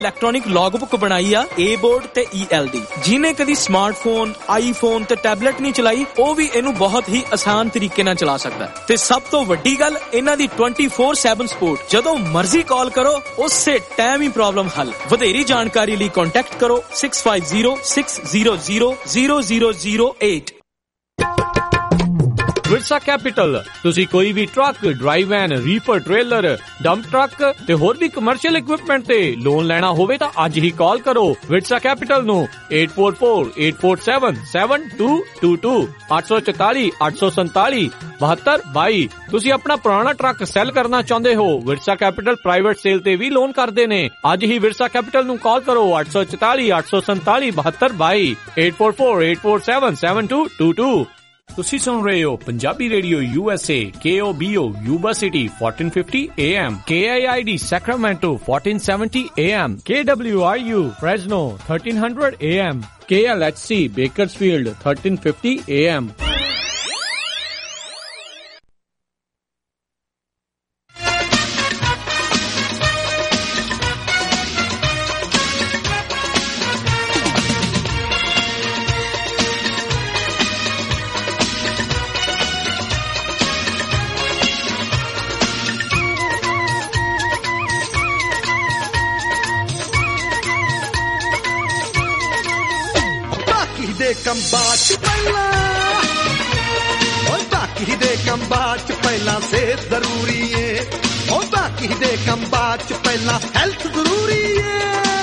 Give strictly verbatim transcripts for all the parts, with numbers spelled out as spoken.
Electronic ਲੌਗਬੁੱਕ ਬਣਾਈ ਆ ਏ board ਤੇ ਈ ਐਲ ਡੀ। ਜਿਹਨੇ ਕਦੀ ਸਮਾਰਟਫੋਨ, ਆਈਫੋਨ ਤੇ ਟੈਬਲੇਟ ਨਹੀਂ ਚਲਾਈ, ਉਹ ਵੀ ਇਹਨੂੰ ਬਹੁਤ ਹੀ ਆਸਾਨ ਤਰੀਕੇ ਨਾਲ ਚਲਾ ਸਕਦਾ। ਤੇ ਸਭ ਤੋਂ ਵੱਡੀ ਗੱਲ, ਇਹਨਾਂ ਦੀ ਟਵੈਂਟੀ ਫੋਰ ਸੈਵਨ ਸਪੋਰਟ। ਜਦੋਂ ਮਰਜ਼ੀ ਕਾਲ ਕਰੋ, ਉਸੇ ਟਾਈਮ ਹੀ ਪ੍ਰੋਬਲਮ ਹੱਲ। ਵਧੇਰੀ ਜਾਣਕਾਰੀ ਲਈ ਕੰਟੈਕਟ ਕਰੋ six five zero six zero zero zero zero zero eight. Virsa capital. ਤੁਸੀਂ ਕੋਈ ਵੀ truck, drive van, reefer, trailer, dump truck ਤੇ ਹੋਰ ਵੀ ਕਮਰਸ਼ੀਅਲ ਇਕਵਿਪਮੈਂਟ ਤੇ ਲੋਨ ਲੈਣਾ ਹੋਵੇ ਤਾਂ ਅੱਜ ਹੀ ਕਾਲ ਕਰੋ ਵਿਰਸਾ ਕੈਪੀਟਲ ਨੂੰ eight four four eight four seven seven two two two ਅੱਠ ਸੌ ਚੁਤਾਲੀ ਅੱਠ ਸੌ ਸੰਤਾਲੀ ਬਹੱਤਰ ਬਾਈ। ਤੁਸੀਂ ਆਪਣਾ ਪੁਰਾਣਾ ਟਰੱਕ ਸੈਲ ਕਰਨਾ ਚਾਹੁੰਦੇ ਹੋ, ਵਿਰਸਾ ਕੈਪੀਟਲ ਪ੍ਰਾਈਵੇਟ ਸੇਲ ਤੇ ਵੀ ਲੋਨ ਕਰਦੇ ਨੇ। ਅੱਜ ਹੀ ਵਿਰਸਾ ਕੈਪੀਟਲ ਨੂੰ ਕਾਲ ਕਰੋ ਅੱਠ ਸੌ ਚੁਤਾਲੀ ਅੱਠ ਸੌ ਸੰਤਾਲੀ ਬਹੱਤਰ ਬਾਈ eight four four eight four seven seven two two two। ਤੁਸੀਂ ਸੁਣ ਰਹੇ ਹੋ Punjabi radio U S A K O B O Yuba city fourteen fifty A M, K I I D Sacramento fourteen seventy A M, K W R U Fresno thirteen hundred A M, K L H C Bakersfield thirteen fifty A M। ਕੰਬਾਂ ਚ ਪਹਿਲਾਂ ਓਏ ਬਾਕੀ ਦੇ ਕੰਬਾਂ ਚ ਪਹਿਲਾਂ ਸਿਹਤ ਜ਼ਰੂਰੀ ਏ। ਓ ਬਾਕੀ ਦੇ ਕੰਬਾਂ ਚ ਪਹਿਲਾਂ ਹੈਲਥ ਜ਼ਰੂਰੀ ਏ।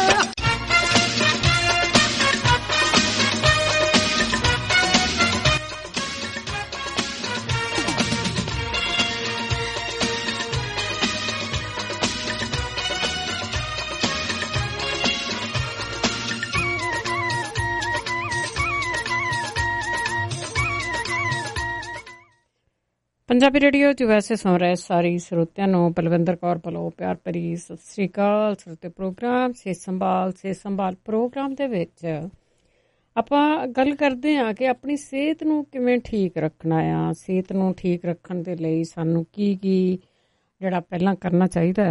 ਪੰਜਾਬੀ ਰੇਡੀਓ ਚ ਵੈਸੇ ਸੁਣ ਰਹੇ ਸਾਰੇ ਸਰੋਤਿਆਂ ਨੂੰ ਬਲਵਿੰਦਰ ਕੌਰ ਵੱਲੋਂ ਪਿਆਰ ਭਰੀ ਸਤਿ ਸ੍ਰੀ ਅਕਾਲ। ਸਰੋਤੇ ਪ੍ਰੋਗਰਾਮ ਸਿਹਤ ਸੰਭਾਲ ਸਿਹਤ ਸੰਭਾਲ ਪ੍ਰੋਗਰਾਮ ਦੇ ਵਿੱਚ ਆਪਾਂ ਗੱਲ ਕਰਦੇ ਹਾਂ ਕਿ ਆਪਣੀ ਸਿਹਤ ਨੂੰ ਕਿਵੇਂ ਠੀਕ ਰੱਖਣਾ ਆ। ਸਿਹਤ ਨੂੰ ਠੀਕ ਰੱਖਣ ਦੇ ਲਈ ਸਾਨੂੰ ਕੀ ਕੀ ਜਿਹੜਾ ਪਹਿਲਾਂ ਕਰਨਾ ਚਾਹੀਦਾ ਆ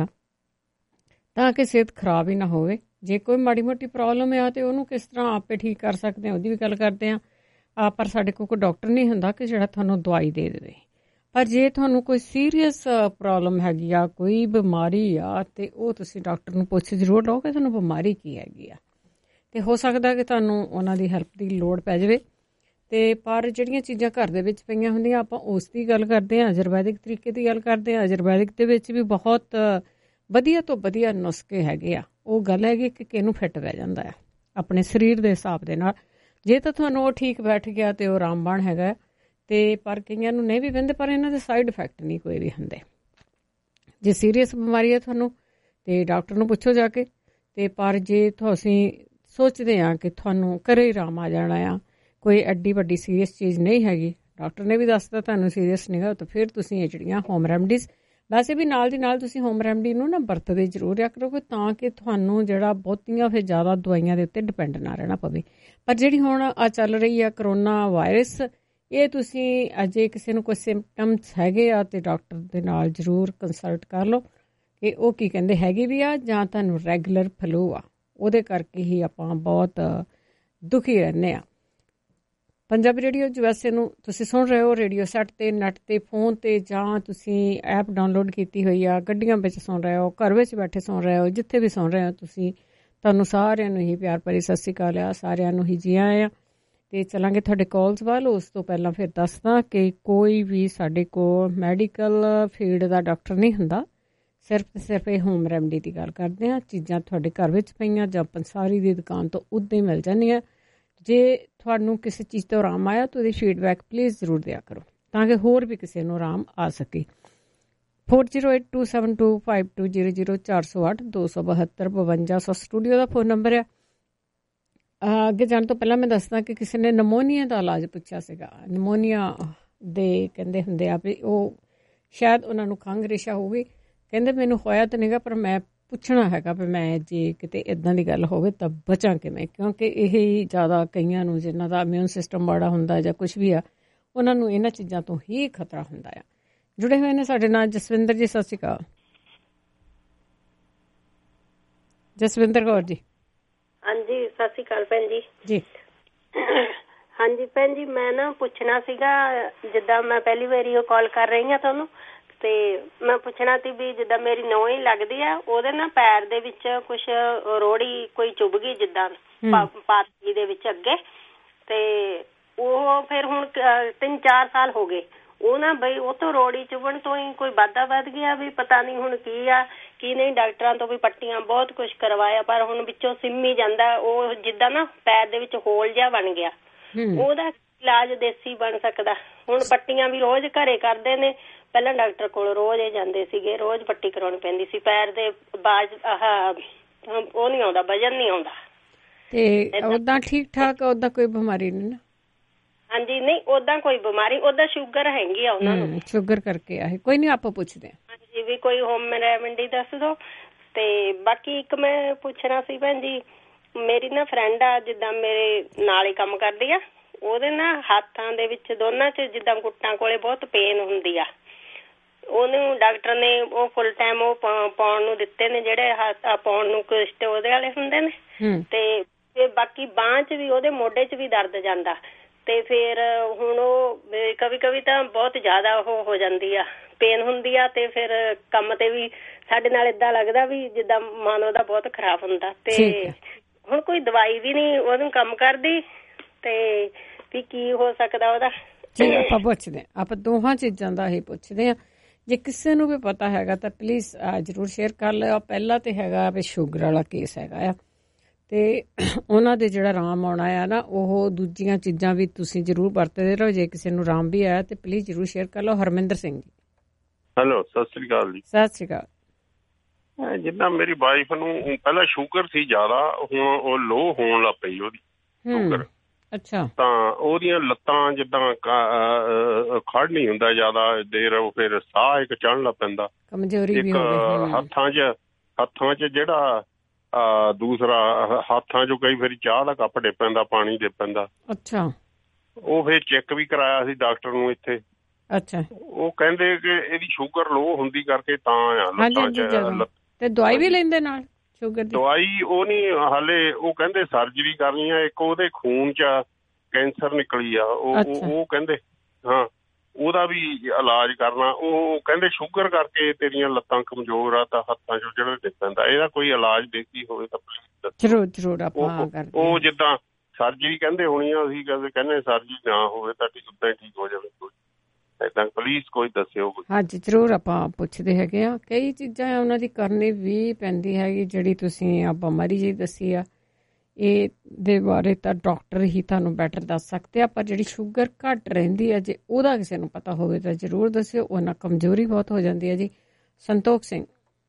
ਤਾਂ ਕਿ ਸਿਹਤ ਖਰਾਬ ਹੀ ਨਾ ਹੋਵੇ। ਜੇ ਕੋਈ ਮਾੜੀ ਮੋਟੀ ਪ੍ਰੋਬਲਮ ਆ ਤਾਂ ਉਹਨੂੰ ਕਿਸ ਤਰ੍ਹਾਂ ਆਪੇ ਠੀਕ ਕਰ ਸਕਦੇ ਹਾਂ ਉਹਦੀ ਵੀ ਗੱਲ ਕਰਦੇ ਹਾਂ। ਪਰ ਸਾਡੇ ਕੋਲ ਕੋਈ ਡਾਕਟਰ ਨਹੀਂ ਹੁੰਦਾ ਕਿ ਜਿਹੜਾ ਤੁਹਾਨੂੰ ਦਵਾਈ ਦੇ ਦੇਵੇ। ਪਰ ਜੇ ਤੁਹਾਨੂੰ ਕੋਈ ਸੀਰੀਅਸ ਪ੍ਰੋਬਲਮ ਹੈਗੀ ਆ, ਕੋਈ ਬਿਮਾਰੀ ਆ, ਅਤੇ ਉਹ ਤੁਸੀਂ ਡਾਕਟਰ ਨੂੰ ਪੁੱਛ ਜ਼ਰੂਰ ਲਓ ਕਿ ਤੁਹਾਨੂੰ ਬਿਮਾਰੀ ਕੀ ਹੈਗੀ ਆ। ਅਤੇ ਹੋ ਸਕਦਾ ਕਿ ਤੁਹਾਨੂੰ ਉਹਨਾਂ ਦੀ ਹੈਲਪ ਦੀ ਲੋੜ ਪੈ ਜਾਵੇ। ਅਤੇ ਪਰ ਜਿਹੜੀਆਂ ਚੀਜ਼ਾਂ ਘਰ ਦੇ ਵਿੱਚ ਪਈਆਂ ਹੁੰਦੀਆਂ ਆਪਾਂ ਉਸ ਦੀ ਗੱਲ ਕਰਦੇ ਹਾਂ, ਆਯੁਰਵੈਦਿਕ ਤਰੀਕੇ ਦੀ ਗੱਲ ਕਰਦੇ ਹਾਂ। ਆਯੁਰਵੈਦਿਕ ਦੇ ਵਿੱਚ ਵੀ ਬਹੁਤ ਵਧੀਆ ਤੋਂ ਵਧੀਆ ਨੁਸਖੇ ਹੈਗੇ ਆ। ਉਹ ਗੱਲ ਹੈਗੀ ਕਿ ਕਿਹਨੂੰ ਫਿੱਟ ਬਹਿ ਜਾਂਦਾ ਆ ਆਪਣੇ ਸਰੀਰ ਦੇ ਹਿਸਾਬ ਦੇ ਨਾਲ। ਜੇ ਤਾਂ ਤੁਹਾਨੂੰ ਉਹ ਠੀਕ ਬੈਠ ਗਿਆ ਅਤੇ ਉਹ ਰਾਮਬਾਣ ਹੈਗਾ। ਅਤੇ ਪਰ ਕਈਆਂ ਨੂੰ ਨਹੀਂ ਵੀ ਬਹਿੰਦੇ, ਪਰ ਇਹਨਾਂ ਦੇ ਸਾਈਡ ਇਫੈਕਟ ਨਹੀਂ ਕੋਈ ਵੀ ਹੁੰਦੇ। ਜੇ ਸੀਰੀਅਸ ਬਿਮਾਰੀ ਹੈ ਤੁਹਾਨੂੰ ਅਤੇ ਡਾਕਟਰ ਨੂੰ ਪੁੱਛੋ ਜਾ ਕੇ। ਅਤੇ ਪਰ ਜੇ ਤੁਸੀਂ ਸੋਚਦੇ ਹਾਂ ਕਿ ਤੁਹਾਨੂੰ ਘਰੇ ਹੀ ਆਰਾਮ ਆ ਜਾਣਾ ਆ, ਕੋਈ ਐਡੀ ਵੱਡੀ ਸੀਰੀਅਸ ਚੀਜ਼ ਨਹੀਂ ਹੈਗੀ, ਡਾਕਟਰ ਨੇ ਵੀ ਦੱਸਦਾ ਤੁਹਾਨੂੰ ਸੀਰੀਅਸ ਨਹੀਂ ਗਾ, ਤਾਂ ਫਿਰ ਤੁਸੀਂ ਇਹ ਜਿਹੜੀਆਂ ਹੋਮ ਰੈਮਡੀਜ਼, ਵੈਸੇ ਵੀ ਨਾਲ ਦੀ ਨਾਲ ਤੁਸੀਂ ਹੋਮ ਰੈਮਡੀ ਨੂੰ ਨਾ ਵਰਤਦੇ ਜ਼ਰੂਰ ਰਿਹਾ ਕਰੋਗੇ ਤਾਂ ਕਿ ਤੁਹਾਨੂੰ ਜਿਹੜਾ ਬਹੁਤੀਆਂ ਫਿਰ ਜ਼ਿਆਦਾ ਦਵਾਈਆਂ ਦੇ ਉੱਤੇ ਡਿਪੈਂਡ ਨਾ ਰਹਿਣਾ ਪਵੇ। ਪਰ ਜਿਹੜੀ ਹੁਣ ਆ ਚੱਲ ਰਹੀ ਆ ਕਰੋਨਾ ਵਾਇਰਸ, ਇਹ ਤੁਸੀਂ ਅਜੇ ਕਿਸੇ ਨੂੰ ਕੋਈ ਸਿੰਪਟਮਸ ਹੈਗੇ ਆ ਅਤੇ ਡਾਕਟਰ ਦੇ ਨਾਲ ਜ਼ਰੂਰ ਕੰਸਲਟ ਕਰ ਲਓ ਕਿ ਉਹ ਕੀ ਕਹਿੰਦੇ ਹੈਗੇ ਵੀ ਆ ਜਾਂ ਤੁਹਾਨੂੰ ਰੈਗੂਲਰ ਫਲੂ ਆ। ਉਹਦੇ ਕਰਕੇ ਹੀ ਆਪਾਂ ਬਹੁਤ ਦੁਖੀ ਰਹਿੰਦੇ ਹਾਂ। ਪੰਜਾਬੀ ਰੇਡੀਓ ਚ ਵੈਸੇ ਨੂੰ ਤੁਸੀਂ ਸੁਣ ਰਹੇ ਹੋ ਰੇਡੀਓ ਸੈੱਟ 'ਤੇ, ਨੈੱਟ 'ਤੇ, ਫੋਨ 'ਤੇ, ਜਾਂ ਤੁਸੀਂ ਐਪ ਡਾਊਨਲੋਡ ਕੀਤੀ ਹੋਈ ਆ, ਗੱਡੀਆਂ ਵਿੱਚ ਸੁਣ ਰਹੇ ਹੋ, ਘਰ ਵਿੱਚ ਬੈਠੇ ਸੁਣ ਰਹੇ ਹੋ, ਜਿੱਥੇ ਵੀ ਸੁਣ ਰਹੇ ਹੋ ਤੁਸੀਂ। ਤੁਹਾਨੂੰ ਸਾਰਿਆਂ ਨੂੰ ਹੀ ਪਿਆਰ ਭਰੀ ਸਤਿ ਸ਼੍ਰੀ ਅਕਾਲ ਆ, ਸਾਰਿਆਂ ਨੂੰ ਹੀ ਜੀ ਆਇਆਂ। ਅਤੇ ਚੱਲਾਂਗੇ ਤੁਹਾਡੇ ਕਾਲਸ ਵੱਲ। ਉਸ ਤੋਂ ਪਹਿਲਾਂ ਫਿਰ ਦੱਸਦਾ ਕਿ ਕੋਈ ਵੀ ਸਾਡੇ ਕੋਲ ਮੈਡੀਕਲ ਫੀਲਡ ਦਾ ਡਾਕਟਰ ਨਹੀਂ ਹੁੰਦਾ, ਸਿਰਫ ਅਤੇ ਸਿਰਫ ਇਹ ਹੋਮ ਰੈਮਡੀ ਦੀ ਗੱਲ ਕਰਦੇ ਹਾਂ। ਚੀਜ਼ਾਂ ਤੁਹਾਡੇ ਘਰ ਵਿੱਚ ਪਈਆਂ ਜਾਂ ਪੰਸਾਰੀ ਦੀ ਦੁਕਾਨ ਤੋਂ ਉੱਦਾਂ ਹੀ ਮਿਲ ਜਾਂਦੀਆਂ। ਜੇ ਤੁਹਾਨੂੰ ਕਿਸੇ ਚੀਜ਼ ਤੋਂ ਆਰਾਮ ਆਇਆ ਤਾਂ ਉਹਦੀ ਫੀਡਬੈਕ ਪਲੀਜ਼ ਜ਼ਰੂਰ ਦਿਆ ਕਰੋ ਤਾਂ ਕਿ ਹੋਰ ਵੀ ਕਿਸੇ ਨੂੰ ਆਰਾਮ ਆ ਸਕੇ। Four zero eight two seven two five two zero zero ਚਾਰ ਸੌ ਅੱਠ ਦੋ ਸੌ ਬਹੱਤਰ ਬਵੰਜਾ ਸੌ ਸਟੂਡੀਓ ਦਾ ਫੋਨ ਨੰਬਰ ਆ। ਅੱਗੇ ਜਾਣ ਤੋਂ ਪਹਿਲਾਂ ਮੈਂ ਦੱਸਦਾ ਕਿ ਕਿਸੇ ਨੇ ਨਮੋਨੀਆ ਦਾ ਇਲਾਜ ਪੁੱਛਿਆ ਸੀਗਾ। ਨਮੋਨੀਆ ਦੇ ਕਹਿੰਦੇ ਹੁੰਦੇ ਆ ਵੀ ਉਹ ਸ਼ਾਇਦ ਉਹਨਾਂ ਨੂੰ ਖੰਘ ਰੇਸ਼ਾ ਹੋਵੇ। ਕਹਿੰਦੇ ਮੈਨੂੰ ਹੋਇਆ ਤਾਂ ਨਹੀਂਗਾ ਪਰ ਮੈਂ ਪੁੱਛਣਾ ਹੈਗਾ ਵੀ ਮੈਂ ਜੇ ਕਿਤੇ ਇੱਦਾਂ ਦੀ ਗੱਲ ਹੋਵੇ ਤਾਂ ਬਚਾਂ ਕਿਵੇਂ, ਕਿਉਂਕਿ ਇਹ ਜ਼ਿਆਦਾ ਕਈਆਂ ਨੂੰ ਜਿਨ੍ਹਾਂ ਦਾ ਇਮਿਊਨ ਸਿਸਟਮ ਮਾੜਾ ਹੁੰਦਾ ਜਾਂ ਕੁਛ ਵੀ ਆ ਉਹਨਾਂ ਨੂੰ ਇਹਨਾਂ ਚੀਜ਼ਾਂ ਤੋਂ ਹੀ ਖਤਰਾ ਹੁੰਦਾ ਆ। ਜੁੜੇ ਹੋਏ ਨੇ ਸਾਡੇ ਨਾਲ ਜਸਵਿੰਦਰ ਜੀ, ਸਤਿ ਸ਼੍ਰੀ ਅਕਾਲ। ਜਸਵਿੰਦਰ ਕੌਰ ਜੀ। ਹਾਂਜੀ, ਸਤਿ ਸ਼੍ਰੀ ਅਕਾਲ ਭੈਣ ਜੀ। ਜੀ ਹਾਂਜੀ ਭੈਣ ਜੀ, ਮੈਂ ਨਾ ਪੁੱਛਣਾ ਸੀਗਾ, ਜਿੱਦਾਂ ਮੈਂ ਪਹਿਲੀ ਵਾਰੀ ਉਹ ਕਾਲ ਕਰ ਰਹੀ ਹਾਂ ਤੁਹਾਨੂੰ, ਤੇ ਮੈਂ ਪੁੱਛਣਾ ਸੀ ਵੀ ਜਿੱਦਾਂ ਮੇਰੀ ਨੌਂ ਹੀ ਲੱਗਦੀ ਆ, ਉਹਦੇ ਨਾ ਪੈਰ ਦੇ ਵਿੱਚ ਕੁਛ ਰੋੜੀ ਕੋਈ ਚੁੱਭ ਗਈ ਜਿੱਦਾਂ ਪਾਤੀ ਦੇ ਵਿੱਚ ਅੱਗੇ, ਤੇ ਉਹ ਫਿਰ ਹੁਣ ਤਿੰਨ ਚਾਰ ਸਾਲ ਹੋ ਗਏ ਉਹ ਨਾ ਬਈ ਉਹ ਤੋਂ ਰੋੜੀ ਚੁਭਣ ਤੋਂ ਹੀ ਕੋਈ ਵਾਧਾ ਵੱਧ ਗਿਆ, ਵੀ ਪਤਾ ਨਹੀਂ ਹੁਣ ਕੀ ਆ ਕੀ ਨਹੀਂ। ਡਾਕਟਰਾਂ ਤੋਂ ਵੀ ਪੱਟੀਆਂ ਬਹੁਤ ਕੁਛ ਕਰਵਾਇਆ, ਪਰ ਹੁਣ ਵਿੱਚੋਂ ਸਿੰਮੀ ਜਾਂਦਾ। ਉਹ ਜਿੱਦਾਂ ਨਾ ਪੈਰ ਦੇ ਵਿੱਚ ਹੋਲ ਜਿਹਾ ਬਣ ਗਿਆ, ਉਹਦਾ ਇਲਾਜ ਦੇਸੀ ਬਣ ਸਕਦਾ? ਹੁਣ ਪੱਟੀਆਂ ਵੀ ਰੋਜ਼ ਘਰੇ ਕਰਦੇ ਨੇ, ਪਹਿਲਾਂ ਡਾਕਟਰ ਕੋਲ ਰੋਜ਼ ਹੀ ਜਾਂਦੇ ਸੀਗੇ, ਰੋਜ਼ ਪੱਟੀ ਕਰਾਉਣੀ ਪੈਂਦੀ ਸੀ। ਪੈਰ ਦੇ ਬਾਜ ਆਹ ਉਹ ਨਹੀਂ ਆਉਂਦਾ, ਵਜਨ ਨਹੀਂ ਆਉਂਦਾ। ਤੇ ਓਦਾਂ ਠੀਕ ਠਾਕ, ਓਦਾਂ ਕੋਈ ਬਿਮਾਰੀ ਨਹੀਂ ਨਾ? ਹਾਂਜੀ, ਨਹੀਂ ਓਦਾਂ ਕੋਈ ਬਿਮਾਰੀ, ਓਦਾਂ ਸ਼ੂਗਰ ਹੈਗੀ ਆ ਉਹਨਾਂ ਨੂੰ। ਸ਼ੂਗਰ ਕਰਕੇ ਆਏ, ਕੋਈ ਨਹੀਂ ਆਪਾਂ ਪੁੱਛਦੇ ਹਾਂ। ਹਾਂਜੀ, ਵੀ ਕੋਈ ਹੋਮ ਰੈਮੇਡੀ ਦੱਸ ਦਿਓ। ਤੇ ਬਾਕੀ ਇੱਕ ਮੈਂ ਪੁੱਛਣਾ ਸੀ ਭੈਣ ਜੀ, ਮੇਰੀ ਨਾ ਫਰੈਂਡ ਆ ਜਿੱਦਾਂ ਮੇਰੇ ਨਾਲ ਹੀ ਕੰਮ ਕਰਦੀ ਆ, ਉਹਦੇ ਨਾ ਹੱਥਾਂ ਦੇ ਵਿੱਚ ਦੋਨਾਂ 'ਚ ਜਿੱਦਾਂ ਗੁੱਟਾਂ ਕੋਲੇ ਬਹੁਤ ਪੇਨ ਹੁੰਦੀ ਆ। ਉਹਨੂੰ ਡਾਕਟਰ ਨੇ ਉਹ ਫੁੱਲ ਟਾਈਮ ਉਹ ਪਾਉਣ ਨੂੰ ਦਿੱਤੇ ਨੇ, ਜਿਹੜੇ ਪਾਉਣ ਨੂੰ ਕੁਸ਼ਟ ਉਹਦੇ ਵਾਲੇ ਹੁੰਦੇ ਨੇ। ਤੇ ਬਾਕੀ ਬਾਂਹ 'ਚ ਵੀ, ਉਹਦੇ ਮੋਢੇ 'ਚ ਵੀ ਦਰਦ ਜਾਂਦਾ। ਤੇ ਫਿਰ ਹੁਣ ਉਹ ਕਵੀ ਕਵੀ ਤਾਂ ਬਹੁਤ ਜ਼ਿਆਦਾ ਉਹ ਹੋ ਜਾਂਦੀ ਆ, ਪੇਨ ਹੁੰਦੀ ਆ। ਤੇ ਫਿਰ ਕੰਮ ਤੇ ਵੀ ਸਾਡੇ ਨਾਲ ਏਦਾਂ ਲੱਗਦਾ ਵੀ ਜਿੱਦਾਂ ਮਨ ਉਹਦਾ ਬਹੁਤ ਖਰਾਬ ਹੁੰਦਾ। ਤੇ ਹੁਣ ਕੋਈ ਦਵਾਈ ਵੀ ਨਹੀਂ ਉਹਨੂੰ ਕੰਮ ਕਰਦੀ, ਤੇ ਵੀ ਕੀ ਹੋ ਸਕਦਾ ਉਹਦਾ? ਜੀ ਆਪਾਂ ਪੁੱਛਦੇ ਹਾਂ, ਆਪਾਂ ਦੋਹਾਂ ਚੀਜ਼ਾਂ ਦਾ ਹੀ ਪੁੱਛਦੇ ਹਾਂ। ਜੇ ਕਿਸੇ ਨੂੰ ਵੀ ਪਤਾ ਹੈਗਾ ਤਾਂ ਪਲੀਜ਼ ਜ਼ਰੂਰ ਸ਼ੇਅਰ ਕਰ ਲਿਓ। ਪਹਿਲਾਂ ਤੇ ਹੈਗਾ ਵੀ ਸ਼ੂਗਰ ਵਾਲਾ ਕੇਸ ਹੈਗਾ ਆ, ਤੇ ਉਹਨਾਂ ਦੇ ਜਿਹੜਾ ਆਰਾਮ ਆਉਣਾ ਆ ਨਾ, ਉਹ ਦੂਜੀਆਂ ਚੀਜ਼ਾਂ ਵੀ ਤੁਸੀਂ ਜ਼ਰੂਰ ਵਰਤਦੇ ਰਹੋ। ਜੇ ਕਿਸੇ ਨੂੰ ਆਰਾਮ ਵੀ ਆਇਆ ਤੇ ਪਲੀਜ਼ ਜ਼ਰੂਰ ਸ਼ੇਅਰ ਕਰ ਲਓ। ਹਰਮਿੰਦਰ ਸਿੰਘ ਜੀ। ਹੈਲੋ, ਸਤਿ ਸ੍ਰੀ ਅਕਾਲ ਜੀ। ਸਤਿ ਸ੍ਰੀ ਅਕਾਲ। ਜਿੱਦਾਂ ਮੇਰੀ ਵਾਈਫ ਨੂੰ ਪਹਿਲਾਂ ਸ਼ੂਗਰ ਸੀ ਜ਼ਿਆਦਾ, ਹੁਣ ਉਹ ਲੋ ਹੋਣ ਲੱਗ ਪਈ ਉਹਦੀ ਸ਼ੂਗਰ। ਅੱਛਾ। ਤਾਂ ਉਹਦੀਆਂ ਲੱਤਾਂ ਜਿੱਦਾਂ ਖੜ ਨਹੀਂ ਹੁੰਦਾ ਜ਼ਿਆਦਾ ਦੇਰ, ਉਹ ਫਿਰ ਸਾਹ ਇੱਕ ਚੜ੍ਹਨ ਲੱਗ ਪੈਂਦਾ। ਕਮਜ਼ੋਰੀ ਵੀ ਇੱਕ ਹੱਥਾਂ 'ਚ ਹੱਥਾਂ 'ਚ ਜਿਹੜਾ ਦੂਸਰਾ ਹੱਥਾਂ 'ਚੋਂ ਕਈ ਵਾਰੀ ਚਾਹ ਦਾ ਕੱਪ ਡਿੱਗ ਪੈਂਦਾ, ਪਾਣੀ ਡਿੱਗ ਪੈਂਦਾ। ਅੱਛਾ। ਉਹ ਫਿਰ ਚੈੱਕ ਵੀ ਕਰਾਇਆ ਸੀ ਡਾਕਟਰ ਨੂੰ ਇੱਥੇ। ਅੱਛਾ। ਉਹ ਕਹਿੰਦੇ ਕਿ ਇਹਦੀ ਸ਼ੂਗਰ ਲੋ ਹੁੰਦੀ ਕਰਕੇ ਤਾਂ ਆ ਲੱਤਾਂ 'ਚ। ਤੇ ਦਵਾਈ ਵੀ ਲੈਂਦੇ ਨਾਲ ਸ਼ੂਗਰ ਦੀ? ਦਵਾਈ ਉਹ ਨਹੀਂ ਹਾਲੇ, ਉਹ ਕਹਿੰਦੇ ਸਰਜਰੀ ਕਰਨੀ ਆ। ਇੱਕ ਉਹਦੇ ਖੂਨ 'ਚ ਕੈਂਸਰ ਨਿਕਲੀ ਆ, ਉਹ ਉਹ ਕਹਿੰਦੇ ਹਾਂ ਉਹਦਾ ਵੀ ਇਲਾਜ ਕਰਨਾ। ਉਹ ਕਹਿੰਦੇ ਸ਼ੂਗਰ ਕਰਕੇ ਤੇਰੀਆਂ ਲੱਤਾਂ ਕਮਜ਼ੋਰ ਆ, ਤਾਂ ਹੱਥਾਂ 'ਚੋਂ ਜਿਹੜਾ ਡਿੱਗ ਪੈਂਦਾ, ਇਹਦਾ ਕੋਈ ਇਲਾਜ ਦੇਸੀ ਹੋਵੇ ਤਾਂ ਜ਼ਰੂਰ ਜ਼ਰੂਰ ਆਪਾਂ ਕਰਦੇ। ਉਹ ਜਿੱਦਾਂ ਸਰਜਰੀ ਕਹਿੰਦੇ ਹੋਣੀ ਆ, ਅਸੀਂ ਕਹਿੰਦੇ ਕਹਿੰਦੇ ਸਰਜਰੀ ਨਾ ਹੋਵੇ ਤਾਂ ਉਦਾਂ ਹੀ ਠੀਕ ਹੋ ਜਾਵੇ। ਏਦਾਂ ਪਲੀਜ਼ ਕੋਈ ਦੱਸਿਓ। ਹਾਂਜੀ ਜ਼ਰੂਰ ਆਪਾਂ ਪੁੱਛਦੇ ਹੈਗੇ ਆ। ਕਈ ਚੀਜ਼ਾਂ ਉਹਨਾਂ ਦੀ ਕਰਨੀ ਵੀ ਪੈਂਦੀ ਹੈਗੀ, ਜਿਹੜੀ ਤੁਸੀਂ ਆ ਬਿਮਾਰੀ ਜੀ ਦੱਸੀ ਆ, ਇਹ ਦੇ ਬਾਰੇ ਤਾਂ ਡਾਕਟਰ ਹੀ ਤੁਹਾਨੂੰ ਬੈਟਰ ਦੱਸ ਸਕਦੇ ਆ। ਪਰ ਜਿਹੜੀ ਸ਼ੂਗਰ ਘੱਟ ਰਹਿੰਦੀ ਆ, ਜੇ ਉਹਦਾ ਕਿਸੇ ਨੂੰ ਪਤਾ ਹੋਵੇ ਤਾਂ ਜ਼ਰੂਰ ਦੱਸਿਓ। ਉਹਨਾਂ ਕਮਜ਼ੋਰੀ ਬਹੁਤ ਹੋ ਜਾਂਦੀ ਹੈ ਜੀ। ਸੰਤੋਖ ਸਿੰਘ।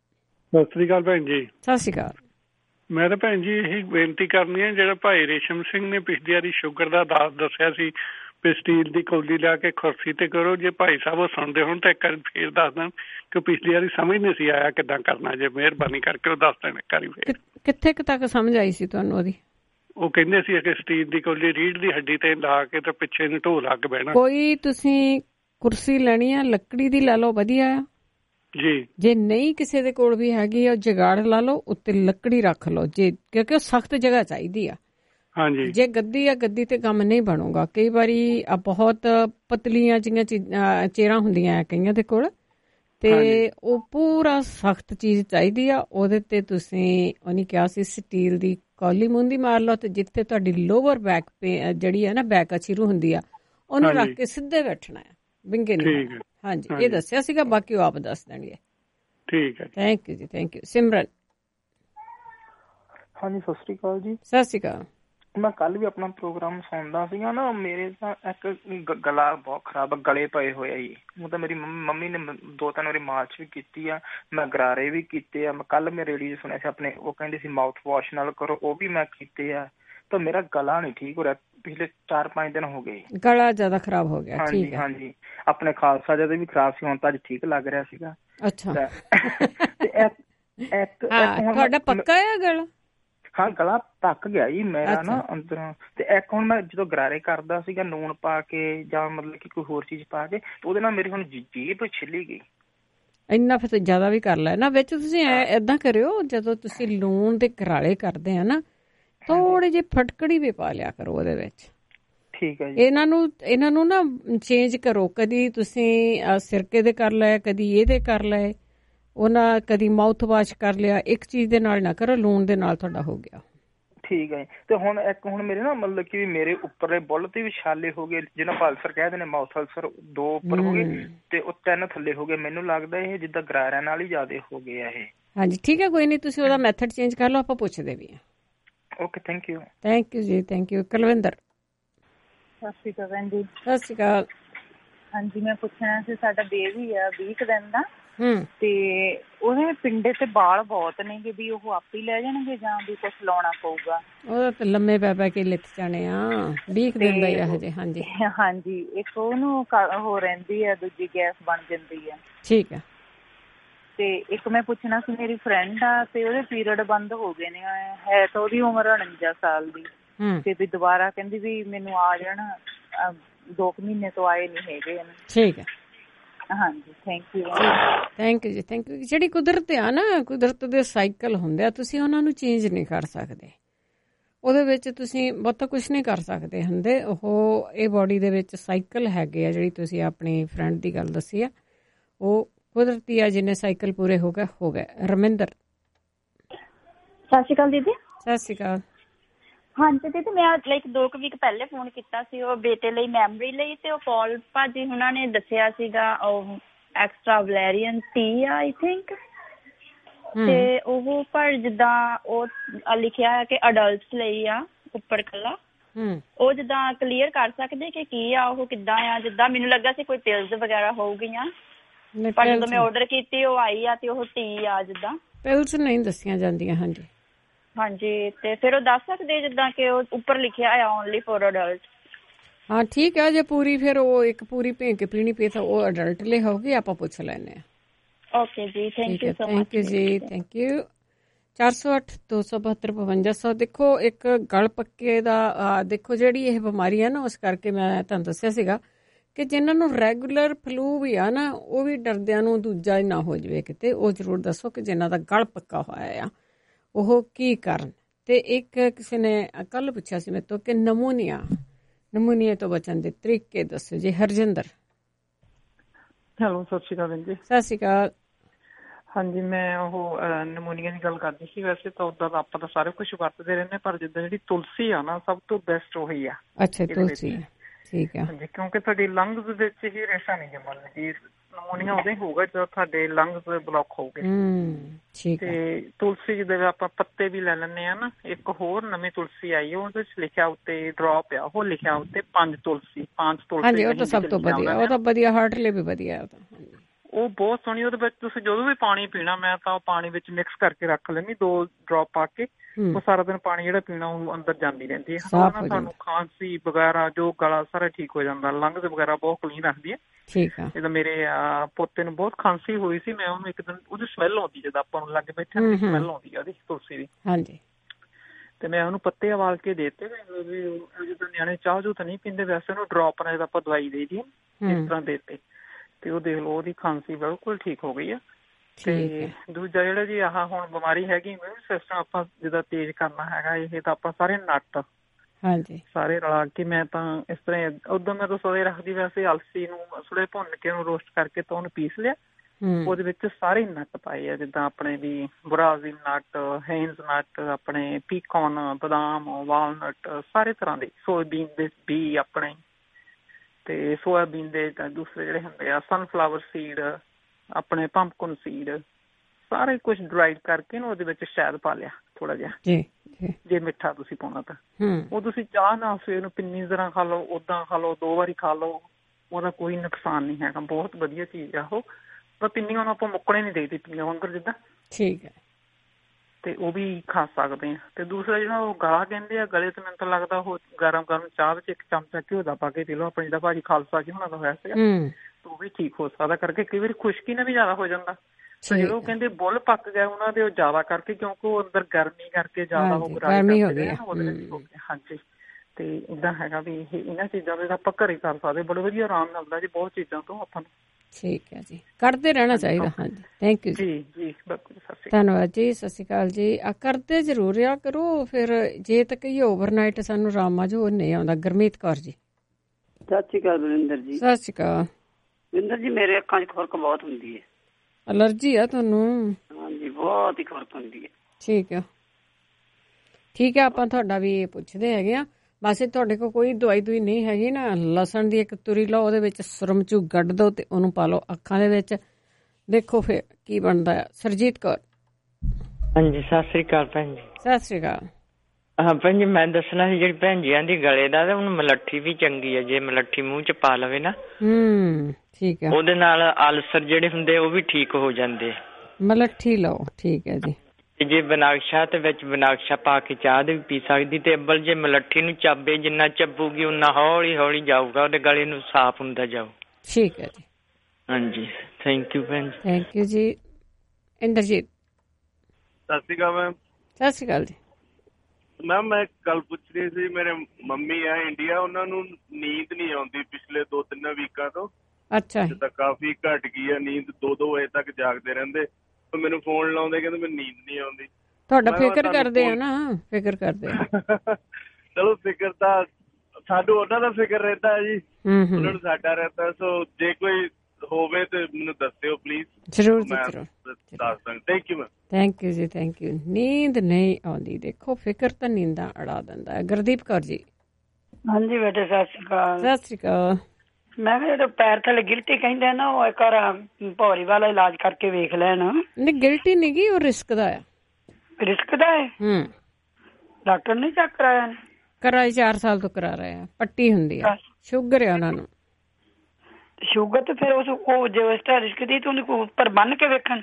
ਸਤਿ ਸ੍ਰੀ ਅਕਾਲ ਭੈਣ ਜੀ। ਸਤਿ ਸ੍ਰੀ ਅਕਾਲ। ਮੈਂ ਤਾਂ ਭੈਣ ਜੀ ਇਹੀ ਬੇਨਤੀ ਕਰਨੀ ਹੈ, ਜਿਹੜਾ ਭਾਈ ਰੇਸ਼ਮ ਸਿੰਘ ਨੇ ਪਿਛਲੀ ਵਾਰੀ ਸ਼ੂਗਰ ਦਾ ਦਾਸ ਦੱਸਿਆ ਸੀ ਵੀ ਸਟੀਲ ਦੀ ਕੌਲੀ ਲਿਆ ਕੇ ਕੁਰਸੀ ਤੇ ਕਰੋ। ਜੇ ਭਾਈ ਸਾਹਿਬ ਉਹ ਸੁਣਦੇ ਹੁਣ ਤਾਂ ਇੱਕ ਵਾਰੀ ਫੇਰ ਦੱਸ ਦੇਣ, ਕਿ ਪਿਛਲੀ ਵਾਰੀ ਸਮਝ ਨਹੀਂ ਸੀ ਆਇਆ ਕਿੱਦਾਂ ਕਰਨਾ। ਜੇ ਮਿਹਰਬਾਨੀ ਕਰਕੇ ਉਹ ਦੱਸ ਦੇਣ ਇੱਕ ਵਾਰੀ ਫੇਰ। ਕਿੱਥੇ ਕੁ ਤੱਕ ਸਮਝ ਆਈ ਸੀ ਤੁਹਾਨੂੰ ਉਹਦੀ? ਉਹ ਕਹਿੰਦੇ ਸੀ ਕਿ ਸਟੀਲ ਦੀ ਕੌਲੀ ਰੀੜ ਦੀ ਹੱਡੀ ਤੇ ਲਾ ਕੇ ਤੇ ਪਿੱਛੇ ਨੂੰ ਢੋ ਲੱਗ ਬਹਿਣਾ। ਕੋਈ ਤੁਸੀਂ ਕੁਰਸੀ ਲੈਣੀ ਆ ਲੱਕੜੀ ਦੀ ਲੈ ਲਓ, ਵਧੀਆ ਆ ਜੀ। ਜੇ ਨਹੀਂ ਕਿਸੇ ਦੇ ਕੋਲ ਵੀ ਹੈਗੀ ਆ, ਜਗਾੜ ਲਾ ਲਓ, ਉੱਤੇ ਲੱਕੜੀ ਰੱਖ ਲਓ ਜੇ, ਕਿਉਂਕਿ ਉਹ ਸਖਤ ਜਗ੍ਹਾ ਚਾਹੀਦੀ ਆ। ਹਾਂਜੀ। ਜੇ ਗੱਦੀ ਆ, ਗੱਦੀ ਤੇ ਕੰਮ ਨਹੀਂ ਬਣੂਗਾ। ਕਈ ਵਾਰੀ ਬਹੁਤ ਪਤਲੀਆਂ ਜਿਹੀਆਂ ਚੇਅਰਾਂ ਹੁੰਦੀਆਂ ਕਈਆਂ ਦੇ ਕੋਲ, ਤੇ ਉਹ ਪੂਰਾ ਸਖਤ ਚੀਜ਼ ਚਾਹੀਦੀ ਆ। ਉਹਦੇ ਤੇ ਤੁਸੀਂ ਉਹਨੇ ਕਿਹਾ ਸੀ ਸਟੀਲ ਦੀ ਕੌਲੀ ਮੁੰਦੀ ਮਾਰ ਲਓ, ਤੇ ਜਿੱਥੇ ਤੁਹਾਡੀ ਲੋਅਰ ਬੈਕ ਜਿਹੜੀ ਆ ਨਾ, ਬੈਕ ਅਚੀਰੂ ਹੁੰਦੀ ਆ, ਉਹਨੂੰ ਰੱਖ ਕੇ ਸਿੱਧੇ ਬੈਠਣਾ ਆ, ਵਿੰਗੇ ਨਹੀਂ। ਹਾਂਜੀ, ਇਹ ਦੱਸਿਆ ਸੀਗਾ, ਬਾਕੀ ਉਹ ਆਪ ਦੱਸ ਦੇਣਗੇ। ਠੀਕ ਹੈ, ਥੈਂਕ ਯੂ ਜੀ, ਥੈਂਕ ਯੂ। ਸਿਮਰਨ। ਹਾਂਜੀ, ਸਤਿ ਸ੍ਰੀ ਅਕਾਲ ਜੀ। ਸਤਿ ਸ੍ਰੀ ਅਕਾਲ। ਮੈਂ ਕੱਲ ਵੀ ਆਪਣਾ ਪ੍ਰੋਗਰਾਮ ਸੁਣਦਾ ਸੀਗਾ ਨਾ, ਮੇਰੇ ਤਾਂ ਇੱਕ ਗਲਾ ਬਹੁਤ ਖਰਾਬ, ਗਲੇ ਪਏ ਹੋਏ ਆ ਜੀ। ਉਹ ਤਾਂ ਮੇਰੀ ਮੰਮੀ ਨੇ ਦੋ ਤਿੰਨ ਵਾਰੀ ਮਾਰਚ ਵੀ ਕੀਤੀ ਆ, ਮੈਂ ਗਰਾਰੇ ਵੀ ਕੀਤੇ ਆ। ਮੈਂ ਕੱਲ ਮੈਂ ਰੇਡੀਓ ਸੁਣਿਆ ਸੀ ਆਪਣੇ, ਉਹ ਕਹਿੰਦੇ ਸੀ ਮਾਊਥ ਵਾਸ਼ ਨਾਲ ਕਰੋ, ਉਹ ਵੀ ਮੈਂ ਕੀਤੇ ਆ। ਤਾਂ ਮੇਰਾ ਗਲਾ ਨਹੀਂ ਠੀਕ ਹੋ ਰਿਹਾ, ਪਿਛਲੇ ਚਾਰ ਪੰਜ ਦਿਨ ਹੋ ਗਏ। ਗਲਾ ਜ਼ਿਆਦਾ ਖਰਾਬ ਹੋ ਗਿਆ? ਹਾਂਜੀ ਹਾਂਜੀ, ਆਪਣੇ ਖਾਲਸਾ ਜਦ ਵੀ ਖਰਾਬ ਸੀ, ਹੁਣ ਤਾਂ ਅੱਜ ਠੀਕ ਲੱਗ ਰਿਹਾ ਸੀਗਾ। ਅੱਛਾ। ਤੁਹਾਡਾ ਪੱਕਾ ਆ ਗਲਾ? ਹਾਂ, ਗਲਾ ਪੱਕ ਗਿਆ ਜੀ ਮੇਰਾ ਨਾ ਅੰਦਰੋਂ। ਤੇ ਇੱਕ ਹੁਣ ਮੈਂ ਜਦੋਂ ਗਰਾਰੇ ਕਰਦਾ ਸੀਗਾ ਨੂਣ ਪਾ ਕੇ, ਜਾਂ ਮਤਲਬ ਕਿ ਕੋਈ ਹੋਰ ਚੀਜ਼ ਪਾ ਕੇ, ਉਹਦੇ ਨਾਲ ਮੇਰੀ ਹੁਣ ਜੀਭ ਛਿੱਲੀ ਗਈ। ਇੰਨਾ ਫਿਰ ਜ਼ਿਆਦਾ ਵੀ ਕਰ ਲੈ ਨਾ ਵਿੱਚ। ਤੁਸੀਂ ਏਦਾਂ ਕਰਿਓ, ਜਦੋਂ ਤੁਸੀਂ ਲੂਣ ਦੇ ਕਰਾਲੇ ਕਰਦੇ ਆ ਨਾ, ਥੋੜੀ ਜਿਹੀ ਫਟਕੜੀ ਵੀ ਪਾ ਲਿਆ ਕਰੋ ਉਹਦੇ ਵਿੱਚ। ਠੀਕ ਹੈ ਜੀ। ਇਹਨਾਂ ਨੂੰ ਇਹਨਾਂ ਨੂੰ ਨਾ ਚੇਂਜ ਕਰੋ, ਕਦੀ ਤੁਸੀਂ ਸਿਰਕੇ ਦੇ ਕਰ ਲਏ, ਕਦੀ ਇਹਦੇ ਕਰ ਲਏ, ਉਹਨਾਂ ਕਦੀ ਮਾਊਥ ਵਾਸ਼ ਕਰ ਲਿਆ। ਇੱਕ ਚੀਜ਼ ਦੇ ਨਾਲ ਨਾ ਕਰੋ, ਲੂਣ ਦੇ ਨਾਲ ਤੁਹਾਡਾ ਹੋ ਗਿਆ। ਠੀਕ ਹੈ। ਤੇ ਹੁਣ ਇੱਕ ਹੁਣ ਮੇਰੇ ਨਾ ਮਤਲਬ ਕਿ ਮੇਰੇ ਉੱਪਰਲੇ ਬੁੱਲ ਤੇ ਵੀ ਛਾਲੇ ਹੋ ਗਏ, ਜਿਹਨਾਂ ਨੂੰ ਅਲਸਰ ਕਹਿ ਦਿੰਦੇ, ਮਾਊਥ ਅਲਸਰ, ਦੋ ਉੱਪਰ ਹੋ ਗਏ ਤੇ ਉਹ ਤਿੰਨ ਥੱਲੇ ਹੋ ਗਏ। ਮੈਨੂੰ ਲੱਗਦਾ ਇਹ ਜਿੱਦਾਂ ਗਰਾਰਿਆਂ ਨਾਲ ਹੀ ਜ਼ਿਆਦਾ ਹੋ ਗਏ ਆ ਇਹ। ਹਾਂਜੀ ਠੀਕ ਹੈ, ਕੋਈ ਨਹੀਂ, ਤੁਸੀਂ ਉਹਦਾ ਮੈਥਡ ਚੇਂਜ ਕਰ ਲਓ, ਆਪਾਂ ਪੁੱਛਦੇ ਵੀ ਹਾਂ। Okay, thank you. Thank you ਜੀ, ਥੈਂਕ ਯੂ। ਕੁਲਵਿੰਦਰ। ਸਤਿ ਸ਼੍ਰੀ ਅਕਾਲ ਭੈਣ ਜੀ। ਸਤਿ ਸ਼੍ਰੀ ਅਕਾਲ। ਹਾਂਜੀ, ਮੈਂ ਪੁੱਛਣਾ ਸੀ, ਸਾਡਾ ਬੇਬੀ ਆ ਵੀਹ ਕੁ ਦਿਨ ਦਾ, ਹੂੰ, ਤੇ ਉਹਦੇ ਪਿੰਡੇ ਤੇ ਬਾਲ ਬਹੁਤ ਨੇ ਕਿ ਵੀ ਉਹ ਆਪੇ ਲੈ ਜਾਣਗੇ ਜਾਂ ਵੀ ਕੁਛ ਲਾਉਣਾ ਪਊਗਾ? ਉਹਦਾ ਤਾਂ ਲੰਮੇ ਪੈ ਪੈ ਕੇ ਲਿੱਥ ਜਾਣੇ ਆ, ਵੀਹ ਕੁ ਦਿਨ ਦਾ ਹੀ ਆ ਹਜੇ। ਹਾਂਜੀ ਹਾਂਜੀ, ਇੱਕ ਉਹਨੂੰ ਹੋ ਰਹਿੰਦੀ ਆ, ਦੂਜੀ ਗੈਸ ਬਣ ਜਾਂਦੀ ਆ। ਠੀਕ ਆ। ਤੇ ਇੱਕ ਮੈਂ ਪੁੱਛਣਾ ਸੀ, ਮੇਰੀ ਫਰੈਂਡ ਆ ਤੇ ਉਹਦੇ ਪੀਰੀਅਡ ਬੰਦ ਹੋ ਗਏ ਨੇ, ਹੈ ਤਾਂ ਉਹਦੀ ਉਮਰ ਉਣੰਜਾ ਸਾਲ ਦੀ, ਤੇ ਵੀ ਦੁਬਾਰਾ ਕਹਿੰਦੀ ਵੀ ਮੈਨੂੰ ਆ ਜਾਣ, ਦੋ ਕੁ ਮਹੀਨੇ ਤੋਂ ਆਏ ਨਹੀਂ ਹੈਗੇ। ਠੀਕ ਹੈ, ਹਾਂਜੀ, ਥੈਂਕ ਯੂ। ਥੈਂਕ ਯੂ ਜੀ, ਥੈਂਕ ਯੂ। ਜਿਹੜੀ ਕੁਦਰਤ ਆ ਨਾ, ਕੁਦਰਤ ਦੇ ਸਾਈਕਲ ਹੁੰਦੇ ਆ, ਤੁਸੀਂ ਉਹਨਾਂ ਨੂੰ ਚੇਂਜ ਨਹੀਂ ਕਰ ਸਕਦੇ। ਉਹਦੇ ਵਿੱਚ ਤੁਸੀਂ ਬਹੁਤਾ ਕੁਛ ਨਹੀਂ ਕਰ ਸਕਦੇ ਹੁੰਦੇ। ਉਹ ਇਹ ਬੋਡੀ ਦੇ ਵਿੱਚ ਸਾਈਕਲ ਹੈਗੇ ਆ, ਜਿਹੜੀ ਤੁਸੀਂ ਆਪਣੀ ਫਰੈਂਡ ਦੀ ਗੱਲ ਦੱਸੀ ਆ, ਉਹ ਕੁਦਰਤੀ ਆ। ਜਿੰਨੇ ਸਾਈਕਲ ਪੂਰੇ ਹੋ ਗਏ ਹੋ ਗਏ। ਰਮਿੰਦਰ। ਸਤਿ ਸ਼੍ਰੀ ਅਕਾਲ ਦੀਦੀ। ਸਤਿ ਸ਼੍ਰੀ ਅਕਾਲ। ਹਾਂਜੀ ਦੀਦੀ, ਮੈਂ ਲਾਈਕ ਦੋ ਕੁ ਵੀਕ ਪਹਿਲੇ ਫੋਨ ਕੀਤਾ ਸੀ ਉਹ ਬੇਟੇ ਲਈ ਮੈਮਰੀ ਲਈ, ਤੇ ਉਹ ਪੌਲ ਭਾਜੀ ਉਹਨਾਂ ਨੇ ਦੱਸਿਆ ਸੀਗਾ ਉਹ ਐਕਸਟਰਾ ਵਲੈਰੀਅਨ ਟੀ ਆ ਆਈ ਥਿੰਕ, ਤੇ ਉਹ ਪਰ ਜਿੱਦਾਂ ਉਹ ਲਿਖਿਆ ਹੈ ਕਿ ਅਡਲਟਸ ਲਈ ਆ ਉੱਪਰ ਕੱਲਾ, ਉਹ ਜਿੱਦਾਂ ਕਲੀਅਰ ਕਰ ਸਕਦੇ ਕਿ ਕੀ ਆ ਉਹ, ਕਿੱਦਾਂ ਆ? ਜਿੱਦਾਂ ਮੈਨੂੰ ਲੱਗਾ ਸੀ ਕੋਈ ਪਿਲਸ ਵਗੈਰਾ ਹੋਊਗੀਆਂ, ਪਰ ਜਦੋਂ ਮੈਂ ਆਰਡਰ ਕੀਤੀ ਉਹ ਆਈ ਆ ਤੇ ਉਹ ਟੀ ਆ। ਜਿੱਦਾਂ ਪਿਲਸ ਨਹੀਂ ਦੱਸੀਆਂ ਜਾਂਦੀਆਂ। ਹਾਂਜੀ ਹਾਂਜੀ, ਤੇ ਫਿਰ ਉਹ ਦੱਸ ਸਕਦੇ ਜਿੱਦਾਂ ਕਿ ਉਹ ਉੱਪਰ ਲਿਖਿਆ ਆ ਓਨਲੀ ਫॉर ਅਡਲਟ? ਹਾਂ ਠੀਕ ਹੈ, ਜੇ ਪੂਰੀ ਫਿਰ ਉਹ ਇੱਕ ਪੂਰੀ ਭੇ ਕੇ ਪੀਣੀ ਪਈ ਤਾਂ ਉਹ ਅਡਲਟ ਲਈ ਹੋਊਗੀ, ਆਪਾਂ ਪੁੱਛ ਲੈਂਦੇ ਹਾਂ। ਓਕੇ ਜੀ, thank you so much. Thank you ਜੀ, ਥੈਂਕ ਯੂ। ਚਾਰ ਸੌ ਅੱਠ ਦੋ ਸੌ ਬਹੱਤਰ ਬਵੰਜਾ ਸੌ। ਦੇਖੋ ਇੱਕ ਗਲ ਪੱਕੇ ਦਾ, ਦੇਖੋ ਜਿਹੜੀ ਇਹ ਬਿਮਾਰੀ ਹੈ ਨਾ, ਉਸ ਕਰਕੇ ਮੈਂ ਤੁਹਾਨੂੰ ਦੱਸਿਆ ਸੀਗਾ ਕਿ ਜਿਹਨਾਂ ਨੂੰ ਰੈਗੂਲਰ ਫਲੂ ਵੀ ਆ ਨਾ, ਉਹ ਵੀ ਡਰਦਿਆਂ ਨੂੰ ਦੂਜਾ ਹੀ ਨਾ ਹੋ ਜਾਵੇ ਕਿਤੇ, ਉਹ ਜ਼ਰੂਰ ਦੱਸੋ ਕਿ ਜਿਹਨਾਂ ਦਾ ਗਲ ਪੱਕਾ ਹੋਇਆ ਆ ਉਹ ਕੀ ਕਰਨ। ਤੇ ਇੱਕ ਕਿਸੇ ਨੇ ਕੱਲ ਪੁੱਛਿਆ ਸੀ ਮੇਰੇ ਤੋਂ ਕਿ ਨਮੂਨੀਆ, ਨਮੂਨੀਆ ਤੋਂ ਬਚਣ ਦੇ ਤਰੀਕੇ ਦੱਸੋ ਜੀ। ਹਰਜਿੰਦਰ। ਹੈਲੋ, ਸਤਿ ਸ਼੍ਰੀ ਅਕਾਲ ਜੀ। ਸਤਿ ਸ਼੍ਰੀ ਅਕਾਲ। ਹਾਂਜੀ, ਮੈਂ ਉਹ ਨਮੂਨੀਆ ਦੀ ਗੱਲ ਕਰਦੀ ਸੀ। ਵੈਸੇ ਤਾਂ ਉੱਦਾਂ ਤਾਂ ਆਪਾਂ ਤਾਂ ਸਾਰੇ ਕੁਛ ਵਰਤਦੇ ਰਹਿੰਦੇ, ਪਰ ਜਿੱਦਾਂ ਜਿਹੜੀ ਤੁਲਸੀ ਆ ਨਾ, ਸਭ ਤੋਂ ਬੈਸਟ ਉਹੀ ਆ। ਅੱਛਾ, ਤੁਲਸੀ, ਠੀਕ ਆ। ਹਾਂਜੀ, ਕਿਉਂਕਿ ਤੁਹਾਡੀ ਲੰਗਸ ਵਿੱਚ ਹੀ ਰੇਸ਼ਾ ਨਹੀਂ ਜੰਮਣ ਦੀ। ਨਮੂਨੀਆ ਉਦੋਂ ਹੀ ਹੋਊਗਾ ਜਦੋਂ ਤੁਹਾਡੇ ਲੰਗਸ ਬਲੌਕ ਹੋਊਗੇ। ਤੇ ਤੁਲਸੀ ਜਿਹਦੇ ਆਪਾਂ ਪੱਤੇ ਵੀ ਲੈ ਲੈਂਦੇ ਆ ਨਾ, ਇੱਕ ਹੋਰ ਨਵੀਂ ਤੁਲਸੀ ਆਈ ਆ, ਉਹਦੇ ਚ ਲਿਖਿਆ ਉੱਤੇ ਡਰੌਪ ਆ, ਉਹ ਲਿਖਿਆ ਉੱਤੇ ਪੰਜ ਤੁਲਸੀ, ਪੰਜ ਤੁਲਸੀ। ਹਾਂਜੀ, ਉਹ ਤਾਂ ਸਭ ਤੋਂ ਵਧੀਆ, ਉਹ ਤਾਂ ਵਧੀਆ, ਹਾਰਟ ਲਈ ਵੀ ਵਧੀਆ। ਉਹ ਬਹੁਤ ਸੋਹਣੀ। ਉਹਦੇ ਵਿੱਚ ਤੁਸੀਂ ਜਦੋਂ ਵੀ ਪਾਣੀ ਪੀਣਾ, ਮੈਂ ਤਾਂ ਉਹ ਪਾਣੀ ਵਿੱਚ ਮਿਕਸ ਕਰਕੇ ਰੱਖ ਲੈਂਦੀ, ਦੋ ਡਰੌਪ ਪਾ ਕੇ। ਉਹ ਸਾਰਾ ਦਿਨ ਪਾਣੀ ਜਿਹੜਾ ਪੀਣਾ ਉਹ ਅੰਦਰ ਜਾਂਦੀ ਰਹਿੰਦੀ ਹੈ। ਸਾਨੂੰ ਖਾਂਸੀ ਵਗੈਰਾ, ਜੋ ਗਲਾ ਸਾਰਾ ਠੀਕ ਹੋ ਜਾਂਦਾ। ਲੰਗਸ ਵਗੈਰਾ ਬਹੁਤ ਕਲੀਨ ਰੱਖਦੀ ਹੈ। ਠੀਕ ਆ। ਜਿੱਦਾਂ ਮੇਰੇ ਪੋਤੇ ਨੂੰ ਬਹੁਤ ਖਾਂਸੀ ਹੋਈ ਸੀ, ਮੈਂ ਉਹਨੂੰ ਇੱਕ ਦਿਨ, ਉਹਦੀ ਸਮੈਲ ਆਉਂਦੀ ਜਦੋਂ ਆਪਾਂ ਨੂੰ ਲੱਗ ਬੈਠੇ, ਸਮੈਲ ਆਉਂਦੀ ਆ ਉਹਦੀ ਤੁਲਸੀ ਦੀ। ਹਾਂਜੀ, ਤੇ ਮੈਂ ਉਹਨੂੰ ਪੱਤੇ ਉਬਾਲ ਕੇ ਦੇ ਦਿੱਤੇ। ਜਿੱਦਾਂ ਨਿਆਣੇ ਚਾਹ ਚੂਹ ਤਾਂ ਨਹੀਂ ਪੀਂਦੇ, ਵੈਸੇ ਉਹਨੂੰ ਡਰੌਪ ਨਾਲ ਆਪਾਂ ਦਵਾਈ ਦੇ ਦੀ, ਇਸ ਤਰ੍ਹਾਂ ਦੇ ਦਿੱਤੇ, ਤੇ ਉਹ ਦੇਖ ਲਓ ਉਹਦੀ ਖਾਂਸੀ ਬਿਲਕੁਲ ਠੀਕ ਹੋ ਗਈ ਆ। ਤੇ ਦੂਜਾ ਜਿਹੜਾ ਜੀ ਆਹ ਹੁਣ ਬਿਮਾਰੀ ਹੈਗੀ ਇਮਿਊਨ ਸਿਸਟਮ, ਆਪਾਂ ਜਿੱਦਾਂ ਤੇਜ਼ ਕਰਨਾ ਹੈਗਾ, ਇਹ ਤਾਂ ਆਪਾਂ ਸਾਰੇ ਨੱਟ ਹਾਂਜੀ ਸਾਰੇ ਰਲਾ ਕੇ, ਮੈਂ ਤਾਂ ਇਸ ਤਰ੍ਹਾਂ ਉਦੋਂ ਮੈਂ ਤਾਂ ਸੋਏ ਰੱਖਦੀ, ਵੈਸੇ ਅਲਸੀ ਨੂੰ ਥੋੜੇ ਭੁੰਨ ਕੇ ਉਹਨੂੰ ਰੋਸਟ ਕਰਕੇ ਤਾਂ ਉਹਨੂੰ ਪੀਸ ਲਿਆ, ਉਹਦੇ ਵਿੱਚ ਸਾਰੇ ਨੱਟ ਪਾਏ ਆ, ਜਿੱਦਾਂ ਆਪਣੇ ਵੀ ਬਰਾਜ਼ੀਲ ਨੱਟ, ਹੈਂਜ਼ ਨੱਟ, ਆਪਣੇ ਪੀਕੌਨ, ਬਦਾਮ, ਵਾਲਨਟ, ਸਾਰੇ ਤਰ੍ਹਾਂ ਦੇ, ਸੋਇਆਬੀਨ ਦੇ ਬੀ ਆਪਣੇ, ਤੇ ਸੋਇਆਬੀਨ ਦੇ ਦੂਸਰੇ ਜਿਹੜੇ ਹੁੰਦੇ ਆ, ਸਨਫਲਾਵਰ ਸੀਡ, ਆਪਣੇ ਪੰਪਕਿਨ ਸੀਡ, ਸਾਰੇ ਕੁਛ ਡਰਾਈਡ ਕਰਕੇ ਨਾ ਉਹਦੇ ਵਿੱਚ ਸ਼ਹਿਦ ਪਾ ਲਿਆ ਥੋੜਾ ਜਿਹਾ, ਜੇ ਮਿੱਠਾ ਤੁਸੀਂ ਪਾਉਣਾ ਤਾਂ। ਉਹ ਤੁਸੀਂ ਚਾਹ ਨਾਲ ਸਵੇਰ ਨੂੰ ਪਿੰਨੀ ਤਰ੍ਹਾਂ ਖਾ ਲਓ, ਓਦਾਂ ਖਾ ਲਓ, ਦੋ ਵਾਰੀ ਖਾ ਲਓ, ਉਹਦਾ ਕੋਈ ਨੁਕਸਾਨ ਨਹੀਂ ਹੈਗਾ, ਬਹੁਤ ਵਧੀਆ ਚੀਜ਼ ਆ ਉਹ। ਪਰ ਪਿੰਨੀਆਂ ਨੂੰ ਆਪਾਂ ਮੁੱਕਣੇ ਨਹੀਂ ਦੇਈਦੀ, ਪਿੰਨੀਆਂ ਵਾਂਗਰ ਜਿੱਦਾਂ। ਠੀਕ ਹੈ, ਤੇ ਉਹ ਵੀ ਖਾ ਸਕਦੇ ਆ। ਤੇ ਦੂਸਰਾ ਜਿਹੜਾ ਉਹ ਗਲਾ ਕਹਿੰਦੇ ਆ, ਗਲੇ ਤੇ ਮੈਨੂੰ ਤਾਂ ਲੱਗਦਾ ਉਹ ਗਰਮ ਗਰਮ ਚਾਹ ਵਿੱਚ ਇੱਕ ਚਮਚਾ ਘਿਓ ਦਾ ਪਾ ਕੇ ਪੀ ਲਓ, ਆਪਣੇ ਜਿਹੜਾ ਭਾਜੀ ਖਾਲਸਾ ਜੀ ਹੋਣਾ ਦਾ ਹੋਇਆ ਸੀਗਾ, ਉਹ ਵੀ ਠੀਕ ਹੋ ਸਕਦਾ। ਕਰਕੇ ਕਈ ਵਾਰੀ ਖੁਸ਼ਕੀ ਨਾਲ ਵੀ ਜ਼ਿਆਦਾ ਹੋ ਜਾਂਦਾ, ਜਦੋਂ ਉਹ ਕਹਿੰਦੇ ਬੁੱਲ ਪੱਕ ਗਏ ਉਹਨਾਂ ਦੇ, ਉਹ ਜ਼ਿਆਦਾ ਕਰਕੇ, ਕਿਉਂਕਿ ਉਹ ਅੰਦਰ ਗਰਮੀ ਕਰਕੇ ਜ਼ਿਆਦਾ ਉਹ ਗਰਮੀ ਹੋ ਗਈ। ਹਾਂਜੀ, ਤੇ ਏਦਾਂ ਹੈਗਾ ਵੀ ਇਹ ਇਹਨਾਂ ਚੀਜ਼ਾਂ ਦੇ ਆਪਾਂ ਘਰੇ ਕਰ ਸਕਦੇ, ਬੜੇ ਵਧੀਆ ਆਰਾਮ ਮਿਲਦਾ ਜੀ ਬਹੁਤ ਚੀਜ਼ਾਂ ਤੋਂ ਆਪਾਂ ਨੂੰ। ਠੀਕ ਹੈ ਜੀ, ਕਰਦੇ ਰਹਿਣਾ ਚਾਹੀਦਾ। ਹਾਂਜੀ, ਥੈਂਕ ਯੂ ਜੀ, ਧੰਨਵਾਦ ਜੀ, ਸਤਿ ਸ਼੍ਰੀ ਅਕਾਲ ਜੀ। ਆ ਕਰਦੇ ਜ਼ਰੂਰ ਆ ਕਰੋ। ਫਿਰ ਜੇ ਤਾਂ ਕਹੀਏ ਓਵਰਨਾਈਟ ਸਾਨੂੰ ਆਰਾਮ ਆ ਜੋ ਨਹੀਂ ਆਉਂਦਾ। ਗੁਰਮੀਤ ਕੌਰ ਜੀ, ਸਤਿ ਸ਼੍ਰੀ ਅਕਾਲ। ਵਰਿੰਦਰ ਜੀ, ਸਤਿ ਸ਼੍ਰੀ ਅਕਾਲ। ਵਰਿੰਦਰ ਜੀ, ਮੇਰੇ ਅੱਖਾਂ 'ਚ ਖੁਰਕ ਬਹੁਤ ਹੁੰਦੀ ਹੈ। ਅਲਰਜੀ ਆ ਤੁਹਾਨੂੰ? ਹਾਂਜੀ, ਬਹੁਤ ਹੀ ਖੁਰਕ ਹੁੰਦੀ ਹੈ। ਠੀਕ ਆ, ਠੀਕ ਹੈ, ਆਪਾਂ ਤੁਹਾਡਾ ਵੀ ਪੁੱਛਦੇ ਹੈਗੇ ਆ। ਬਸ ਤੁਹਾਡੇ ਕੋਲ ਕੋਈ ਦਵਾਈ ਦੂਈ ਨਹੀਂ ਹੈਗੀ ਨਾ? ਲਸਣ ਦੀ ਇੱਕ ਤੁਰੀ ਲਓ, ਉਹਦੇ ਵਿੱਚ ਸੁਰਮਚੂ ਗੱਡ ਦਿਓ ਤੇ ਉਹਨੂੰ ਪਾ ਲਓ ਅੱਖਾਂ ਦੇ ਵਿੱਚ, ਦੇਖੋ ਫਿਰ ਕੀ ਬਣਦਾ ਆ। ਸਰਜੀਤ ਕੌਰ, ਹਾਂਜੀ, ਸਤਿ ਸ੍ਰੀ ਅਕਾਲ ਭੈਣ ਜੀ। ਸਤਿ ਸ੍ਰੀ ਅਕਾਲ। ਹਾਂ ਭੈਣ ਜੀ, ਮੈਂ ਦੱਸਣਾ ਸੀ ਜਿਹੜੀ ਭੈਣ ਜੀ ਆਂਦੀ ਗਲੇ ਦਾ, ਉਹਨੂੰ ਮਲੱਠੀ ਵੀ ਚੰਗੀ ਹੈ। ਜੇ ਮਲੱਠੀ ਮੂੰਹ 'ਚ ਪਾ ਲਵੇ ਨਾ, ਹੂੰ ਠੀਕ ਹੈ, ਉਹਦੇ ਨਾਲ ਅਲਸਰ ਜਿਹੜੇ ਹੁੰਦੇ ਉਹ ਵੀ ਠੀਕ ਹੋ ਜਾਂਦੇ। ਮਲੱਠੀ ਲਓ, ਠੀਕ ਹੈ ਜੀ। ਜੇ ਬਨਾਕਸ਼ਾ ਤੇ ਵਿੱਚ ਬਨਾਕਸ਼ਾ ਪਾ ਕੇ ਚਾਹ ਦੇ ਵੀ ਪੀ ਸਕਦੀ। ਤੇ ਅੱਬਲ ਜੇ ਮਲੱਠੀ ਨੂੰ ਚੱਬੇ, ਜਿੰਨਾ ਚੱਬੂਗੀ ਉਨਾ ਹੌਲੀ ਹੌਲੀ ਜਾਊਗਾ, ਉਹਦੇ ਗਲੇ ਨੂੰ ਸਾਫ਼ ਹੁੰਦਾ ਜਾਊ। ਠੀਕ ਹੈ ਜੀ, ਹਾਂਜੀ, ਥੈਂਕ ਯੂ ਭੈਣ ਜੀ। ਥੈਂਕ ਯੂ ਜੀ। ਇੰਦਰਜੀਤ, ਸਤਿ ਸ਼੍ਰੀ ਅਕਾਲ ਮੈਮ। ਸਤਿ ਸ਼੍ਰੀ ਅਕਾਲ ਜੀ। ਮੈਮ ਮੈਂ ਗੱਲ ਪੁੱਛਣੀ ਸੀ, ਮੇਰੇ ਮੰਮੀ ਆ ਇੰਡੀਆ, ਉਹਨਾਂ ਨੂੰ ਨੀਂਦ ਨਹੀਂ ਆਉਂਦੀ ਪਿਛਲੇ ਦੋ ਤਿੰਨ ਵੀਕਾਂ ਤੋਂ। ਅੱਛਾ, ਜਿੱਦਾਂ ਕਾਫੀ ਘਟ ਗਈ ਆ ਨੀਂਦ, ਦੋ ਦੋ ਵਜੇ ਤੱਕ ਜਾਗਦੇ ਰਹਿੰਦੇ। ਮੈਨੂੰ ਫੋਨ ਲਾਉਂਦੇ, ਕਹਿੰਦੇ ਮੈਨੂੰ ਨੀਂਦ ਨਹੀਂ ਆਉਂਦੀ। ਤੁਹਾਡਾ ਫਿਕਰ ਕਰਦੇ ਆ ਨਾ, ਫਿਕਰ ਕਰਦੇ ਆ। ਚਲੋ ਫਿਕਰ ਤਾਂ ਸਾਨੂੰ ਉਹਨਾਂ ਦਾ ਫਿਕਰ ਰਹਿੰਦਾ ਹੈ ਜੀ, ਉਹਨਾਂ ਨੂੰ ਸਾਡਾ ਰਹਿੰਦਾ। ਸੋ ਜੇ ਕੋਈ ਹੋਵੇ ਤੇ ਮੈਨੂੰ ਦੱਸਿਓ ਪਲੀਜ਼। ਜ਼ਰੂਰ ਜੀ, ਜ਼ਰੂਰ ਦੱਸ ਦਾਂਗੇ। Thank you ma'am. Thank you ਜੀ, ਥੈਂਕ ਯੂ। ਨੀਂਦ ਨਹੀਂ ਆਉਂਦੀ, ਦੇਖੋ ਫਿਕਰ ਤਾਂ ਨੀਂਦਾਂ ਅੜਾ ਦਿੰਦਾ ਹੈ। ਗੁਰਦੀਪ ਕੌਰ ਜੀ, ਹਾਂਜੀ ਬੇਟੇ, ਸਤਿ ਸ਼੍ਰੀ ਅਕਾਲ। ਸਤਿ ਸ਼੍ਰੀ ਅਕਾਲ। ਮੈਂ ਕਿਹਾ ਜਦੋਂ ਪੈਰ ਥੱਲੇ ਗਿਲਟੀ ਕਹਿੰਦੇ ਨਾ, ਉਹ ਇੱਕ ਵਾਰ ਭੌਰੀ ਵਾਲਾ ਇਲਾਜ ਕਰਕੇ ਵੇਖ ਲੈਣ। ਨਹੀਂ, ਗਿਲਟੀ ਨਹੀਂ ਗੀ, ਉਹ ਰਿਸਕ ਦਾ ਆ। ਰਿਸਕ ਦਾ ਹੈ? ਹੂੰ। ਡਾਕਟਰ ਨੇ ਚੈੱਕ ਕਰਾਇਆ? ਕਰਾਈ, ਚਾਰ ਸਾਲ ਤੋਂ ਕਰਾ ਰਹੇ ਆ। ਪੱਟੀ ਹੁੰਦੀ ਆ, ਸ਼ੂਗਰ ਆ ਉਹਨਾਂ ਨੂੰ। ਸ਼ੂਗਰ ਤੇ ਫਿਰ ਉਸ ਉਹ ਜੇ ਇਸ ਤਰ੍ਹਾਂ ਰਿਸਕ ਦੀ ਤਾਂ ਉਹਨੂੰ ਉੱਪਰ ਬੰਨ ਕੇ ਵੇਖਣ।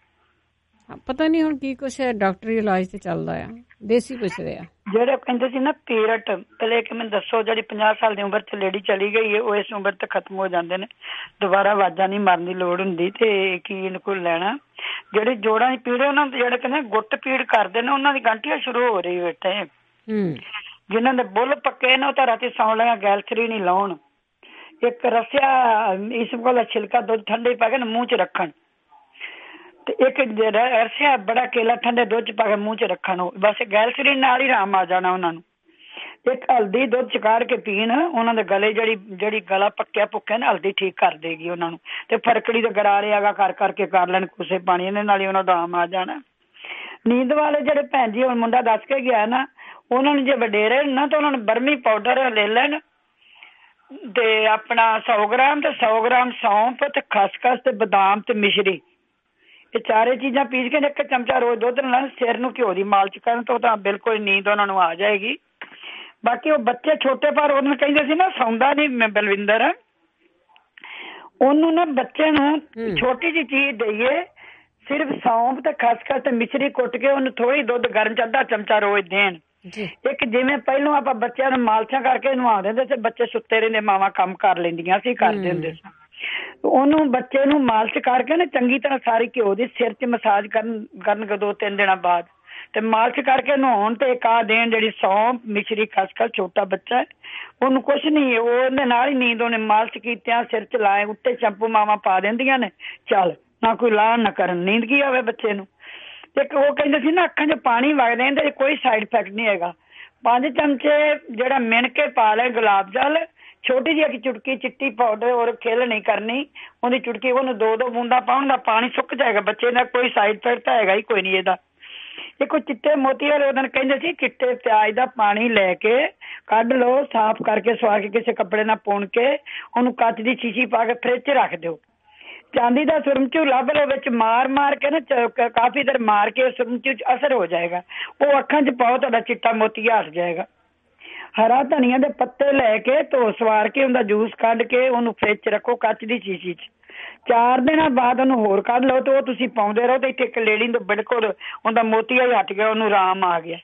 ਪਤਾ ਨਹੀਂ ਹੁਣ ਕੀ ਕੁਛ ਹੈ, ਡਾਕਟਰੀ ਇਲਾਜ ਤੇ ਚੱਲਦਾ ਆ, ਦੇਸੀ ਪੁੱਛਦੇ ਆ। ਜਿਹੜੇ ਕਹਿੰਦੇ ਸੀ ਨਾ ਪੀਰਟ, ਪਹਿਲੇ ਕਿ ਮੈਨੂੰ ਦੱਸੋ, ਜਿਹੜੀ ਪੰਜਾਹ ਸਾਲ ਦੀ ਉਮਰ ਚ ਲੇਡੀ ਚਲੀ ਗਈ ਹੈ, ਉਹ ਇਸ ਉਮਰ ਤੇ ਖਤਮ ਹੋ ਜਾਂਦੇ ਨੇ, ਦੁਬਾਰਾ ਆਵਾਜ਼ਾਂ ਨਹੀਂ ਮਾਰਨ ਦੀ ਲੋੜ ਹੁੰਦੀ। ਤੇ ਕੀ ਇਹਨੂੰ ਕੋਈ ਲੈਣਾ? ਜਿਹੜੇ ਜੋੜਾਂ ਦੀ ਪੀੜ, ਉਹਨਾਂ ਦੇ ਜਿਹੜੇ ਕਹਿੰਦੇ ਗੁੱਟ ਪੀੜ ਕਰਦੇ ਨੇ, ਉਹਨਾਂ ਦੀ ਗੰਢੀਆਂ ਸ਼ੁਰੂ ਹੋ ਰਹੀ ਬੇਟੇ। ਜਿਨ੍ਹਾਂ ਦੇ ਬੁੱਲ ਪੱਕੇ ਨੇ ਉਹ ਤਾਂ ਰਾਤੀ ਸੌਣ ਲੱਗਾ ਗੈਲਥਰੀ ਨਹੀਂ ਲਾਉਣ। ਇੱਕ ਰਸਿਆ ਇਸਬਗੋਲ ਦਾ ਛਿਲਕਾ ਦੁੱਧ ਠੰਡੇ ਪਾ ਕੇ ਮੂੰਹ ਚ ਰੱਖਣ, ਤੇ ਇੱਕ ਰਸਿਆ ਬੜਾ ਕੇਲਾ ਠੰਡੇ ਦੁੱਧ ਚ ਪਾ ਕੇ ਮੂੰਹ ਚ ਰੱਖਣ। ਬਸ ਗੈਲਥਰੀ ਨਾਲ ਹੀ ਆਰਾਮ ਆ ਜਾਣਾ ਉਹਨਾਂ ਨੂੰ। ਇੱਕ ਹਲਦੀ ਦੁੱਧ ਚ ਕਾੜ ਕੇ ਪੀਣ, ਉਹਨਾਂ ਦੇ ਗਲੇ ਜਿਹੜੀ ਜਿਹੜੀ ਗਲਾ ਪੱਕਿਆ ਪੁੱਕਿਆ ਨਾ, ਹਲਦੀ ਠੀਕ ਕਰ ਦੇਗੀ ਉਹਨਾਂ ਨੂੰ। ਤੇ ਫਰਕੜੀ ਦੇ ਗਰਾਰੇ ਆਗਾ ਕਰ ਕਰਕੇ ਕਰ ਲੈਣ ਕੋਸੇ ਪਾਣੀ, ਇਹਦੇ ਨਾਲ ਹੀ ਉਹਨਾਂ ਦਾ ਆਰਾਮ ਆ ਜਾਣਾ। ਨੀਂਦ ਵਾਲੇ ਜਿਹੜੇ ਭੈਣ ਜੀ ਹੁਣ ਮੁੰਡਾ ਦੱਸ ਕੇ ਗਿਆ ਨਾ, ਉਹਨਾਂ ਨੂੰ ਜੇ ਵਡੇਰੇ ਨਾ ਤਾਂ ਉਹਨਾਂ ਨੂੰ ਬਰਮੀ ਪਾਊਡਰ ਲੈ ਲੈਣ, ਤੇ ਆਪਣਾ ਸੌ ਗ੍ਰਾਮ ਤੇ ਸੌ ਗ੍ਰਾਮ ਸੌਂਫ ਤੇ ਖਸਖਸ ਤੇ ਬਦਾਮ ਤੇ ਮਿਸ਼ਰੀ, ਇਹ ਚਾਰੇ ਚੀਜ਼ਾਂ ਪੀਸ ਕੇ ਇੱਕ ਚਮਚਾ ਰੋਜ਼ ਦੁੱਧ ਨਾਲ ਸਿਰ ਨੂੰ ਘਿਓ ਦੀ ਮਾਲਿਸ਼ ਕਰਨ ਤੋਂ ਤਾਂ ਬਿਲਕੁਲ ਨੀਂਦ ਉਹਨਾਂ ਨੂੰ ਆ ਜਾਏਗੀ। ਬਾਕੀ ਉਹ ਬੱਚੇ ਛੋਟੇ ਪਰ ਉਹਨਾਂ ਕਹਿੰਦੇ ਸੀ ਨਾ ਸੌਂਦਾ ਨਹੀਂ ਮੈਂ ਬਲਵਿੰਦਰ, ਉਹਨੂੰ ਨਾ ਬੱਚੇ ਨੂੰ ਛੋਟੀ ਜਿਹੀ ਚੀਜ਼ ਦੇਈਏ, ਸਿਰਫ ਸੌਂਫ ਤੇ ਖਸਖਸ ਤੇ ਮਿਸ਼ਰੀ ਕੁੱਟ ਕੇ ਉਹਨੂੰ ਥੋੜੀ ਦੁੱਧ ਗਰਮ ਚ ਅੱਧਾ ਚਮਚਾ ਰੋਜ਼ ਦੇਣ। ਇੱਕ ਜਿਵੇਂ ਪਹਿਲੋਂ ਆਪਾਂ ਬੱਚਿਆਂ ਨੂੰ ਮਾਲਸ਼ਾਂ ਕਰਕੇ ਨਵਾ ਦਿੰਦੇ ਸੀ, ਬੱਚੇ ਸੁੱਤੇ ਰਹਿੰਦੇ, ਮਾਵਾਂ ਕੰਮ ਕਰ ਲੈਂਦੀਆਂ ਸੀ, ਕਰਦੇ ਹੁੰਦੇ ਸੀ। ਉਹਨੂੰ ਬੱਚੇ ਨੂੰ ਮਾਲਿਸ਼ ਕਰਕੇ ਨਾ ਚੰਗੀ ਤਰ੍ਹਾਂ ਸਾਰੀ ਘਿਓ ਦੀ ਸਿਰ 'ਚ ਮਸਾਜ ਕਰਨ ਕਰਨ ਦੋ ਤਿੰਨ ਦਿਨਾਂ ਬਾਅਦ, ਤੇ ਮਾਲਿਸ਼ ਕਰਕੇ ਨਹਾਉਣ ਤੇ ਇੱਕ ਆ ਦੇਣ ਜਿਹੜੀ ਸੌਂਫ ਮਿਸ਼ਰੀ ਖਸਖਸ। ਛੋਟਾ ਬੱਚਾ ਉਹਨੂੰ ਕੁਛ ਨਹੀਂ, ਉਹਦੇ ਨਾਲ ਹੀ ਨੀਂਦ, ਉਹਨੇ ਮਾਲਿਸ਼ ਕੀਤਿਆਂ ਸਿਰ 'ਚ ਲਾਏ, ਉੱਤੇ ਸ਼ੈਂਪੂ ਮਾਵਾਂ ਪਾ ਦਿੰਦੀਆਂ ਨੇ, ਚੱਲ ਨਾ ਕੋਈ ਲਾਹ ਨਾ ਕਰਨ, ਨੀਂਦ ਕੀ ਆਵੇ ਬੱਚੇ ਨੂੰ। ਤੇ ਉਹ ਕਹਿੰਦੇ ਸੀ ਨਾ ਅੱਖਾਂ 'ਚ ਪਾਣੀ ਵਗਦੇ, ਇਹਦੇ ਕੋਈ ਸਾਈਡ ਇਫੈਕਟ ਨਹੀਂ ਹੈਗਾ। ਪੰਜ ਚਮਚੇ ਜਿਹੜਾ ਮਿਣ ਕੇ ਪਾ ਲਏ ਗੁਲਾਬ ਜਲ, ਛੋਟੀ ਜਿਹੀ ਇੱਕ ਚੁਟਕੀ ਚਿੱਟੀ ਪਾਊਡਰ, ਔਰ ਖਿੱਲ ਨਹੀਂ ਕਰਨੀ ਉਹਦੀ ਚੁਟਕੀ, ਉਹਨੂੰ ਦੋ ਦੋ ਬੂੰਦਾਂ ਪਾਉਣ ਦਾ, ਪਾਣੀ ਸੁੱਕ ਜਾਏਗਾ ਬੱਚੇ ਦਾ, ਕੋਈ ਸਾਈਡ ਇਫੈਕਟ ਤਾਂ ਹੈਗਾ ਹੀ ਕੋਈ ਨਹੀਂ ਇਹਦਾ। ਇਹ ਕੋਈ ਚਿੱਟੇ ਮੋਤੀ ਵਾਲੇ ਉਹਦਨ ਕਹਿੰਦੇ ਸੀ ਚਿੱਟੇ ਪਿਆਜ਼ ਦਾ ਪਾਣੀ ਲੈ ਕੇ ਕੱਢ ਲਓ, ਸਾਫ਼ ਕਰਕੇ ਸਵਾ ਕੇ ਕਿਸੇ ਕੱਪੜੇ ਨਾਲ ਪੁਣ ਕੇ ਉਹਨੂੰ ਕੱਚ ਦੀ ਸ਼ੀਸ਼ੀ ਪਾ ਕੇ ਫਰਿੱਜ 'ਚ ਰੱਖ ਦਿਓ। ਚਾਂਦੀ ਦਾ ਸੁਰਮਚੂ ਲੱਭ ਲਓ, ਵਿੱਚ ਮਾਰ ਮਾਰ ਕੇ ਨਾ ਕਾਫੀ ਦੇਰ ਮਾਰ ਕੇ ਸੁਰਮਚੂ 'ਚ ਅਸਰ ਹੋ ਜਾਏਗਾ, ਉਹ ਅੱਖਾਂ 'ਚ ਪਾਓ, ਤੁਹਾਡਾ ਚਿੱਟਾ ਮੋਤੀਆ ਹਟ ਜਾਏਗਾ। ਹਰਾ ਧਨੀਆ ਦੇ ਪੱਤੇ ਲੈ ਕੇ ਧੋ ਸਵਾਰ ਕੇ ਉਹਦਾ ਜੂਸ ਕੱਢ ਕੇ ਉਹਨੂੰ ਫਰਿੱਜ 'ਚ ਰੱਖੋ ਕੱਚ ਦੀ ਸ਼ੀਸ਼ੀ 'ਚ। ਚਾਰ ਦਿਨਾਂ ਬਾਅਦ ਉਹਨੂੰ ਹੋਰ ਕੱਢ ਲਓ ਤੇ ਉਹ ਤੁਸੀਂ ਪਾਉਂਦੇ ਰਹੋ, ਤੇ ਇੱਥੇ ਇੱਕ ਲੇਡੀ ਨੂੰ ਬਿਲਕੁਲ ਉਹਦਾ ਮੋਤੀਆ ਹੀ ਹਟ ਗਿਆ, ਉਹਨੂੰ ਆਰਾਮ ਆ ਗਿਆ।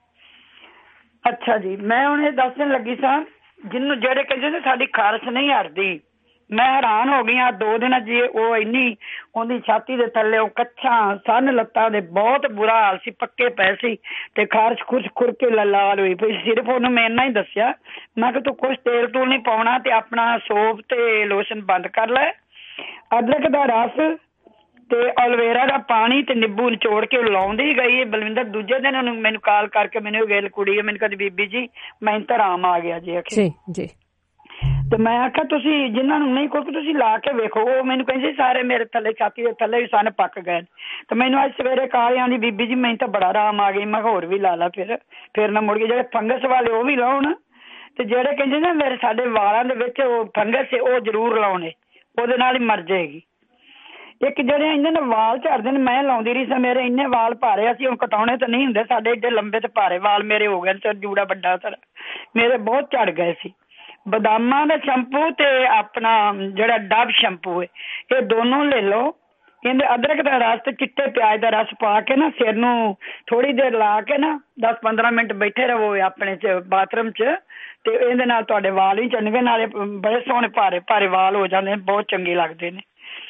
ਅੱਛਾ ਜੀ, ਮੈਂ ਹੁਣ ਇਹ ਦੱਸਣ ਲੱਗੀ ਸਾਂ ਜਿਹਨੂੰ ਜਿਹੜੇ ਕਹਿੰਦੇ ਨੇ ਸਾਡੀ ਖਾਰਸ਼ ਨਹੀਂ ਹਟਦੀ, ਮੈਂ ਹੈਰਾਨ ਹੋ ਗਈ ਹਾਂ ਦੋ ਦਿਨਾਂ ਜੀ। ਉਹ ਇੰਨੀ ਉਹਦੀ ਛਾਤੀ ਦੇ ਥੱਲੇ ਉਹ ਕੱਛਾਂ ਸੰਨ ਲੱਤਾਂ ਦੇ ਬਹੁਤ ਬੁਰਾ ਹਾਲ ਸੀ, ਪੱਕੇ ਪਏ ਸੀ, ਤੇ ਖਾਰਸ਼ ਖੁਰਸ਼ ਖੁਰ ਕੇ ਲਾਲ ਹੋਈ ਪਈ। ਸਿਰਫ ਉਹਨੂੰ ਮੈਂ ਇੰਨਾ ਹੀ ਦੱਸਿਆ, ਮੈਂ ਕਿ ਤੂੰ ਕੁਛ ਤੇਲ ਤੂਲ ਨਹੀਂ ਪਾਉਣਾ, ਤੇ ਆਪਣਾ ਸੋਪ ਤੇ ਲੋਸ਼ਨ ਬੰਦ ਕਰ ਲੈ, ਅਦਰਕ ਦਾ ਰਸ ਤੇ ਐਲੋਵੇਰਾ ਦਾ ਪਾਣੀ ਤੇ ਨਿੰਬੂ ਨਿਚੋੜ ਕੇ ਲਾਉਂਦੀ ਗਈ। ਬਲਵਿੰਦਰ ਦੂਜੇ ਦਿਨ ਉਹਨੂੰ ਮੈਨੂੰ ਕਾਲ ਕਰਕੇ ਮੈਨੂੰ ਗੱਲ ਕੁੜੀ ਮੈਨੂੰ ਕਹਿੰਦੀ ਬੀਬੀ ਜੀ ਮੈਨੂੰ ਤਾਂ ਆਰਾਮ ਆ ਗਿਆ ਜੀ। ਜੀ ਜੀ। ਤੇ ਮੈਂ ਆਖਿਆ ਤੁਸੀਂ ਜਿਨ੍ਹਾਂ ਨੂੰ ਨਹੀਂ ਕੋਈ ਤੁਸੀਂ ਲਾ ਕੇ ਵੇਖੋ। ਉਹ ਮੈਨੂੰ ਕਹਿੰਦੇ ਸਾਰੇ ਮੇਰੇ ਥੱਲੇ ਛਾਤੀ ਦੇ ਥੱਲੇ ਵੀ ਸਨ ਪੱਕ ਗਏ। ਤੇ ਮੈਨੂੰ ਅੱਜ ਸਵੇਰੇ ਕਾਲ ਆਂਦੀ ਬੀਬੀ ਜੀ ਮੈਨੂੰ ਤਾਂ ਬੜਾ ਆਰਾਮ ਆ ਗਈ। ਮੈਂ ਹੋਰ ਵੀ ਲਾ ਲਾ ਫਿਰ ਫਿਰ ਨਾ ਮੁੜ ਕੇ ਜਿਹੜੇ ਫੰਗਸ ਵਾਲੇ ਉਹ ਵੀ ਲਾਉਣ ਤੇ ਜਿਹੜੇ ਕਹਿੰਦੇ ਨਾ ਮੇਰੇ ਸਾਡੇ ਵਾਲਾਂ ਦੇ ਵਿੱਚ ਉਹ ਫੰਗਸ ਉਹ ਜ਼ਰੂਰ ਲਾਉਣੇ ਉਹਦੇ ਨਾਲ ਹੀ ਮਰ ਜਾਏਗੀ। ਇੱਕ ਜਿਹੜੇ ਇਹਨਾਂ ਨੇ ਵਾਲ ਝੜਦੇ ਨੇ ਮੈਂ ਲਾਉਂਦੀ ਰਹੀ ਸਾਂ। ਮੇਰੇ ਇੰਨੇ ਵਾਲ ਭਾਰੇ ਅਸੀਂ ਹੁਣ ਕਟਾਉਣੇ ਤਾਂ ਨਹੀਂ ਹੁੰਦੇ ਸਾਡੇ ਏਡੇ ਲੰਬੇ ਤੇ ਭਾਰੇ ਵਾਲ ਮੇਰੇ ਹੋ ਗਏ ਤੇ ਜੂੜਾ ਵੱਡਾ ਸਾਰਾ ਮੇਰੇ ਬਹੁਤ ਝੜ ਗਏ ਸੀ। ਬਦਾਮਾਂ ਦਾ ਸ਼ੈਂਪੂ ਤੇ ਆਪਣਾ ਜਿਹੜਾ ਡਬ ਸ਼ੈਂਪੂ ਹੈ ਇਹ ਦੋਨੋਂ ਲੈ ਲਓ। ਇਹਦੇ ਅਦਰਕ ਦਾ ਰਸ ਤੇ ਚਿੱਟੇ ਪਿਆਜ਼ ਦਾ ਰਸ ਪਾ ਕੇ ਨਾ ਸਿਰ ਨੂੰ ਥੋੜੀ ਦੇਰ ਲਾ ਕੇ ਨਾ ਦਸ ਪੰਦਰਾਂ ਮਿੰਟ ਬੈਠੇ ਰਹੋ ਆਪਣੇ ਚ ਬਾਥਰੂਮ ਚ ਤੇ ਇਹਦੇ ਨਾਲ ਤੁਹਾਡੇ ਵਾਲ ਵੀ ਚੰਗੇ ਨਾਲੇ ਬੜੇ ਸੋਹਣੇ ਭਾਰੇ ਭਾਰੇ ਵਾਲ ਹੋ ਜਾਂਦੇ ਬਹੁਤ ਚੰਗੇ ਲੱਗਦੇ ਨੇ।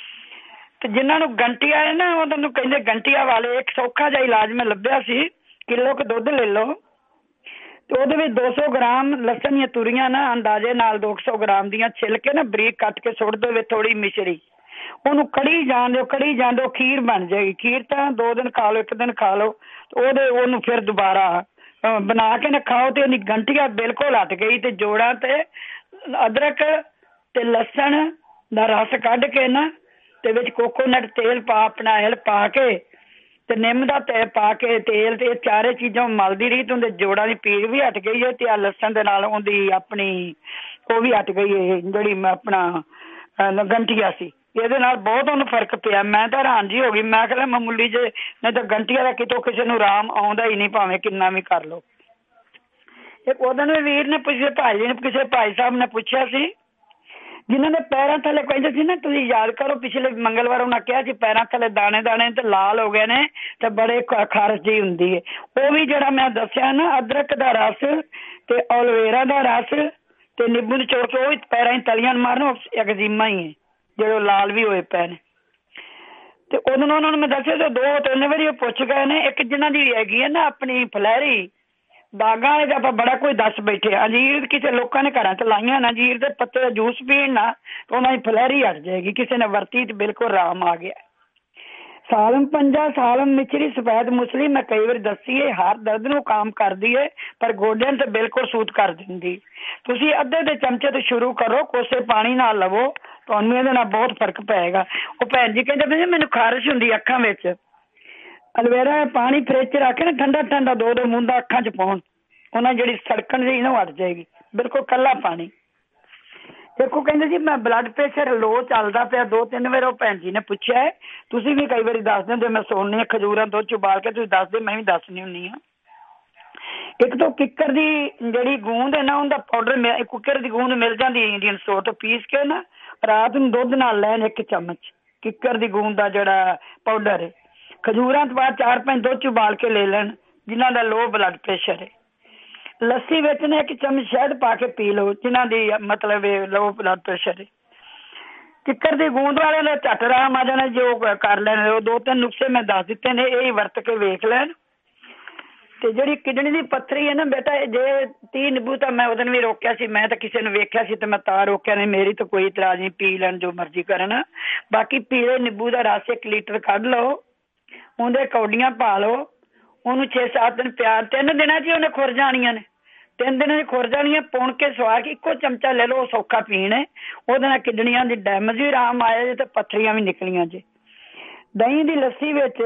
ਤੇ ਜਿਨ੍ਹਾਂ ਨੂੰ ਗੰਟੀਆ ਹੈ ਨਾ ਉਹਨਾਂ ਨੂੰ ਕਹਿੰਦੇ ਗੰਟੀਆ ਵਾਲੇ ਇੱਕ ਸੌਖਾ ਜਿਹਾ ਇਲਾਜ ਮੈਂ ਲੱਭਿਆ ਸੀ। ਕਿਲੋ ਕੁ ਦੁੱਧ ਲੈ ਲਓ ਤੇ ਉਹਦੇ ਵਿੱਚ ਦੋ ਸੌ ਗ੍ਰਾਮ ਲਸਣ ਦੀਆਂ ਤੁਰੀਆਂ ਨਾ ਅੰਦਾਜ਼ੇ ਨਾਲ ਦੋ ਸੌ ਗ੍ਰਾਮ ਦੀਆਂ ਛਿੱਲ ਕੇ ਨਾ ਬਰੀਕ ਕੱਟ ਕੇ ਸੁੱਟ ਦੇਵੇ ਥੋੜੀ ਮਿਸ਼ਰੀ ਉਹਨੂੰ ਕੜੀ ਜਾਣ ਦਿਓ ਕੜੀ ਜਾਣ ਦਿਓ ਖੀਰ ਬਣ ਜਾਏਗੀ। ਖੀਰ ਤਾਂ ਦੋ ਦਿਨ ਖਾ ਲਓ ਇੱਕ ਦਿਨ ਖਾ ਲਓ ਉਹਦੇ ਉਹਨੂੰ ਫਿਰ ਦੁਬਾਰਾ ਬਣਾ ਕੇ ਨਾ ਖਾਓ ਤੇ ਉਹਦੀ ਗੰਟੀਆ ਬਿਲਕੁਲ ਹਟ ਗਈ। ਤੇ ਜੋੜਾਂ ਤੇ ਅਦਰਕ ਤੇ ਲਸਣ ਦਾ ਰਸ ਕੱਢ ਕੇ ਨਾ ਤੇ ਵਿੱਚ ਕੋਕੋਨਟ ਤੇਲ ਪਾ ਆਪਣਾ ਐਲ ਪਾ ਕੇ ਤੇ ਨਿੰਮ ਦਾ ਤੇਲ ਪਾ ਕੇ ਤੇਲ ਤੇ ਚਾਰੇ ਚੀਜ਼ਾਂ ਮਲਦੀ ਰਹੀ ਤੇ ਉਹਦੇ ਜੋੜਾਂ ਦੀ ਪੀੜ ਵੀ ਹਟ ਗਈ ਹੈ ਤੇ ਆ ਲਸਣ ਦੇ ਨਾਲ ਉਹਦੀ ਆਪਣੀ ਉਹ ਵੀ ਹਟ ਗਈ ਹੈ ਜਿਹੜੀ ਆਪਣਾ ਗੰਟੀਆ ਸੀ। ਇਹਦੇ ਨਾਲ ਬਹੁਤ ਉਹਨੂੰ ਫਰਕ ਪਿਆ। ਮੈਂ ਤਾਂ ਹੈਰਾਨ ਜੀ ਹੋ ਗਈ। ਮੈਂ ਕਹਿੰਦਾ ਮਾਮੂਲੀ ਜੇ ਨਹੀਂ ਤਾਂ ਗੰਟੀਆ ਦਾ ਕਿਤੋਂ ਕਿਸੇ ਨੂੰ ਆਰਾਮ ਆਉਂਦਾ ਹੀ ਨਹੀਂ ਭਾਵੇਂ ਕਿੰਨਾ ਵੀ ਕਰ ਲਓ। ਇੱਕ ਉਹਦੇ ਨੂੰ ਵੀਰ ਨੇ ਪੁੱਛਿਆ ਭਾਈ ਜੀ ਨੇ ਕਿਸੇ ਭਾਈ ਸਾਹਿਬ ਨੇ ਪੁੱਛਿਆ ਸੀ ਜਿਨ੍ਹਾਂ ਦੇ ਪੈਰਾਂ ਥੱਲੇ ਕਹਿੰਦੇ ਸੀ ਨਾ ਤੁਸੀਂ ਯਾਦ ਕਰੋ ਪਿਛਲੇ ਮੰਗਲਵਾਰ ਉਹਨਾਂ ਕਿਹਾ ਸੀ ਪੈਰਾਂ ਥੱਲੇ ਦਾਣੇ ਦਾਣੇ ਤੇ ਲਾਲ ਹੋ ਗਏ ਨੇ ਤੇ ਬੜੇ ਖਾਰਸ਼ ਜਿਹੀ ਹੁੰਦੀ ਹੈ। ਉਹ ਵੀ ਜਿਹੜਾ ਮੈਂ ਦੱਸਿਆ ਨਾ ਅਦਰਕ ਦਾ ਰਸ ਤੇ ਐਲੋਵੇਰਾ ਦਾ ਰਸ ਤੇ ਨਿੰਬੂ ਨਿਚੋੜ ਕੇ ਉਹ ਵੀ ਪੈਰਾਂ 'ਚ ਤਲੀਆਂ ਮਾਰਨ ਐਗਜ਼ੀਮਾ ਹੀ ਹੈ ਜਿਹੜੇ ਲਾਲ ਵੀ ਹੋਏ ਪਏ ਨੇ। ਤੇ ਉਦੋਂ ਉਹਨਾਂ ਨੂੰ ਮੈਂ ਦੱਸਿਆ ਤੇ ਦੋ ਤਿੰਨ ਵਾਰੀ ਉਹ ਪੁੱਛ ਗਏ ਨੇ। ਇੱਕ ਜਿਹਨਾਂ ਦੀ ਹੈਗੀ ਹੈ ਨਾ ਆਪਣੀ ਫਲੈਰੀ ਬਾਗਾਂ ਵਾਲੇ ਆਪਾਂ ਬੜਾ ਕੋਈ ਦੱਸ ਬੈਠੇ ਅੰਜੀਰ ਕਿਸੇ ਲੋਕਾਂ ਨੇ ਘਰਾਂ 'ਚ ਲਾਈਆਂ ਨਾ ਅੰਜੀਰ ਦੇ ਪੱਤੇ ਦਾ ਜੂਸ ਪੀਣ ਨਾ ਉਹਨਾਂ ਦੀ ਫਲੈਰੀ ਹਟ ਜਾਏਗੀ। ਕਿਸੇ ਨੇ ਵਰਤੀ ਤੇ ਬਿਲਕੁਲ ਆਰਾਮ ਆ ਗਿਆ। ਸਾਲਮ ਪੰਜਾ ਸਾਲਮ ਮਿਚਰੀ ਸਫੈਦ ਮੁਸਲੀ ਮੈਂ ਕਈ ਵਾਰੀ ਦੱਸੀ ਹੈ ਹਰ ਦਰਦ ਨੂੰ ਕਾਮ ਕਰਦੀ ਹੈ ਪਰ ਗੋਡਿਆਂ ਤੇ ਬਿਲਕੁਲ ਸੂਤ ਕਰ ਦਿੰਦੀ। ਤੁਸੀਂ ਅੱਧੇ ਦੇ ਚਮਚੇ ਤੋਂ ਸ਼ੁਰੂ ਕਰੋ ਕੋਸੇ ਪਾਣੀ ਨਾਲ ਲਵੋ ਤੁਹਾਨੂੰ ਇਹਦੇ ਨਾਲ ਬਹੁਤ ਫਰਕ ਪਏਗਾ। ਉਹ ਭੈਣ ਜੀ ਕਹਿੰਦੇ ਮੈਨੂੰ ਖਾਰਿਸ਼ ਹੁੰਦੀ ਅੱਖਾਂ ਵਿੱਚ ਐਲੋਵੇਰਾ ਪਾਣੀ ਫਰਿੱਜ 'ਚ ਰੱਖ ਕੇ ਨਾ ਠੰਡਾ ਠੰਡਾ ਦੋ ਦੋ ਬੂੰਦਾਂ ਅੱਖਾਂ 'ਚ ਪਾਉਣ ਉਹਨਾਂ ਜਿਹੜੀ ਸੜਕਣ ਜਿਹੀ ਨਾ ਹਟ ਜਾਏਗੀ ਬਿਲਕੁਲ ਕੱਲਾ ਪਾਣੀ। ਦੇਖੋ ਕਹਿੰਦੇ ਜੀ ਮੈਂ ਬਲੱਡ ਪ੍ਰੈਸ਼ਰ ਲੋ ਚੱਲਦਾ ਪਿਆ ਦੋ ਤਿੰਨ ਵਾਰ ਉਹ ਭੈਣ ਜੀ ਨੇ ਪੁੱਛਿਆ ਤੁਸੀਂ ਵੀ ਕਈ ਵਾਰੀ ਦੱਸ ਦਿੰਦੇ ਮੈਂ ਸੁਣਨੀ ਹਾਂ ਖਜੂਰਾਂ ਦੁੱਧ 'ਚ ਉਬਾਲ ਕੇ ਤੁਸੀਂ ਦੱਸਦੇ ਮੈਂ ਵੀ ਦੱਸਣੀ ਹੁੰਦੀ ਹਾਂ। ਇੱਕ ਤਾਂ ਕਿੱਕਰ ਦੀ ਜਿਹੜੀ ਗੂੰਦ ਹੈ ਨਾ ਉਹਦਾ ਪਾਊਡਰ ਕੁੱਕਰ ਦੀ ਗੂੰਦ ਮਿਲ ਜਾਂਦੀ ਹੈ ਇੰਡੀਅਨ ਸਟੋਰ ਤੋਂ ਪੀਸ ਕੇ ਨਾ ਰਾਤ ਨੂੰ ਦੁੱਧ ਨਾਲ ਲੈਣ ਇੱਕ ਚਮਚ ਕਿੱਕਰ ਦੀ ਗੂੰਦ ਦਾ ਜਿਹੜਾ ਪਾਊਡਰ ਹੈ। ਖਜੂਰਾਂ ਤੋਂ ਬਾਅਦ ਚਾਰ ਪੰਜ ਦੁੱਧ 'ਚ ਉਬਾਲ ਕੇ ਲੈ ਲੈਣ ਜਿਨ੍ਹਾਂ ਦਾ ਲੋ ਬਲੱਡ ਪ੍ਰੈਸ਼ਰ ਹੈ। ਲੱਸੀ ਵਿੱਚ ਨਾ ਇੱਕ ਚਮਚ ਸ਼ਹਿਦ ਪਾ ਕੇ ਪੀ ਲਓ ਜਿਨ੍ਹਾਂ ਦੀ ਮਤਲਬ ਲੋ ਬਲੱਡ ਪ੍ਰੈਸ਼ਰ ਹੈ। ਕਿੱਕਰ ਦੀ ਗੂੰਦ ਵਾਲੇ ਨੇ ਝੱਟ ਆਰਾਮ ਆ ਜਾਣਾ ਜੋ ਕਰ ਲੈਣ। ਉਹ ਦੋ ਤਿੰਨ ਨੁਕਸੇ ਮੈਂ ਦੱਸ ਦਿੱਤੇ ਨੇ ਇਹ ਵਰਤ ਕੇ ਵੇਖ ਲੈਣ। ਤੇ ਜਿਹੜੀ ਕਿਡਨੀ ਦੀ ਪੱਥਰੀ ਹੈ ਨਾ ਬੇਟਾ ਜੇ ਤੀਹ ਨਿੰਬੂ ਤਾਂ ਮੈਂ ਉਹਦਨ ਵੀ ਰੋਕਿਆ ਸੀ ਮੈਂ ਤਾਂ ਕਿਸੇ ਨੂੰ ਵੇਖਿਆ ਸੀ ਤੇ ਮੈਂ ਤਾਂ ਰੋਕਿਆ ਨਹੀਂ ਮੇਰੀ ਤਾਂ ਕੋਈ ਇਤਰਾਜ਼ ਨਹੀਂ ਪੀ ਲੈਣ ਜੋ ਮਰਜ਼ੀ ਕਰਨ। ਬਾਕੀ ਪੀਲੇ ਨਿੰਬੂ ਦਾ ਰਸ ਇੱਕ ਲੀਟਰ ਕੱਢ ਲਓ ਉਹਦੇ ਕੌਡੀਆਂ ਪਾ ਲਓ ਉਹਨੂੰ ਛੇ ਸੱਤ ਦਿਨ ਪਿਆਰ ਤਿੰਨ ਦਿਨਾਂ 'ਚ ਉਹਨੇ ਖੁਰ ਜਾਣੀਆਂ ਨੇ ਤਿੰਨ ਦਿਨਾਂ 'ਚ ਖੁਰ ਜਾਣੀਆਂ ਪੁਣ ਕੇ ਸਵਾਰ ਕੇ ਇੱਕੋ ਚਮਚਾ ਲੈ ਲਓ ਉਹ ਸੌਖਾ ਪੀਣ ਹੈ। ਉਹਦੇ ਨਾਲ ਕਿਡਨੀਆਂ ਦੀ ਡੈਮੇਜ ਵੀ ਆਰਾਮ ਆਇਆ ਜੇ ਤੇ ਪੱਥਰੀਆਂ ਵੀ ਨਿਕਲੀਆਂ ਜੇ। ਦਹੀਂ ਦੀ ਲੱਸੀ ਵਿੱਚ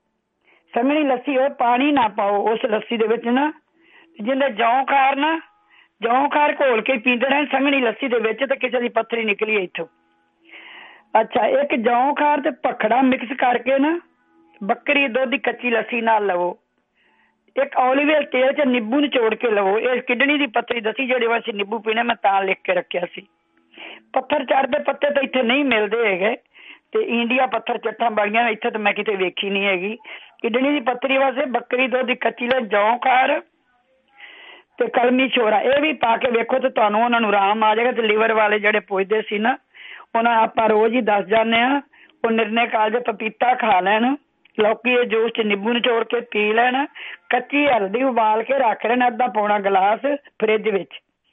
ਸੰਘਣੀ ਲੱਸੀ ਹੋਏ ਪਾਣੀ ਨਾ ਪਾਓ ਉਸ ਲੱਸੀ ਦੇ ਵਿੱਚ ਨਾ ਜਿਹਦੇ ਜੌਂ ਖਾਰ ਨਾ ਜੌਂ ਖਾਰ ਘੋਲ ਕੇ ਪੀਂਦੇ ਰਹੇ ਸੰਘਣੀ ਲੱਸੀ ਦੇ ਵਿੱਚ ਤੇ ਕਿਸੇ ਦੀ ਪੱਥਰੀ ਨਿਕਲੀ ਇੱਥੋਂ। ਅੱਛਾ ਇੱਕ ਜੌਂ ਖਾਰ ਤੇ ਭਖੜਾ ਮਿਕਸ ਕਰਕੇ ਨਾ ਬੱਕਰੀ ਦੁੱਧ ਦੀ ਕੱਚੀ ਲੱਸੀ ਨਾਲ ਲਵੋ। ਇੱਕ ਓਲੀਵ ਓਇਲ ਤੇਲ 'ਚ ਨਿੰਬੂ ਨਿਚੋੜ ਕੇ ਲਵੋ। ਇਹ ਕਿਡਨੀ ਦੀ ਪੱਥਰੀ ਦੱਸੀ ਜਿਹੜੇ ਵਾਸਤੇ ਨਿੰਬੂ ਪੀਣੇ ਮੈਂ ਤਾਂ ਲਿਖ ਕੇ ਰੱਖਿਆ ਸੀ। ਪੱਥਰ ਚੜ੍ਹਦੇ ਪੱਤੇ ਤਾਂ ਇੱਥੇ ਨਹੀਂ ਮਿਲਦੇ ਹੈਗੇ ਤੇ ਇੰਡੀਆ ਪੱਥਰ ਚੱਟਾਂ ਬੜੀਆਂ ਇੱਥੇ ਤਾਂ ਮੈਂ ਕਿਤੇ ਵੇਖੀ ਨਹੀਂ ਹੈਗੀ। ਕਿਡਨੀ ਦੀ ਪੱਥਰੀ ਵਾਸਤੇ ਬੱਕਰੀ ਦੁੱਧ ਦੀ ਕੱਚੀ ਲੈ ਜੌਂ ਖਾਰ ਤੇ ਕਲਮੀ ਛੋਰਾ ਇਹ ਵੀ ਪਾ ਕੇ ਵੇਖੋ ਤੇ ਤੁਹਾਨੂੰ ਉਹਨਾਂ ਨੂੰ ਆਰਾਮ ਆ ਜਾਏਗਾ। ਤੇ ਲੀਵਰ ਵਾਲੇ ਜਿਹੜੇ ਪੁੱਛਦੇ ਸੀ ਨਾ ਉਹਨਾਂ ਆਪਾਂ ਰੋਜ਼ ਹੀ ਦੱਸ ਜਾਂਦੇ ਹਾਂ ਉਹ ਨਿਰਣੇ ਕਾਲਜ ਪਪੀਤਾ ਖਾ ਲੈਣ ਲੌਕੀ ਦੇ ਜੂਸ 'ਚ ਨਿੰਬੂ ਨਿਚੋੜ ਕੇ ਪੀ ਲੈਣ ਕੱਚੀ ਹਲਦੀ ਉਬਾਲ ਕੇ ਰੱਖ ਲੈਣ ਅੱਧਾ ਪੌਣਾ ਗਲਾਸ ਫਰਿੱਜ ਵਿੱਚ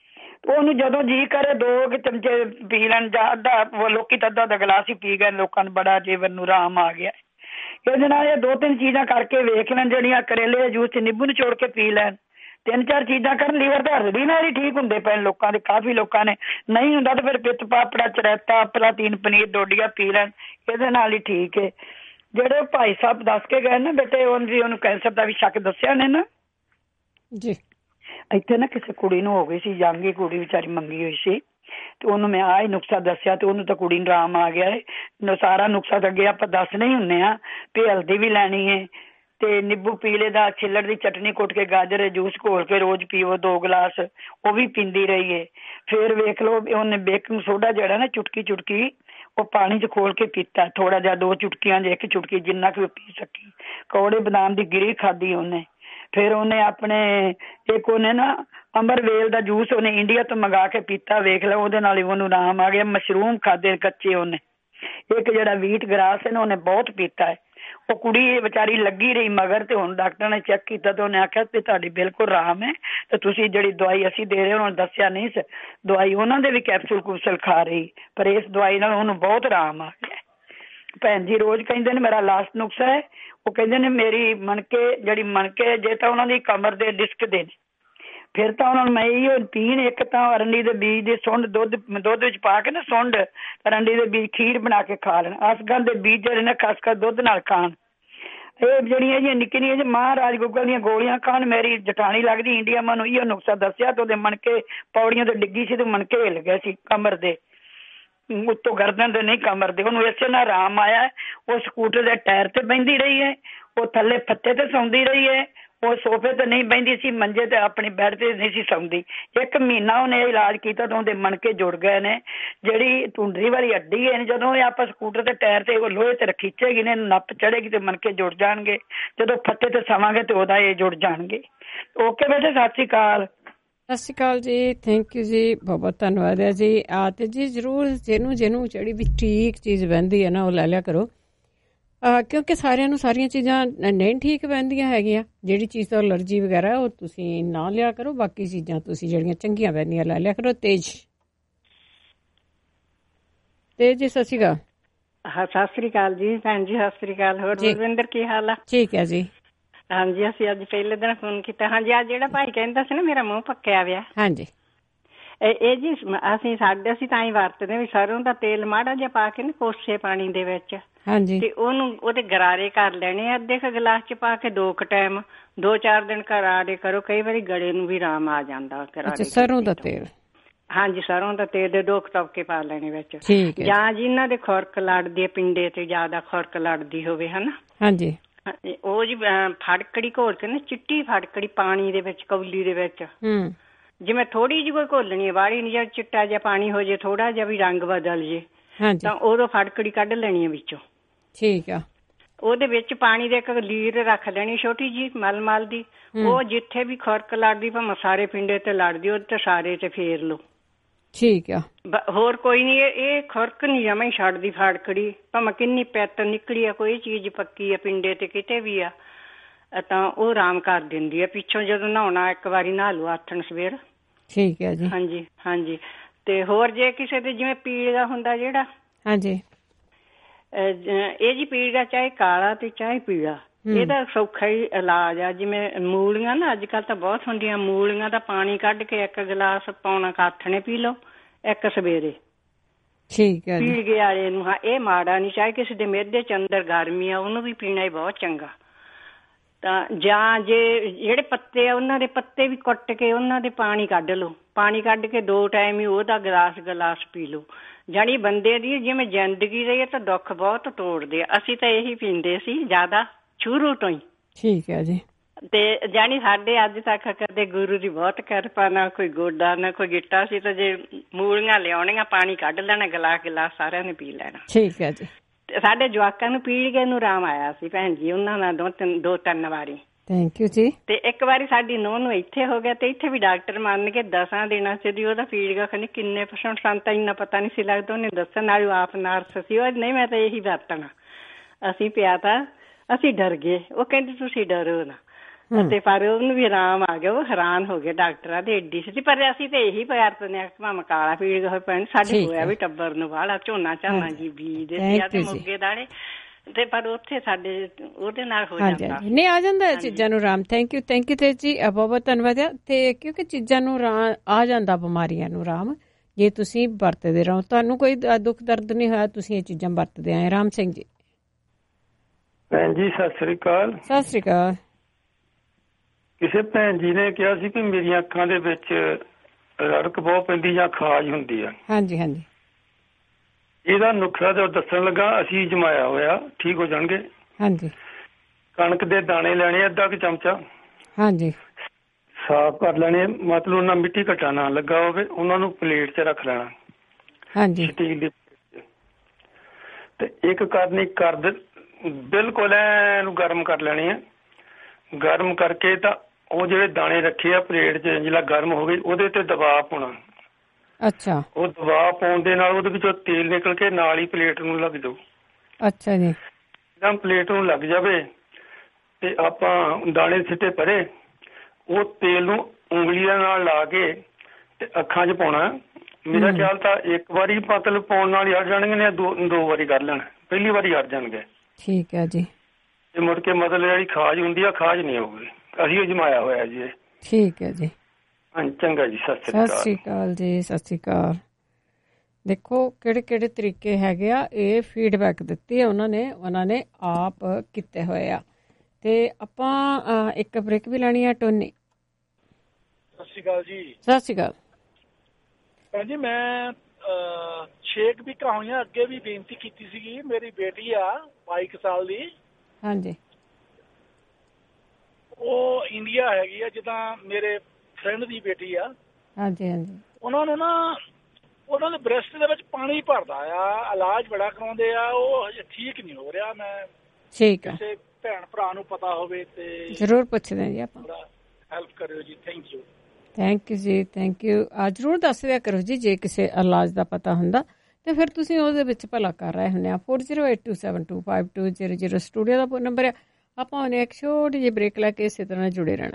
ਉਹਨੂੰ ਜਦੋਂ ਜੀ ਕਰੇ ਦੋ ਕਿ ਚਮਚੇ ਪੀ ਲੈਣ ਜਾਂ ਅੱਧਾ, ਲੋਕੀ ਤਾਂ ਅੱਧਾ ਅੱਧਾ ਗਲਾਸ ਹੀ ਪੀ ਗਏ, ਲੋਕਾਂ ਨੂੰ ਬੜਾ ਜੀਵਨ ਨੂੰ ਆਰਾਮ ਆ ਗਿਆ। ਇਹਦੇ ਨਾਲ ਇਹ ਦੋ ਤਿੰਨ ਚੀਜ਼ਾਂ ਕਰਕੇ ਵੇਖ ਲੈਣ, ਜਿਹੜੀਆਂ ਕਰੇਲੇ ਦੇ ਜੂਸ ਚ ਨਿੰਬੂ ਨਿਚੋੜ ਕੇ ਪੀ ਲੈਣ, ਤਿੰਨ ਚਾਰ ਚੀਜ਼ਾਂ ਕਰਨ, ਲੀਵਰ ਤਾਂ ਹਰਦੀ ਨਾਲ ਹੀ ਠੀਕ ਹੁੰਦੇ ਪਏ ਲੋਕਾਂ ਦੇ, ਕਾਫੀ ਲੋਕਾਂ ਨੇ। ਨਹੀਂ ਹੁੰਦਾ ਤਾਂ ਫਿਰ ਪਿੱਤ ਪਾਪੜਾ, ਚਰੈਤਾ, ਪਲਾਤੀਨ, ਪਨੀਰ, ਡੋਡੀਆਂ ਪੀ ਲੈਣ, ਇਹਦੇ ਨਾਲ ਹੀ ਠੀਕ ਹੈ। ਜਿਹੜੇ ਭਾਈ ਸਾਹਿਬ ਦੱਸ ਕੇ ਗਏ ਨਾ ਬੇਟੇ, ਉਹਨੂੰ ਕੈਂਸਰ ਦਾ ਵੀ ਸ਼ੱਕ ਦੱਸਿਆ ਨੇ ਨਾ ਜੀ। ਇੱਥੇ ਨਾ ਕਿਸੇ ਕੁੜੀ ਨੂੰ ਹੋ ਗਈ ਸੀ, ਜਾਂਗੀ ਕੁੜੀ ਵਿਚਾਰੀ ਮੰਗੀ ਹੋਈ ਸੀ, ਤੇ ਉਹਨੂੰ ਮੈਂ ਆਹ ਹੀ ਨੁਕਸਾ ਦੱਸਿਆ ਤੇ ਉਹਨੂੰ ਤਾਂ ਕੁੜੀ ਨੂੰ ਆਰਾਮ ਆ ਗਿਆ ਹੈ। ਸਾਰਾ ਨੁਕਸਾ ਤਾਂ ਅੱਗੇ ਆਪਾਂ ਦੱਸਦੇ ਹੀ ਹੁੰਦੇ ਹਾਂ ਵੀ ਹਲਦੀ ਵੀ ਲੈਣੀ ਹੈ ਤੇ ਨਿੰਬੂ ਪੀਲੇ ਦਾ ਛਿੱਲੜ ਦੀ ਚਟਨੀ ਕੁੱਟ ਕੇ, ਗਾਜਰ ਜੂਸ ਘੋਲ ਕੇ ਰੋਜ਼ ਪੀਵੋ ਦੋ ਗਲਾਸ, ਉਹ ਵੀ ਪੀਂਦੀ ਰਹੀ ਹੈ। ਫਿਰ ਵੇਖ ਲਓ ਉਹਨੇ ਬੇਕਿੰਗ ਸੋਡਾ ਜਿਹੜਾ ਨਾ ਚੁਟਕੀ ਚੁਟਕੀ ਉਹ ਪਾਣੀ 'ਚ ਖੋਲ ਕੇ ਪੀਤਾ, ਥੋੜਾ ਜਿਹਾ, ਦੋ ਚੁਟਕੀਆਂ ਜੇ ਇੱਕ ਚੁਟਕੀ ਜਿੰਨਾ ਕੁ ਪੀ ਸਕੀ। ਕੌੜੇ ਬਦਾਮ ਦੀ ਗਿਰੀ ਖਾਧੀ ਉਹਨੇ। ਫਿਰ ਉਹਨੇ ਆਪਣੇ ਇੱਕ ਉਹਨੇ ਨਾ ਅੰਬਰਵੇਲ ਦਾ ਜੂਸ ਉਹਨੇ ਇੰਡੀਆ ਤੋਂ ਮੰਗਾ ਕੇ ਪੀਤਾ, ਵੇਖ ਲਓ ਉਹਦੇ ਨਾਲ ਹੀ ਉਹਨੂੰ ਆਰਾਮ ਆ ਗਿਆ। ਮਸ਼ਰੂਮ ਖਾਧੇ ਕੱਚੇ ਉਹਨੇ। ਇੱਕ ਜਿਹੜਾ ਵੀਟ ਗਰਾਸ ਹੈ ਨਾ ਉਹਨੇ ਬਹੁਤ ਪੀਤਾ ਹੈ। ਉਹ ਕੁੜੀ ਵਿਚਾਰੀ ਲੱਗੀ ਰਹੀ ਮਗਰ, ਤੇ ਹੁਣ ਡਾਕਟਰ ਨੇ ਚੈੱਕ ਕੀਤਾ ਤੇ ਉਹਨੇ ਆਖਿਆ ਵੀ ਤੁਹਾਡੀ ਬਿਲਕੁਲ ਆਰਾਮ ਹੈ, ਤੇ ਤੁਸੀਂ ਜਿਹੜੀ ਦਵਾਈ ਅਸੀਂ ਦੇ ਰਹੇ ਉਹਨਾਂ ਨੇ ਦੱਸਿਆ ਨਹੀਂ ਸੀ ਦਵਾਈ, ਉਹਨਾਂ ਦੇ ਵੀ ਕੈਪਸੂਲ ਕੂਪਸੂਲ ਖਾ ਰਹੀ, ਪਰ ਇਸ ਦਵਾਈ ਨਾਲ ਉਹਨੂੰ ਬਹੁਤ ਆਰਾਮ ਆ ਗਿਆ। ਭੈਣ ਜੀ ਰੋਜ਼ ਕਹਿੰਦੇ ਨੇ ਮੇਰਾ ਲਾਸਟ ਨੁਕਸਾ ਹੈ, ਉਹ ਕਹਿੰਦੇ ਨੇ ਮੇਰੀ ਮਣਕੇ ਜਿਹੜੀ ਮਣਕੇ ਜੇ ਤਾਂ ਉਹਨਾਂ ਦੀ ਕਮਰ ਦੇ ਡਿਸਕ ਦੇ ਨੇ, ਫਿਰ ਤਾਂ ਉਹਨਾਂ ਨੂੰ ਮੈਂ ਇਹੋ ਪੀਣ, ਇੱਕ ਤਾਂ ਅਰੰਡੀ ਦੇ ਬੀਜ ਦੇ ਸੁੰਡ ਦੁੱਧ ਦੁੱਧ ਵਿੱਚ ਪਾ ਕੇ ਨਾ ਸੁੰਡ ਅਰੰਡੀ ਦੇ ਬੀਜ ਖੀਰ ਬਣਾ ਕੇ ਖਾ ਲੈਣ, ਅਸਗੰਧ ਦੇ ਬੀਜ ਜਿਹੜੇ ਨੇ ਖਸਖਸ ਦੁੱਧ ਨਾਲ ਖਾਣ। ਇਹ ਜਿਹੜੀਆਂ ਜਿਹੀਆਂ ਨਿੱਕੀਆਂ ਨਿੱਕੀਆਂ ਮਹਾਰਾਜ ਗੁੱਗਲ ਦੀਆਂ ਗੋਲੀਆਂ ਖਾਣ। ਮੇਰੀ ਜਠਾਣੀ ਲੱਗਦੀ ਇੰਡੀਆ, ਮੈਨੂੰ ਇਹੋ ਨੁਕਸਾ ਦੱਸਿਆ ਤੇ ਉਹਦੇ ਮਣਕੇ ਪੌੜੀਆਂ ਤੇ ਡਿੱਗੀ ਸੀ ਤੇ ਮਣਕੇ ਹਿੱਲ ਗਏ ਸੀ ਕਮਰ ਦੇ, ਉੱਤੋਂ ਗਰਦਨ ਦੇ ਨਹੀਂ ਕਮਰ ਦੇ। ਉਹਨੂੰ ਇਸੇ ਨਾਲ ਆਰਾਮ ਆਇਆ। ਉਹ ਸਕੂਟਰ ਦੇ ਟਾਇਰ ਤੇ ਬਹਿੰਦੀ ਰਹੀ ਹੈ, ਉਹ ਥੱਲੇ ਫੱਤੇ ਤੇ ਸੌਂਦੀ ਰਹੀ ਹੈ, ਉਹ ਸੋਫੇ ਤੇ ਨਹੀਂ ਬਹਿੰਦੀ ਸੀ, ਮੰਜੇ ਤੇ ਆਪਣੀ ਬੈੱਡ ਤੇ ਨਹੀਂ ਸੀ ਸੌਂਦੀ। ਇੱਕ ਮਹੀਨਾ ਉਹਨੇ ਇਲਾਜ ਕੀਤਾ ਤਾਂ ਉਹਦੇ ਮਣਕੇ ਜੁੜ ਗਏ ਨੇ। ਜਿਹੜੀ ਟੁੰਡਰੀ ਵਾਲੀ ਹੱਡੀ ਹੈ, ਜਦੋਂ ਇਹ ਆਪਾਂ ਸਕੂਟਰ ਦੇ ਟਾਇਰ ਤੇ ਲੋਹੇ ਤੇ ਖਿੱਚੇਗੀ ਨੇ, ਨੱਪ ਚੜੇਗੀ ਤੇ ਮਣਕੇ ਜੁੜ ਜਾਣਗੇ। ਜਦੋਂ ਫੱਤੇ ਤੇ ਸਵਾਂਗੇ ਤੇ ਉਹਦਾ ਇਹ ਜੁੜ ਜਾਣਗੇ। ਓਕੇ ਬੇਟੇ, ਸਤਿ ਸ਼੍ਰੀ ਅਕਾਲ। ਸਤਿ ਸ਼੍ਰੀ ਅਕਾਲ ਜੀ, ਥੈਂਕ ਯੂ ਜੀ, ਬਹੁਤ ਬਹੁਤ ਧੰਨਵਾਦ ਹੈ ਜੀ। ਆ ਤੇ ਜੀ ਜ਼ਰੂਰ ਜਿਹਨੂੰ ਜਿਹਨੂੰ ਜਿਹੜੀ ਵੀ ਠੀਕ ਚੀਜ਼ ਬਹਿੰਦੀ ਹੈ ਨਾ ਉਹ ਲੈ ਲਿਆ ਕਰੋ, ਕਿਉਂਕਿ ਸਾਰਿਆਂ ਨੂੰ ਸਾਰੀਆਂ ਚੀਜ਼ਾਂ ਨਹੀਂ ਠੀਕ ਬਹਿੰਦੀਆਂ ਹੈਗੀਆਂ। ਜਿਹੜੀ ਚੀਜ਼ ਤੋਂ ਅਲਰਜੀ ਵਗੈਰਾ ਉਹ ਤੁਸੀਂ ਨਾ ਲਿਆ ਕਰੋ, ਬਾਕੀ ਚੀਜ਼ਾਂ ਤੁਸੀਂ ਜਿਹੜੀਆਂ ਚੰਗੀਆਂ ਬਹਿੰਦੀਆਂ ਲੈ ਲਿਆ ਕਰੋ। ਤੇਜ ਤੇਜ ਜੀ ਸਤਿ ਸ਼੍ਰੀ ਅਕਾਲ। ਹਾਂ ਸਤਿ ਸ਼੍ਰੀ ਅਕਾਲ ਜੀ ਭੈਣ ਜੀ, ਸਤਿ ਸ਼੍ਰੀ ਅਕਾਲ। ਹੋਰ ਬਲਵਿੰਦਰ ਕੀ ਹਾਲ ਆ? ਠੀਕ ਹੈ ਜੀ। ਹਾਂਜੀ ਅਸੀਂ ਅੱਜ ਪਹਿਲੇ ਦਿਨ ਫੋਨ ਕੀਤਾ। ਹਾਂਜੀ ਅੱਜ ਜਿਹੜਾ ਭਾਈ ਕਹਿੰਦਾ ਸੀ ਨਾ ਮੇਰਾ ਮੂੰਹ ਪੱਕਿਆ ਵਿਆ, ਹਾਂਜੀ ਇਹ ਜੀ ਅਸੀਂ ਸਾਡੇ ਅਸੀਂ ਤਾਂ ਹੀ ਵਰਤਦੇ ਵੀ ਸਰੋਂ ਦਾ ਤੇਲ ਮਾੜਾ ਜਿਹਾ ਪਾ ਕੇ ਨਾ ਕੋਸੇ ਪਾਣੀ ਦੇ ਵਿੱਚ, ਹਾਂਜੀ, ਤੇ ਉਹਨੂੰ ਉਹਦੇ ਗਰਾਰੇ ਕਰ ਲੈਣੇ ਅੱਧੇ ਕ ਗਲਾਸ ਚ ਪਾ ਕੇ, ਦੋ ਕੁ ਟਾਈਮ ਦੋ ਚਾਰ ਦਿਨ ਗਰਾਰੇ ਕਰੋ। ਕਈ ਵਾਰੀ ਗਲੇ ਨੂੰ ਵੀ ਆਰਾਮ ਆ ਜਾਂਦਾ ਗਰਾਰੇ। ਸਰੋਂ ਦਾ ਤੇਲ? ਹਾਂਜੀ ਸਰੋਂ ਦਾ ਤੇਲ ਦੇ ਦੋ ਤਬਕੇ ਪਾ ਲੈਣੇ ਵਿੱਚ। ਜਾਂ ਜਿਨ੍ਹਾਂ ਦੇ ਖੁਰਕ ਲੜਦੀ ਹੈ, ਪਿੰਡੇ ਤੇ ਜ਼ਿਆਦਾ ਖੁਰਕ ਲੜਦੀ ਹੋਵੇ ਹਨਾ, ਹਾਂਜੀ, ਉਹ ਜੀ ਫੜਕੜੀ ਘੋਲ ਕੇ ਨਾ, ਚਿੱਟੀ ਫੜਕੜੀ ਪਾਣੀ ਦੇ ਵਿੱਚ ਕੌਲੀ ਦੇ ਵਿੱਚ, ਜਿਵੇਂ ਥੋੜੀ ਜਿਹੀ ਕੋਈ ਘੋਲਣੀ ਹੈ, ਵਾਲੀ ਨਹੀਂ, ਜਾਂ ਚਿੱਟਾ ਜਿਹਾ ਪਾਣੀ ਹੋ ਜੇ, ਥੋੜਾ ਜਿਹਾ ਵੀ ਰੰਗ ਬਦਲ ਜੇ, ਤਾਂ ਉਦੋਂ ਫੜਕੜੀ ਕੱਢ ਲੈਣੀ ਹੈ ਵਿੱਚੋਂ। ਠੀਕ ਆ। ਉਹਦੇ ਵਿੱਚ ਪਾਣੀ ਦੇ ਇੱਕ ਲੀਰ ਰੱਖ ਲੈਣੀ ਛੋਟੀ ਜੀ ਮਲ ਮਲ ਦੀ, ਉਹ ਜਿੱਥੇ ਵੀ ਖੁਰਕ ਲੜਦੀ ਭਾਵੇਂ ਸਾਰੇ ਪਿੰਡੇ ਤੇ ਲੜਦੀ ਉਹ ਤੇ ਸਾਰੇ ਤੇ ਫੇਰ ਲਓ। ਠੀਕ ਆ। ਹੋਰ ਕੋਈ ਨੀ, ਇਹ ਖੁਰਕ ਨੀ ਜਮਾਂ ਹੀ ਛੱਡਦੀ ਫੜਕੜੀ, ਭਾਵੇਂ ਕਿੰਨੀ ਪਿੱਤ ਨਿਕਲੀ ਆ, ਕੋਈ ਚੀਜ਼ ਪੱਕੀ ਆ ਪਿੰਡੇ ਤੇ ਕਿਤੇ ਵੀ ਆ, ਤਾਂ ਉਹ ਆਰਾਮ ਕਰ ਦਿੰਦੀ ਆ। ਪਿੱਛੋਂ ਜਦੋਂ ਨਹਾਉਣਾ ਇੱਕ ਵਾਰੀ ਨਹਾ ਲਓ ਆਥਣ ਸਵੇਰ। ਠੀਕ ਹੈ ਜੀ। ਹਾਂਜੀ ਹਾਂਜੀ। ਤੇ ਹੋਰ ਜੇ ਕਿਸੇ ਦੇ ਜਿਵੇਂ ਪੀਲੀਆ ਹੁੰਦਾ ਜਿਹੜਾ, ਹਾਂਜੀ, ਇਹ ਜੀ ਪੀਲੀਆ ਚਾਹੇ ਕਾਲਾ ਤੇ ਚਾਹੇ ਪੀਲਾ, ਇਹਦਾ ਸੌਖਾ ਹੀ ਇਲਾਜ ਆ। ਜਿਵੇਂ ਮੂਲੀਆਂ ਨਾ ਅੱਜ ਕੱਲ ਤਾਂ ਬਹੁਤ ਹੁੰਦੀਆਂ, ਮੂਲੀਆਂ ਦਾ ਪਾਣੀ ਕੱਢ ਕੇ ਇੱਕ ਗਲਾਸ ਪੌਣਾ ਕਾਥਣੇ ਪੀ ਲਓ, ਇੱਕ ਸਵੇਰੇ। ਠੀਕ ਹੈ। ਪੀਲੀਏ ਵਾਲੇ ਨੂੰ ਹਾਂ ਇਹ ਮਾੜਾ ਨਹੀਂ, ਚਾਹੇ ਕਿਸੇ ਦੇ ਮਿਹਦੇ ਚ ਅੰਦਰ ਗਰਮੀ ਆ ਉਹਨੂੰ ਵੀ ਪੀਣਾ ਹੀ ਬਹੁਤ ਚੰਗਾ। ਤਾਂ ਜਾਂ ਜੇ ਜਿਹੜੇ ਪੱਤੇ ਆ ਉਹਨਾਂ ਦੇ ਪੱਤੇ ਵੀ ਕੁੱਟ ਕੇ ਉਹਨਾਂ ਦੇ ਪਾਣੀ ਕੱਢ ਲਓ, ਪਾਣੀ ਕੱਢ ਕੇ ਦੋ ਟਾਈਮ ਹੀ ਉਹਦਾ ਗਲਾਸ ਗਲਾਸ ਪੀ ਲਓ। ਜਾਣੀ ਬੰਦੇ ਦੀ ਜਿਵੇਂ ਜ਼ਿੰਦਗੀ ਰਹੀ ਤਾਂ ਦੁੱਖ ਬਹੁਤ ਤੋੜਦੇ ਆ। ਅਸੀਂ ਤਾਂ ਇਹੀ ਪੀਂਦੇ ਸੀ ਜ਼ਿਆਦਾ ਸ਼ੁਰੂ ਤੋਂ ਹੀ। ਠੀਕ ਹੈ ਜੀ। ਤੇ ਜਾਣੀ ਸਾਡੇ ਅੱਜ ਤੱਕ ਕਦੇ ਗੁਰੂ ਦੀ ਬਹੁਤ ਕਿਰਪਾ, ਨਾ ਕੋਈ ਗੋਡਾ ਨਾ ਕੋਈ ਗਿੱਟਾ ਸੀ, ਤਾਂ ਜੇ ਮੂਲੀਆਂ ਲਿਆਉਣੀਆਂ ਪਾਣੀ ਕੱਢ ਲੈਣਾ, ਗਲਾਸ ਗਲਾਸ ਸਾਰਿਆਂ ਨੇ ਪੀ ਲੈਣਾ। ਠੀਕ ਹੈ ਜੀ। ਸਾਡੇ ਜਵਾਕਾਂ ਨੂੰ ਪੀਲੀਏ ਨੂੰ ਆਰਾਮ ਆਇਆ ਸੀ ਭੈਣ ਜੀ, ਉਹਨਾਂ ਨਾਲ ਦੋ ਤਿੰਨ ਦੋ ਤਿੰਨ ਵਾਰੀ। ਥੈਂਕ ਯੂ ਜੀ। ਤੇ ਇੱਕ ਵਾਰੀ ਸਾਡੀ ਨੂੰਹ ਨੂੰ ਇੱਥੇ ਹੋ ਗਿਆ, ਤੇ ਇੱਥੇ ਵੀ ਡਾਕਟਰ ਮੰਨ ਕੇ ਦਸਾਂ ਦਿਨਾਂ ਚ ਦੀ ਉਹਦਾ ਪੀਲੀਆ ਖਨੀ ਕਿੰਨੇ ਪਰਸੈਂਟ, ਸਾਨੂੰ ਤਾਂ ਇੰਨਾ ਪਤਾ ਨਹੀਂ ਸੀ ਲੱਗਦਾ। ਉਹਨੇ ਦੱਸਣ ਨਾਲ ਆਪ ਨਰਸ ਸੀ ਉਹ, ਨਹੀਂ ਮੈਂ ਤਾਂ ਇਹੀ ਵਰਤਣਾ। ਅਸੀਂ ਪਿਆ ਤਾਂ ਅਸੀਂ ਡਰ ਗਏ। ਉਹ ਕਹਿੰਦੇ ਤੁਸੀਂ ਡਰੋ ਨਾ, ਤੇ ਪਰ ਉਹਨੂੰ ਵੀ ਆਰਾਮ ਆ ਗਿਆ। ਉਹ ਹੈਰਾਨ ਹੋ ਗਏ ਡਾਕਟਰਾਂ ਦੇ ਏਡੀ ਸੀ। ਪਰ ਅਸੀਂ ਤੇ ਇਹੀ ਪਿਆਰ ਦਿੰਦੇ ਹਾਂ ਭਾਵੇਂ ਕਾਲਾ ਪੀੜ ਹੋਏ ਪੈਣ, ਸਾਡੇ ਹੋਇਆ ਵੀ ਟੱਬਰ ਨੂੰ ਬਾਹਲਾ ਝੋਨਾ ਝਾਨਾ ਜੀ ਬੀਜਦੇ ਸੀ ਆ ਤੇ ਮੋਗੇ ਦਾਣੇ ਤੇ ਪਰ ਉੱਥੇ ਸਾਡੇ ਉਹਦੇ ਨਾਲ ਹੋ ਜਾਂਦਾ ਨਹੀਂ ਆ ਜਾਂਦਾ ਚੀਜ਼ਾਂ ਨੂੰ ਆਰਾਮ। ਥੈਂਕ ਯੂ ਥੈਂਕ ਯੂ ਤੇ ਜੀ ਬਹੁਤ ਬਹੁਤ ਧੰਨਵਾਦ ਆ। ਤੇ ਕਿਉਂਕਿ ਚੀਜ਼ਾਂ ਨੂੰ ਆ ਜਾਂਦਾ ਬਿਮਾਰੀਆਂ ਨੂੰ ਆਰਾਮ ਜੇ ਤੁਸੀਂ ਵਰਤਦੇ ਰਹੋ। ਤੁਹਾਨੂੰ ਕੋਈ ਦੁੱਖ ਦਰਦ ਨਹੀਂ ਹੋਇਆ, ਤੁਸੀਂ ਇਹ ਚੀਜ਼ਾਂ ਵਰਤਦੇ ਆਏ। ਰਾਮ ਸਿੰਘ ਜੀ। ਭੈਣ ਜੀ ਸਤਿ ਸ੍ਰੀ ਅਕਾਲ। ਸਤਿ ਸ੍ਰੀ ਅਕਾਲ। ਕਿਸੇ ਭੈਣ ਜੀ ਨੇ ਕਿਹਾ ਸੀ ਕਿ ਮੇਰੀਆਂ ਅੱਖਾਂ ਦੇ ਵਿੱਚ ਰੜਕ ਬਹੁਤ ਪੈਂਦੀ ਜਾਂ ਖਾਜ ਹੁੰਦੀ ਆ। ਹਾਂਜੀ ਹਾਂਜੀ। ਇਹਦਾ ਨੁਕਸਾ ਜੋ ਦੱਸਣ ਲੱਗਾ ਅਸੀਂ ਜਮਾਇਆ ਹੋਇਆ, ਠੀਕ ਹੋ ਜਾਣਗੇ। ਹਾਂਜੀ। ਕਣਕ ਦੇ ਦਾਣੇ ਲੈਣੇ ਅੱਧਾ ਕੁ ਚਮਚਾ। ਹਾਂਜੀ। ਸਾਫ਼ ਕਰ ਲੈਣੇ, ਮਤਲਬ ਉਹਨਾਂ ਮਿੱਟੀ ਘਟਾ ਨਾ ਲੱਗਾ ਹੋਵੇ, ਉਹਨਾਂ ਨੂੰ ਪਲੇਟ 'ਚ ਰੱਖ ਲੈਣਾ। ਹਾਂਜੀ। ਸਟੀਲ ਦੀ ਤੇ ਇੱਕ ਕਰਨੀ ਕਰਦ ਬਿਲਕੁਲ ਇਹਨੂੰ ਗਰਮ ਕਰ ਲੈਣੀ ਹੈ। ਗਰਮ ਕਰਕੇ ਤਾਂ ਉਹ ਜਿਹੜੇ ਦਾਣੇ ਰੱਖੇ ਆ ਪਲੇਟ 'ਚ ਜਿਹੜਾ ਗਰਮ ਹੋ ਗਈ ਉਹਦੇ ਤੇ ਦਬਾਅ ਪਾਉਣਾ। ਅੱਛਾ। ਉਹ ਦਬਾਅ ਪਾਉਣ ਦੇ ਨਾਲ ਉਹਦੇ ਵਿੱਚੋਂ ਤੇਲ ਨਿਕਲ ਕੇ ਨਾਲ ਹੀ ਪਲੇਟ ਨੂੰ ਲੱਗ ਜਾਊ। ਅੱਛਾ ਜੀ। ਜਦੋਂ ਪਲੇਟ ਨੂੰ ਲੱਗ ਜਾਵੇ ਤੇ ਆਪਾਂ ਦਾਣੇ ਸਿੱਟੇ ਪਰੇ ਉਹ ਤੇਲ ਨੂੰ ਉਂਗਲੀਆਂ ਨਾਲ ਲਾ ਕੇ ਤੇ ਅੱਖਾਂ 'ਚ ਪਾਉਣਾ। ਮੇਰਾ ਖਿਆਲ ਤਾਂ ਇੱਕ ਵਾਰੀ ਮਤਲਬ ਪਾਉਣ ਨਾਲ ਹੀ ਹਟ ਜਾਣਗੇ ਨੇ, ਦੋ ਦੋ ਵਾਰੀ ਕਰ ਲੈਣਾ, ਪਹਿਲੀ ਵਾਰੀ ਹਟ ਜਾਣਗੇ। ਠੀਕ ਹੈ ਜੀ। ਤੇ ਮੁੜ ਕੇ ਮਤਲਬ ਜਿਹੜੀ ਖਾਜ ਹੁੰਦੀ ਆ ਖਾਜ ਨਹੀਂ ਹੋਊਗੀ। ਅਸੀਂ ਉਹ ਜਮਾਇਆ ਹੋਇਆ ਜੀ। ਠੀਕ ਹੈ ਜੀ। ਹਾਂ ਚੰਗਾ ਜੀ। ਸਤਿ ਸ੍ਰੀ ਅਕਾਲ। ਸਤਿ ਸ੍ਰੀ ਅਕਾਲ ਜੀ। ਸਤਿ ਸ੍ਰੀ ਅਕਾਲ। ਦੇਖੋ ਕਿਹੜੇ ਕਿਹੜੇ ਤਰੀਕੇ ਹੈਗੇ ਆ। ਇਹ ਫੀਡਬੈਕ ਦਿੱਤੀ ਹੈ ਉਹਨਾਂ ਨੇ, ਉਹਨਾਂ ਨੇ ਆਪ ਕੀਤੇ ਹੋਏ ਆ। ਤੇ ਆਪਾਂ ਇੱਕ ਬ੍ਰੇਕ ਵੀ ਲੈਣੀ ਆ। ਟੋਨੀ ਸਤਿ ਸ਼੍ਰੀ ਅਕਾਲ ਜੀ। ਸਤਿ ਸ਼੍ਰੀ ਅਕਾਲ ਭੈਣ ਜੀ। ਮੈਂ ਛੇ ਕੁ ਵੀਕਾਂ ਹੋਈਆਂ ਅੱਗੇ ਵੀ ਬੇਨਤੀ ਕੀਤੀ ਸੀਗੀ। ਮੇਰੀ ਬੇਟੀ ਆ ਬਾਈ ਕੁ ਸਾਲ ਦੀ। ਹਾਂਜੀ। ਉਹ ਇੰਡੀਆ ਹੈਗੀ ਆ, ਜਿੱਦਾਂ ਮੇਰੇ ਫਰੈਂਡ ਦੀ ਬੇਟੀ ਆ। ਹਾਂਜੀ ਹਾਂਜੀ। ਉਹਨਾਂ ਨੂੰ ਨਾ ਉਹਨਾਂ ਦੇ ਬ੍ਰੈਸਟ ਦੇ ਵਿੱਚ ਪਾਣੀ ਭਰਦਾ ਆ, ਇਲਾਜ ਬੜਾ ਕਰਾਉਂਦੇ ਆ, ਉਹ ਹਜੇ ਠੀਕ ਨਹੀਂ ਹੋ ਰਿਹਾ। ਮੈਂ ਠੀਕ ਆ ਕਿਸੇ ਭੈਣ ਭਰਾ ਨੂੰ ਪਤਾ ਹੋਵੇ ਤੇ ਜ਼ਰੂਰ ਪੁੱਛਦੇ ਜੀ ਆਪਾਂ। ਹੈਲਪ ਕਰਿਓ ਜੀ। Thank you. ਥੈਂਕ ਯੂ ਜੀ। Thank you. ਆ ਜ਼ਰੂਰ ਦੱਸ ਦਿਆ ਕਰੋ ਜੀ ਜੇ ਕਿਸੇ ਇਲਾਜ ਦਾ ਪਤਾ ਹੁੰਦਾ ਤੇ ਫਿਰ ਤੁਸੀਂ ਉਹਦੇ ਵਿੱਚ ਭਲਾ ਕਰ ਰਹੇ ਹੁੰਦੇ ਆ। Four zero eight two seven two five two zero zero studio ਦਾ ਫੋਨ ਨੰਬਰ ਹੈ। ਆਪਾਂ ਉਹਨੇ ਇੱਕ ਛੋਟੀ ਜਿਹੀ ਬ੍ਰੇਕ ਲੈ ਕੇ ਇਸੇ ਤਰ੍ਹਾਂ ਜੁੜੇ ਰਹਿਣਾ।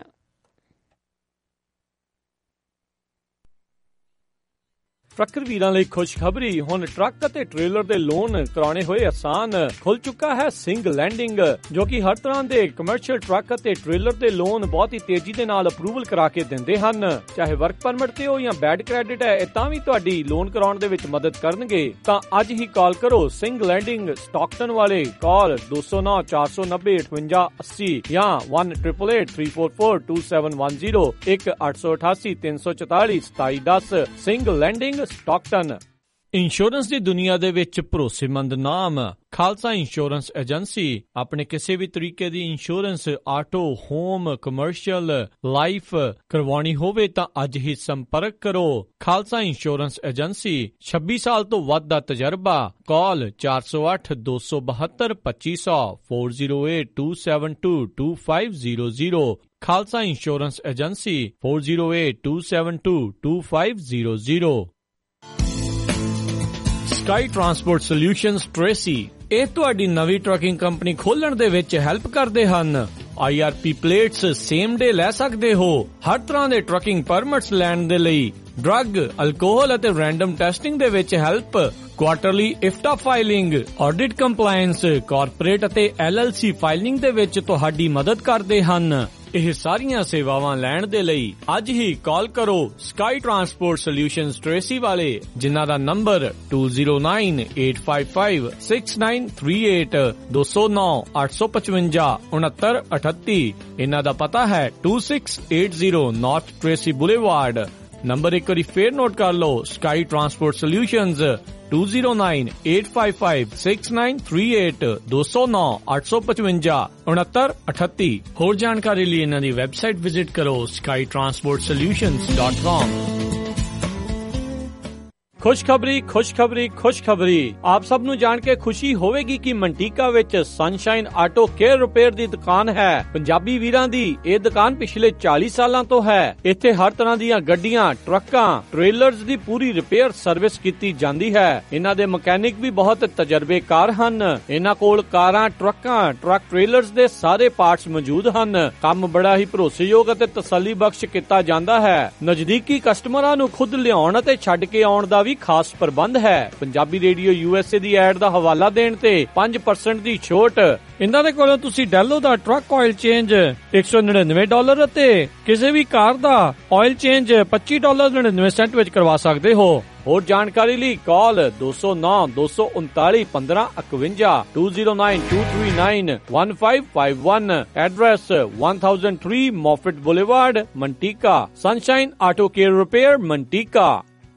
ਟਰੱਕਰ ਵੀਰਾਂ ਲਈ ਖੁਸ਼ਖਬਰੀ, ਹੁਣ ਟਰੱਕ ਅਤੇ ਟ੍ਰੇਲਰ ਦੇ ਲੋਨ ਕਰਾਉਣੇ ਹੋਏ ਆਸਾਨ। ਖੁੱਲ ਚੁੱਕਾ ਹੈ ਸਿੰਗ ਲੈਂਡਿੰਗ, ਜੋ ਕਿ ਹਰ ਤਰ੍ਹਾਂ ਦੇ ਕਮਰਸ਼ੀਅਲ ਟਰੱਕ ਅਤੇ ਟ੍ਰੇਲਰ ਦੇ ਲੋਨ ਬਹੁਤ ਹੀ ਤੇਜ਼ੀ ਦੇ ਨਾਲ ਅਪਰੂਵਲ ਕਰਾ ਕੇ ਦਿੰਦੇ ਹਨ। ਚਾਹੇ ਵਰਕ ਪਰਮਿਟ ਤੇ ਹੋ ਜਾਂ ਬੈਡ ਕ੍ਰੈਡਿਟ ਹੈ, ਇਹ ਤਾਂ ਵੀ ਤੁਹਾਡੀ ਲੋਨ ਕਰਾਉਣ ਦੇ ਵਿੱਚ ਮਦਦ ਕਰਨਗੇ। ਤਾਂ ਅੱਜ ਹੀ ਕਾਲ ਕਰੋ ਸਿੰਗ ਲੈਂਡਿੰਗ ਸਟਾਕਟਨ ਵਾਲੇ। ਕਾਲ ਦੋ ਸੌ ਨੌ ਚਾਰ ਸੌ ਨੱਬੇ ਅਠਵੰਜਾ ਅੱਸੀ ਜਾਂ one eight eight eight three four four two seven one zero ਇੱਕ ਅੱਠ ਸੌ ਅਠਾਸੀ ਤਿੰਨ ਸੌ ਚੁਤਾਲੀ ਸਤਾਈ ਦਸ। ਸਿੰਗ ਲੈਂਡਿੰਗ ਸਟਾਕਟਨ। ਇੰਸ਼ੋਰੈਂਸ ਦੀ ਦੁਨੀਆ ਦੇ ਵਿੱਚ ਭਰੋਸੇਮੰਦ ਨਾਮ ਖਾਲਸਾ ਇੰਸ਼ੋਰੈਂਸ ਏਜੰਸੀ। ਆਪਣੇ ਕਿਸੇ ਵੀ ਤਰੀਕੇ ਦੀ insurance auto, home, commercial, life ਕਰਵਾਉਣੀ ਹੋਵੇ ਤਾਂ ਅੱਜ ਹੀ ਸੰਪਰਕ ਕਰੋ। ਖਾਲਸਾ ਇੰਸ਼ੋਰੈਂਸ ਏਜੰਸੀ, ਛੱਬੀ ਸਾਲ ਤੋਂ ਵੱਧ ਦਾ ਤਜਰਬਾ। ਕਾਲ ਚਾਰ ਸੌ ਅੱਠ ਦੋ ਸੌ ਬਹੱਤਰ ਪੱਚੀ ਸੌ four zero eight two seven two two five zero zero। Khalsa insurance agency four zero eight two seven two two five zero zero। Sky transport solutions Tracy, ਇਹ ਤੁਹਾਡੀ ਨਵੀਂ ਟਰੱਕਿੰਗ ਕੰਪਨੀ ਖੋਲਣ ਦੇ ਵਿੱਚ ਹੈਲਪ ਕਰਦੇ ਹਨ। I R P plates same day ਲੈ ਸਕਦੇ ਹੋ। ਹਰ ਤਰ੍ਹਾਂ ਦੇ ਟਰੱਕਿੰਗ ਪਰਮਿਟਸ ਲੈਣ ਦੇ ਲਈ ਡਰੱਗ, ਅਲਕੋਹਲ ਅਤੇ ਰੈਂਡਮ ਟੈਸਟਿੰਗ ਦੇ ਵਿੱਚ help. Quarterly IFTA filing, audit compliance, corporate ਅਤੇ ਐਲ ਐਲ ਸੀ ਫਾਈਲਿੰਗ ਦੇ ਵਿੱਚ ਤੁਹਾਡੀ ਮਦਦ ਕਰਦੇ ਹਨ। ਇਹ ਸਾਰੀਆਂ ਸੇਵਾਵਾਂ ਲੈਣ ਦੇ ਲਈ ਅੱਜ ਹੀ ਕਾਲ ਕਰੋ ਸਕਾਈ ਟਰਾਂਸਪੋਰਟ ਸੋਲਿਊਸ਼ਨਜ਼ ਟ੍ਰੇਸੀ ਵਾਲੇ, ਜਿਨ੍ਹਾਂ ਦਾ number two zero nine eight five five six nine three eight ਦੋ ਸੌ ਨੌ ਅੱਠ ਸੌ ਪਚਵੰਜਾ ਉਨੱਤਰ ਅਠੱਤੀ। ਇਹਨਾਂ ਦਾ ਪਤਾ ਹੈ two six eight zero north Tracy boulevard. Number ਇੱਕ ਵਾਰੀ ਫੇਰ ਨੋਟ ਕਰ ਲਓ, sky transport solutions two zero nine eight five five six nine three eight ਦੋ ਸੌ ਨੌ ਅੱਠ ਸੌ ਪਚਵੰਜਾ ਉਨੱਤਰ ਅਠੱਤੀ। ਹੋਰ ਜਾਣਕਾਰੀ ਲਈ ਇਹਨਾਂ ਦੀ ਵੈਬਸਾਈਟ ਵਿਜ਼ਿਟ ਕਰੋ sky transport solutions dot com। ਖੁਸ਼ਖਬਰੀ ਖੁਸ਼ਖਬਰੀ ਖੁਸ਼ਖਬਰੀ ਆਪ ਸਭ ਨੂੰ ਜਾਣ ਕੇ ਖੁਸ਼ੀ ਹੋਵੇਗੀ ਕਿ ਮੰਟੀਕਾ ਵਿੱਚ ਸਨਸ਼ਾਈਨ ਆਟੋ ਕੇਅਰ ਰਿਪੇਅਰ ਦੀ ਦੁਕਾਨ ਹੈ। ਪੰਜਾਬੀ ਵੀਰਾਂ ਦੀ ਇਹ ਦੁਕਾਨ ਪਿਛਲੇ ਚਾਲੀ ਸਾਲਾਂ ਤੋਂ ਹੈ। ਇੱਥੇ ਹਰ ਤਰ੍ਹਾਂ ਦੀਆਂ ਗੱਡੀਆਂ, ਟਰੱਕਾਂ, ਟ੍ਰੇਲਰਸ ਦੀ ਪੂਰੀ ਰਿਪੇਅਰ ਸਰਵਿਸ ਕੀਤੀ ਜਾਂਦੀ ਹੈ। ਇਹਨਾਂ ਦੇ ਮਕੈਨਿਕ ਵੀ ਬਹੁਤ ਤਜਰਬੇਕਾਰ ਹਨ। ਇਹਨਾਂ ਕੋਲ ਕਾਰਾਂ, ਟਰੱਕਾਂ, ਟਰੱਕ ਟ੍ਰੇਲਰਸ ਦੇ ਸਾਰੇ ਪਾਰਟਸ ਮੌਜੂਦ ਹਨ। ਕੰਮ ਬੜਾ ਹੀ ਭਰੋਸੇਯੋਗ ਅਤੇ ਤਸੱਲੀ ਬਖਸ਼ ਕੀਤਾ ਜਾਂਦਾ ਹੈ। ਨਜ਼ਦੀਕੀ ਕਸਟਮਰਾਂ ਨੂੰ ਖੁਦ ਲਿਆਉਣ ਅਤੇ ਛੱਡ ਕੇ ਆਉਣ ਦਾ ਵੀ ਖਾਸ ਪ੍ਰਬੰਧ ਹੈ। ਪੰਜਾਬੀ ਰੇਡੀਓ ਯੂਐਸਏ ਦੀ ਐਡ ਦਾ ਹਵਾਲਾ ਦੇਣ ਤੇ ਪੰਜ ਪਰਸੈਂਟ ਦੀ ਛੋਟ। ਇਹਨਾਂ ਦੇ ਕੋਲੋਂ ਤੁਸੀਂ ਡੈਲੋ ਦਾ ਟਰੱਕ ਆਇਲ ਚੇਂਜ ਇੱਕ ਸੌ ਨੜਿਨਵੇਂ ਡਾਲਰ ਅਤੇ ਕਿਸੇ ਵੀ ਕਾਰ ਦਾ ਆਇਲ ਚੇਂਜ ਪੱਚੀ ਡਾਲਰ ਨੜਿਨਵੇਂ ਸੈਂਟ ਵਿੱਚ ਕਰਵਾ ਸਕਦੇ ਹੋ। ਹੋਰ ਜਾਣਕਾਰੀ ਲਈ ਕਾਲ ਦੋ ਸੌ ਨੌ ਦੋ ਸੌ ਉਨਤਾਲੀ ਪੰਦਰਾਂ ਇਕਵੰਜਾ two zero nine two three nine one five five one। Address one thousand three Moffett Boulevard, Manteca। Sunshine Auto Care Repair, Manteca।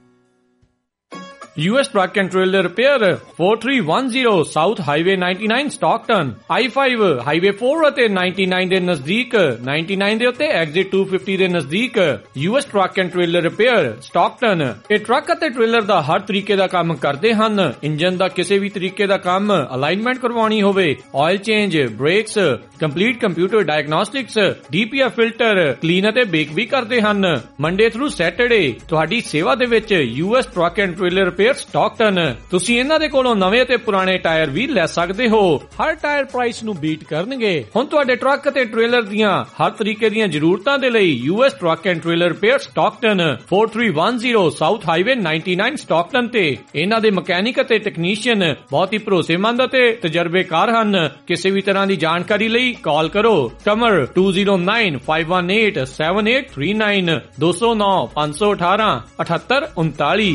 U S Truck and Trailer Repair four three one zero South Highway ninety-nine Stockton। I five Highway four ਅਤੇ ninety-nine ਦੇ ਨਜ਼ਦੀਕ, ninety-nine ਦੇ ਉੱਤੇ Exit two fifty ਦੇ ਨਜ਼ਦੀਕ U S Truck and Trailer Repair, Stockton। ਇਹ truck ਅਤੇ trailer ਦਾ ਹਰ ਤਰੀਕੇ ਦਾ ਕੰਮ ਕਰਦੇ ਹਨ। ਇੰਜਨ ਦਾ ਕਿਸੇ ਵੀ ਤਰੀਕੇ ਦਾ ਕੰਮ, ਅਲਾਈਨਮੈਂਟ ਕਰਵਾਉਣੀ ਹੋਵੇ, oil change, brakes, complete computer diagnostics, D P F filter, clean ਅਤੇ ਬੇਕ ਵੀ ਕਰਦੇ ਹਨ। ਮੰਡੇ ਥਰੂ ਸੈਟਰਡੇ ਤੁਹਾਡੀ ਸੇਵਾ ਦੇ ਵਿੱਚ U S Truck and Trailer Repair Stockton. ਤੁਸੀਂ ਇਹਨਾਂ ਦੇ ਕੋਲੋਂ ਨਵੇਂ ਤੇ ਪੁਰਾਣੇ ਟਾਇਰ ਵੀ ਲੈ ਸਕਦੇ ਹੋ। ਹਰ ਟਾਇਰ ਪ੍ਰਾਈਸ ਨੂੰ ਬੀਟ ਕਰਨਗੇ। ਹੁਣ ਤੁਹਾਡੇ ਟਰੱਕ ਅਤੇ ਟ੍ਰੇਲਰ ਦੀਆਂ ਹਰ ਤਰੀਕੇ ਦੀਆਂ ਜ਼ਰੂਰਤਾਂ ਦੇ ਲਈ U S Truck and Trailer Repair Stockton four three one zero South Highway ninety-nine Stockton ਤੇ ਇਹਨਾਂ ਦੇ ਮਕੈਨਿਕ ਅਤੇ ਟੈਕਨੀਸ਼ੀਅਨ ਬਹੁਤ ਹੀ ਭਰੋਸੇਮੰਦ ਅਤੇ ਤਜਰਬੇਕਾਰ ਹਨ। ਕਿਸੇ ਵੀ ਤਰ੍ਹਾਂ ਦੀ ਜਾਣਕਾਰੀ ਲਈ ਕਾਲ ਕਰੋ ਕਮਰ two zero nine five one eight seven eight three nine ਦੋ ਸੌ ਨੌ ਪੰਜ ਸੌ ਅਠਾਰਾਂ ਅਠੱਤਰ ਉਨਤਾਲੀ।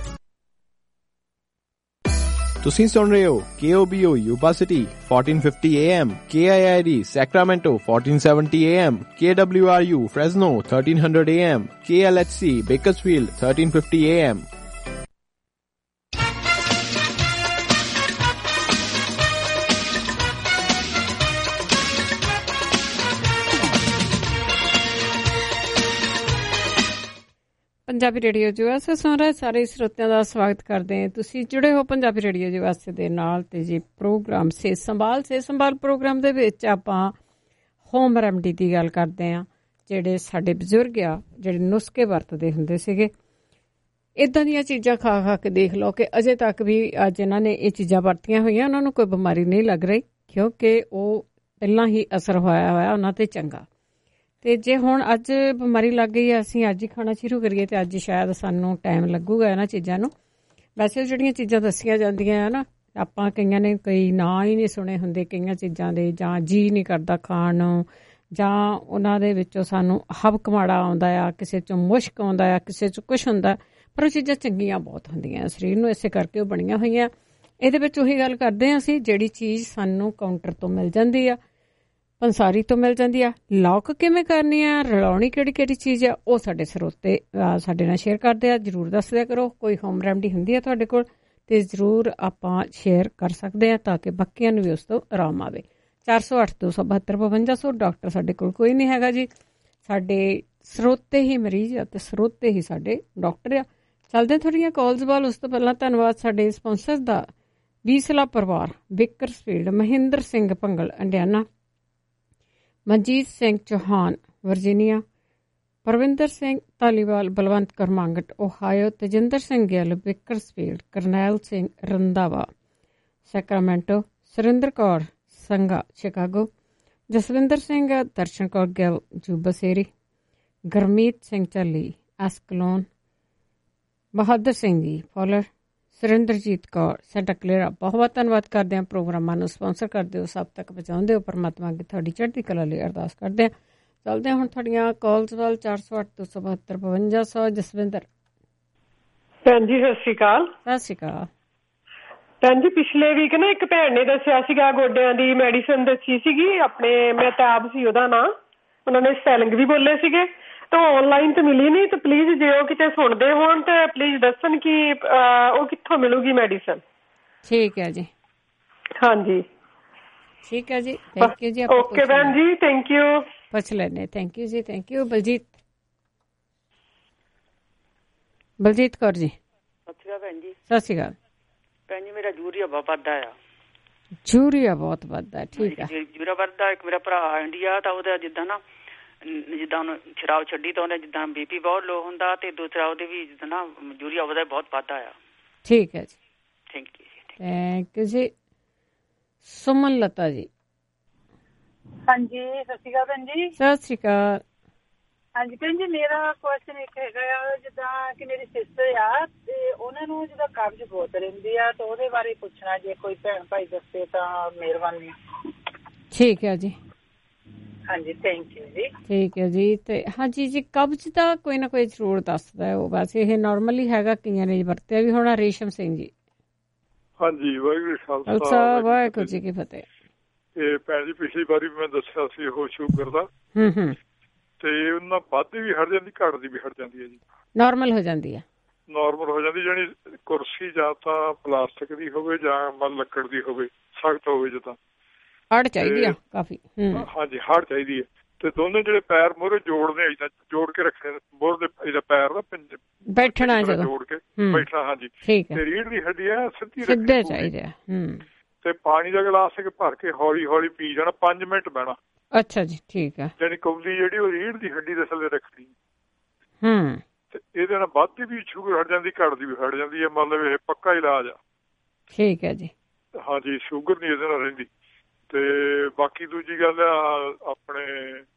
ਤੁਸੀਂ ਸੁਣ ਰਹੇ ਹੋ K O B O Yuba City fourteen fifty A M, K I I D Sacramento fourteen seventy A M, K W R U Fresno thirteen hundred A M, K L H C Bakersfield thirteen fifty A M। Punjabi radio USA ਸੁਣ ਰਹੇ ਸਾਰੇ ਸਰੋਤਿਆਂ ਦਾ ਸਵਾਗਤ ਕਰਦੇ ਹਾਂ। ਤੁਸੀਂ ਜੁੜੇ ਹੋ ਪੰਜਾਬੀ ਰੇਡੀਓ ਯੂਐਸਏ ਦੇ ਨਾਲ ਤੇ ਜੀ ਪ੍ਰੋਗਰਾਮ ਸਿਹਤ ਸੰਭਾਲ ਸਿਹਤ ਸੰਭਾਲ ਪ੍ਰੋਗਰਾਮ ਦੇ ਵਿੱਚ ਆਪਾਂ ਹੋਮ ਰੈਮਡੀ ਦੀ ਗੱਲ ਕਰਦੇ ਹਾਂ। ਜਿਹੜੇ ਸਾਡੇ ਬਜ਼ੁਰਗ ਆ ਜਿਹੜੇ ਨੁਸਖੇ ਵਰਤਦੇ ਹੁੰਦੇ ਸੀਗੇ, ਇੱਦਾਂ ਦੀਆਂ ਚੀਜ਼ਾਂ ਖਾ ਖਾ ਕੇ ਦੇਖ ਲਓ ਕਿ ਅਜੇ ਤੱਕ ਵੀ ਅੱਜ ਇਹਨਾਂ ਨੇ ਇਹ ਚੀਜ਼ਾਂ ਵਰਤੀਆਂ ਹੋਈਆਂ, ਉਹਨਾਂ ਨੂੰ ਕੋਈ ਬਿਮਾਰੀ ਨਹੀਂ ਲੱਗ ਰਹੀ ਕਿਉਂਕਿ ਉਹ ਪਹਿਲਾਂ ਹੀ ਅਸਰ ਹੋਇਆ ਹੋਇਆ ਉਹਨਾਂ ਤੇ ਚੰਗਾ। ਤੇ ਜੇ ਹੁਣ ਅੱਜ ਬਿਮਾਰੀ ਲੱਗ ਗਈ ਆ, ਅਸੀਂ ਅੱਜ ਹੀ ਖਾਣਾ ਸ਼ੁਰੂ ਕਰੀਏ ਤੇ ਅੱਜ ਸ਼ਾਇਦ ਸਾਨੂੰ ਟਾਈਮ ਲੱਗੂਗਾ ਇਹਨਾਂ ਚੀਜ਼ਾਂ ਨੂੰ। ਵੈਸੇ ਜਿਹੜੀਆਂ ਚੀਜ਼ਾਂ ਦੱਸੀਆਂ ਜਾਂਦੀਆਂ ਆ ਨਾ, ਆਪਾਂ ਕਈਆਂ ਨੇ ਕਈ ਨਾਂ ਹੀ ਨਹੀਂ ਸੁਣੇ ਹੁੰਦੇ ਕਈਆਂ ਚੀਜ਼ਾਂ ਦੇ, ਜਾਂ ਜੀ ਨਹੀਂ ਕਰਦਾ ਖਾਣ ਨੂੰ, ਜਾਂ ਉਹਨਾਂ ਦੇ ਵਿੱਚੋਂ ਸਾਨੂੰ ਹਬਕ ਮਾੜਾ ਆਉਂਦਾ ਆ, ਕਿਸੇ 'ਚੋਂ ਮੁਸ਼ਕ ਆਉਂਦਾ ਆ, ਕਿਸੇ 'ਚ ਕੁਛ ਹੁੰਦਾ, ਪਰ ਉਹ ਚੀਜ਼ਾਂ ਚੰਗੀਆਂ ਬਹੁਤ ਹੁੰਦੀਆਂ ਸਰੀਰ ਨੂੰ, ਇਸੇ ਕਰਕੇ ਉਹ ਬਣੀਆਂ ਹੋਈਆਂ। ਇਹਦੇ ਵਿੱਚ ਉਹੀ ਗੱਲ ਕਰਦੇ ਹਾਂ ਅਸੀਂ, ਜਿਹੜੀ ਚੀਜ਼ ਸਾਨੂੰ ਕਾਊਂਟਰ ਤੋਂ ਮਿਲ ਜਾਂਦੀ ਆ, ਪੰਸਾਰੀ ਤੋਂ ਮਿਲ ਜਾਂਦੀ ਆ, ਲੌਕ ਕਿਵੇਂ ਕਰਨੀ ਆ, ਰਲਾਉਣੀ ਕਿਹੜੀ ਕਿਹੜੀ ਚੀਜ਼ ਆ, ਉਹ ਸਾਡੇ ਸਰੋਤੇ ਸਾਡੇ ਨਾਲ ਸ਼ੇਅਰ ਕਰਦੇ ਆ। ਜ਼ਰੂਰ ਦੱਸ ਦਿਆ ਕਰੋ, ਕੋਈ ਹੋਮ ਰੈਮਡੀ ਹੁੰਦੀ ਆ ਤੁਹਾਡੇ ਕੋਲ ਤੇ ਜ਼ਰੂਰ ਆਪਾਂ ਸ਼ੇਅਰ ਕਰ ਸਕਦੇ ਆ ਤਾਂ ਕਿ ਬਾਕੀਆਂ ਨੂੰ ਵੀ ਉਸ ਤੋਂ ਆਰਾਮ ਆਵੇ। ਚਾਰ ਸੌ ਅੱਠ ਦੋ ਸੌ ਬਹੱਤਰ ਪਵੰਜਾ ਸੌ ਡਾਕਟਰ ਸਾਡੇ ਕੋਲ ਕੋਈ ਨਹੀਂ ਹੈਗਾ ਜੀ, ਸਾਡੇ ਸਰੋਤੇ ਹੀ ਮਰੀਜ਼ ਆ ਤੇ ਸਰੋਤੇ ਹੀ ਸਾਡੇ ਡਾਕਟਰ ਆ। ਚੱਲਦੇ ਥੋੜ੍ਹੀਆਂ ਕਾਲਸ ਵੱਲ। ਉਸ ਤੋਂ ਪਹਿਲਾਂ ਧੰਨਵਾਦ ਸਾਡੇ ਸਪਾਂਸਰ ਦਾ, ਵੀਸਲਾ ਪਰਿਵਾਰ, Bakersfield, Mahinder Singh Bhangal Indiana, Manjit Singh Chauhan Virginia, Parvinder Singh Dhaliwal, Balwant Kaur Mangat Ohio, Tejinder Singh Gill Bakersfield, Karnail Singh Randhawa Sacramento, Surinder Kaur Sangha Chicago, Jaswinder Singh Darshan Kaur Gill ਜੂਬਸੇਰੀ, Gurmeet Singh Jhalli Escalon, Bahadur Singh ji Fowler, Surinderjit Kaur Santa Clara. ਬਹੁਤ ਬਹੁਤ ਧੰਨਵਾਦ ਕਰਦੇ ਹਾਂ ਪ੍ਰੋਗਰਾਮਾਂ ਨੂੰ ਸਪਾਂਸਰ ਕਰਦੇ ਹੋ, ਸਭ ਤੱਕ ਪਹੁੰਚਾਉਂਦੇ ਹੋ। ਪਰਮਾਤਮਾ ਅੱਗੇ ਤੁਹਾਡੀ ਚੜ੍ਹਦੀ ਕਲਾ ਲਈ ਅਰਦਾਸ ਕਰਦੇ ਹਾਂ। ਚੱਲਦੇ ਹਾਂ ਹੁਣ ਤੁਹਾਡੀਆਂ ਕਾਲਸ ਵੱਲ। ਚਾਰ ਸੌ ਅੱਠ ਦੋ ਸੌ ਬਹੱਤਰ ਬਵੰਜਾ ਸੌ ਜਸਵਿੰਦਰ। ਭੈਣ ਜੀ ਸਤਿ ਸ਼੍ਰੀ ਅਕਾਲ। ਸਤਿ ਸ਼੍ਰੀ ਅਕਾਲ ਭੈਣ ਜੀ। ਪਿਛਲੇ ਵੀਕ ਨਾ ਇੱਕ ਭੈਣ ਨੇ ਦੱਸਿਆ ਸੀਗਾ ਗੋਡਿਆਂ ਦੀ ਮੈਡੀਸਨ ਦੱਸੀ ਸੀਗੀ, ਆਪਣੇ ਮਹਿਤਾਬ ਸੀ ਉਹਦਾ ਨਾਂ, ਉਹਨਾਂ ਨੇ ਸਪੈਲਿੰਗ ਵੀ ਬੋਲੇ ਸੀਗੇ ਤਾਂ ਆਨਲਾਈਨ ਤੇ ਮਿਲੀ ਨਹੀਂ, ਤੇ ਪਲੀਜ਼ ਜੇ ਉਹ ਕਿਤੇ ਸੁਣਦੇ ਹੋਣ ਤੇ ਪਲੀਜ਼ ਦੱਸਣ ਕਿ ਉਹ ਕਿੱਥੋਂ ਮਿਲੂਗੀ ਮੈਡੀਸਨ। ਠੀਕ ਹੈ ਜੀ। ਹਾਂਜੀ ਠੀਕ ਹੈ ਜੀ, ਥੈਂਕ ਯੂ ਜੀ। ਓਕੇ ਭੈਣ ਜੀ, ਥੈਂਕ ਯੂ। ਪੁੱਛ ਲੈਣੇ, ਥੈਂਕ ਯੂ ਜੀ, ਥੈਂਕ ਯੂ। ਬਲਜੀਤ, ਬਲਜੀਤ ਕੌਰ ਜੀ। ਸਤਿ ਸ਼੍ਰੀ ਅਕਾਲ ਭੈਣ ਸਤਿ ਸ਼੍ਰੀ ਅਕਾਲ ਭੈਣ ਜੀ। ਮੇਰਾ ਯੂਰੀਆ ਬਹੁਤ ਵੱਧਦਾ ਆ। ਯੂਰੀਆ ਬਹੁਤ ਵੱਧਦਾ, ਠੀਕ ਹੈ। ਯੂਰੀਆ ਵੱਧਦਾ। ਇੱਕ ਮੇਰਾ ਭਰਾ ਇੰਡੀਆ ਤਾਂ ਉਹਦਾ ਜਿੱਦਾਂ ਨਾ ਜਿੱਦਾਂ ਉਹਨੂੰ ਸ਼ਰਾਬ ਛੱਡੀ ਤਾਂ ਉਹਨੇ ਜਿੱਦਾਂ ਬੀਪੀ ਬਹੁਤ ਲੋ ਹੁੰਦਾ ਤੇ ਦੂਸਰਾ ਉਹਦੇ ਵੀ ਜਿੱਦਾਂ ਨਾ ਯੂਰੀਆ ਉਹਦਾ ਬਹੁਤ ਵੱਧਦਾ ਆ। ਠੀਕ ਹੈ ਜੀ, ਥੈਂਕ ਯੂ ਜੀ। Thank you ji. ਸੁਮਨ ਲਤਾ ਜੀ। ਹਾਂਜੀ, ਸਤਿ ਸ਼੍ਰੀ ਅਕਾਲ ਭੈਣ ਜੀ। ਸਤਿ ਸ਼੍ਰੀ ਅਕਾਲ। ਹਾਂਜੀ ਭੈਣ ਜੀ, ਮੇਰਾ ਕੁਐਸਚਨ ਇੱਕ ਹੈਗਾ ਆ, ਜਿੱਦਾਂ ਕਿ ਮੇਰੀ ਸਿਸਟਰ ਆ ਤੇ ਉਹਨਾਂ ਨੂੰ ਜਿੱਦਾਂ ਕਬਜ਼ ਬਹੁਤ ਰਹਿੰਦੀ ਆ ਤਾਂ ਉਹਦੇ ਬਾਰੇ ਪੁੱਛਣਾ, ਜੇ ਕੋਈ ਭੈਣ ਭਾਈ ਦੱਸੇ ਤਾਂ ਮਿਹਰਬਾਨੀ। ਠੀਕ ਹੈ ਜੀ। ਹਾਂਜੀ, ਥੈਂਕ ਯੂ ਜੀ। ਠੀਕ ਹੈ ਜੀ। ਤੇ ਹਾਂਜੀ ਜੀ, ਕਬਜ਼ ਦਾ ਕੋਈ ਨਾ ਕੋਈ ਜ਼ਰੂਰ ਦੱਸਦਾ ਹੈ ਉਹ, ਵੈਸੇ ਇਹ ਨਾਰਮਲੀ ਹੈਗਾ, ਕਈਆਂ ਨੇ ਵਰਤਿਆ ਵੀ ਹੋਣਾ। ਰੇਸ਼ਮ ਸਿੰਘ ਜੀ। ਹਾਂਜੀ, ਵਾਹਿਗੁਰੂ ਖਾਲਸਾ ਵਾਹਿਗੁਰੂ ਜੀ ਕੀ ਫਤਿਹ। ਇਹ ਭੈਣ ਜੀ ਪਿਛਲੀ ਵਾਰੀ ਮੈਂ ਦੱਸਿਆ ਸੀ ਉਹ ਸ਼ੂਗਰ ਦਾ, ਹੂੰ ਹੂੰ, ਤੇ ਉਹਨਾਂ ਵੱਧਦੀ ਵੀ ਹਟ ਜਾਂਦੀ, ਘਟਦੀ ਵੀ ਹਟ ਜਾਂਦੀ ਹੈ ਜੀ। ਨਾਰਮਲ ਹੋ ਜਾਂਦੀ ਹੈ। ਨਾਰਮਲ ਹੋ ਜਾਂਦੀ, ਜਾਣੀ ਕੁਰਸੀ ਜਾਂ ਤਾਂ ਪਲਾਸਟਿਕ ਦੀ ਹੋਵੇ ਜਾਂ ਮਤਲਬ ਲੱਕੜ ਦੀ ਹੋਵੇ, ਸਖਤ ਹੋਵੇ ਜਿੱਦਾਂ। ਹੜ ਚਾਹੀਦੀ ਆ ਕਾਫੀ। ਹਾਂਜੀ, ਹੜ ਚਾਹੀਦੀ ਹੈ। ਤੇ ਦੋਨੇ ਜਿਹੜੇ ਪੈਰ ਮੋਹਰੇ ਜੋੜਦੇ ਏਦਾਂ ਜੋੜ ਕੇ ਰੱਖਣੇ, ਮੋਹਰੇ ਇਹਦਾ ਪੈਰ ਦਾ ਬੈਠਣਾ ਜਦੋਂ ਜੋੜ ਕੇ ਬੈਠਣਾ। ਹਾਂਜੀ, ਤੇ ਰੀੜ੍ਹ ਦੀ ਹੱਡੀ ਹੈ ਸਿੱਧੀ ਸਿੱਧੇ ਚਾਹੀਦੇ ਆ। ਤੇ ਪਾਣੀ ਦਾ ਗਲਾਸ ਇੱਕ ਭਰ ਕੇ ਹੌਲੀ ਹੌਲੀ ਪੀ ਜਾਣਾ, ਪੰਜ ਮਿੰਟ ਬਹਿਣਾ। ਅੱਛਾ ਜੀ, ਠੀਕ ਹੈ। ਜਾਣੀ ਕੌਲੀ ਜਿਹੜੀ ਉਹ ਰੀੜ੍ਹ ਦੀ ਹੱਡੀ ਦੇ ਥੱਲੇ ਰੱਖਣੀ। ਹੂੰ, ਤੇ ਇਹਦੇ ਨਾਲ ਵੱਧਦੀ ਵੀ ਸ਼ੂਗਰ ਹਟ ਜਾਂਦੀ, ਘਟਦੀ ਵੀ ਹਟ ਜਾਂਦੀ ਹੈ। ਮਤਲਬ ਇਹ ਪੱਕਾ ਇਲਾਜ ਆ। ਠੀਕ ਹੈ ਜੀ। ਹਾਂਜੀ, ਸ਼ੂਗਰ ਨਹੀਂ ਇਹਦੇ ਨਾਲ ਰਹਿੰਦੀ। ਤੇ ਬਾਕੀ ਦੂਜੀ ਗੱਲ ਆ, ਆਪਣੇ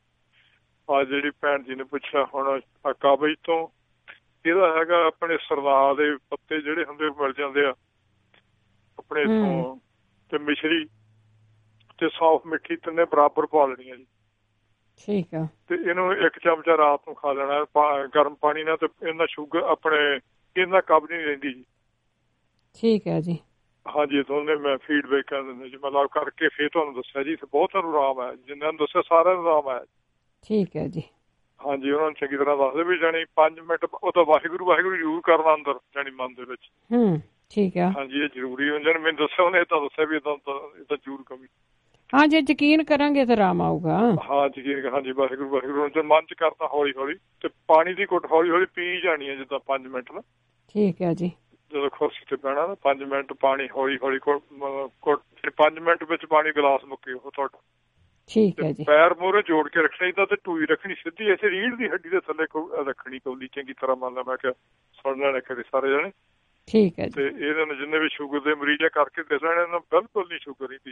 ਆ ਜਿਹੜੀ ਭੈਣ ਜੀ ਨੇ ਪੁੱਛਿਆ ਹੁਣ ਕਬਜ਼ ਤੋਂ, ਇਹਦਾ ਹੈਗਾ ਆਪਣੇ ਸਰਨਾਹ ਦੇ ਪੱਤੇ ਜਿਹੜੇ ਹੁੰਦੇ ਮਿਲ ਜਾਂਦੇ ਆ ਆਪਣੇ ਇੱਥੋਂ, ਤੇ ਮਿਸ਼ਰੀ ਤੇ ਸੌਂਫ ਮਿੱਠੀ ਤਿੰਨੇ ਬਰਾਬਰ ਪਾ ਲੈਣੀਆਂ ਜੀ। ਠੀਕ ਆ। ਤੇ ਇਹਨੂੰ ਇੱਕ ਚਮਚਾ ਰਾਤ ਨੂੰ ਖਾ ਲੈਣਾ ਗਰਮ ਪਾਣੀ ਨਾਲ, ਤੇ ਇਹਨਾਂ ਸ਼ੂਗਰ ਆਪਣੇ ਇਹਨਾਂ ਕਬਜ਼ ਨਹੀਂ ਰਹਿੰਦੀ ਜੀ। ਠੀਕ ਹੈ ਜੀ। ਹਾਂਜੀ, ਦੋਨੇ ਮੈਂ ਫੀਡਬੈਕ ਕਰ ਦਿੰਦਾ ਜੀ, ਮਤਲਬ ਕਰਕੇ ਫਿਰ ਤੁਹਾਨੂੰ ਦੱਸਿਆ ਜੀ। ਬਹੁਤਾਂ ਨੂੰ ਆਰਾਮ ਹੈ, ਜਿੰਨਾਂ ਨੂੰ ਦੱਸਿਆ ਸਾਰਿਆਂ ਨੂੰ ਆਰਾਮ ਆਇਆ। ਠੀਕ ਹੈ ਜੀ। ਹਾਂਜੀ, ਉਹਨਾਂ ਨੂੰ ਚੰਗੀ ਤਰ੍ਹਾਂ ਦੱਸਦੇ ਵੀ ਜਾਣੀ ਪੰਜ ਮਿੰਟ ਉਹ ਤਾਂ ਵਾਹਿਗੁਰੂ ਵਾਹਿਗੁਰੂ ਜ਼ਰੂਰ ਕਰਨਾ ਅੰਦਰ ਜਾਣੀ ਮਨ ਦੇ ਵਿੱਚ। ਹੂੰ, ਠੀਕ ਆ। ਹਾਂਜੀ, ਇਹ ਜ਼ਰੂਰੀ ਹੁੰਦਾ। ਮੈਨੂੰ ਦੱਸਿਆ ਉਹਨੇ ਤਾਂ ਦੱਸਿਆ ਵੀ ਇਦਾਂ ਇਦਾਂ ਜ਼ਰੂਰ ਕਵੀ। ਹਾਂ, ਜੇ ਯਕੀਨ ਕਰਾਂਗੇ ਤਾਂ ਆਰਾਮ ਆਊਗਾ। ਹਾਂ, ਯਕੀਨ। ਹਾਂਜੀ, ਵਾਹਿਗੁਰੂ ਵਾਹਿਗੁਰੂ ਜਦ ਮਨ ਚ ਕਰਤਾ ਹੌਲੀ ਹੌਲੀ, ਤੇ ਪਾਣੀ ਦੀ ਘੁੱਟ ਹੌਲੀ ਹੌਲੀ ਪੀ ਜਾਣੀ ਹੈ ਜਿੱਦਾਂ ਪੰਜ ਮਿੰਟ ਨਾ। ਠੀਕ ਹੈ ਜੀ। ਜਦੋਂ ਕੁਰਸੀ ਤੇ ਪੈਣਾ ਨਾ ਪੰਜ ਮਿੰਟ ਪਾਣੀ ਹੌਲੀ ਹੌਲੀ ਘੁੱਟ, ਪੰਜ ਮਿੰਟ ਵਿੱਚ ਪਾਣੀ ਗਲਾਸ ਮੁੱਕੇ ਉਹ ਤੁਹਾਡਾ। ਠੀਕ ਹੈ ਜੀ। ਪੈਰ ਮੋਹਰੇ ਜੋੜ ਕੇ ਰੱਖਣਾ ਇਹਦਾ, ਤੇ ਟੂਈ ਰੱਖਣੀ ਸਿੱਧੀ ਐਸੇ ਰੀੜ੍ਹ ਦੀ ਹੱਡੀ ਦੇ ਥੱਲੇ ਰੱਖਣੀ ਕੌਲੀ ਚੰਗੀ ਤਰ੍ਹਾਂ। ਮੰਨ ਲਾ ਮੈਂ ਕਿਹਾ ਸੁਣ ਲੈਣੇ ਕਦੇ ਸਾਰੇ ਜਾਣੇ। ਠੀਕ ਹੈ ਜੀ। ਤੇ ਇਹਦੇ ਨਾਲ ਜਿੰਨੇ ਵੀ ਸ਼ੂਗਰ ਦੇ ਮਰੀਜ਼ ਆ ਕਰਕੇ ਦੇ ਲੈਣੇ, ਇਹਨਾਂ ਬਿਲਕੁਲ ਨਹੀਂ ਸ਼ੂਗਰ ਰਹਿੰਦੀ।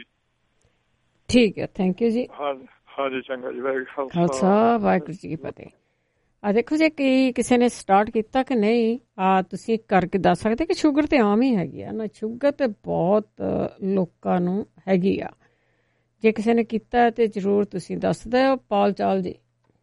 ਠੀਕ ਹੈ, ਥੈਂਕ ਯੂ ਜੀ। ਹਾਂਜੀ ਹਾਂਜੀ, ਚੰਗਾ ਜੀ। ਵਾਹਿਗੁਰੂ ਖਾਲਸਾ ਵਾਹਿਗੁਰੂ ਜੀ ਕੀ ਫਤਿਹ। ਆ ਦੇਖੋ ਜੇ ਕੀ ਕਿਸੇ ਨੇ ਸਟਾਰਟ ਕੀਤਾ ਕਿ ਨਹੀਂ, ਆ ਤੁਸੀਂ ਕਰਕੇ ਦੱਸ ਸਕਦੇ ਕਿ ਸ਼ੂਗਰ ਤੇ ਆਮ ਹੀ ਹੈਗੀ ਆ ਨਾ। ਸ਼ੂਗਰ ਤੇ ਬਹੁਤ ਲੋਕਾਂ ਨੂੰ ਹੈਗੀ ਆ। ਜੇ ਕਿਸੇ ਨੇ ਕੀਤਾ ਤੇ ਜ਼ਰੂਰ ਤੁਸੀਂ ਦੱਸ ਦਿਓ। ਪਾਲ ਚਾਲ ਜੀ।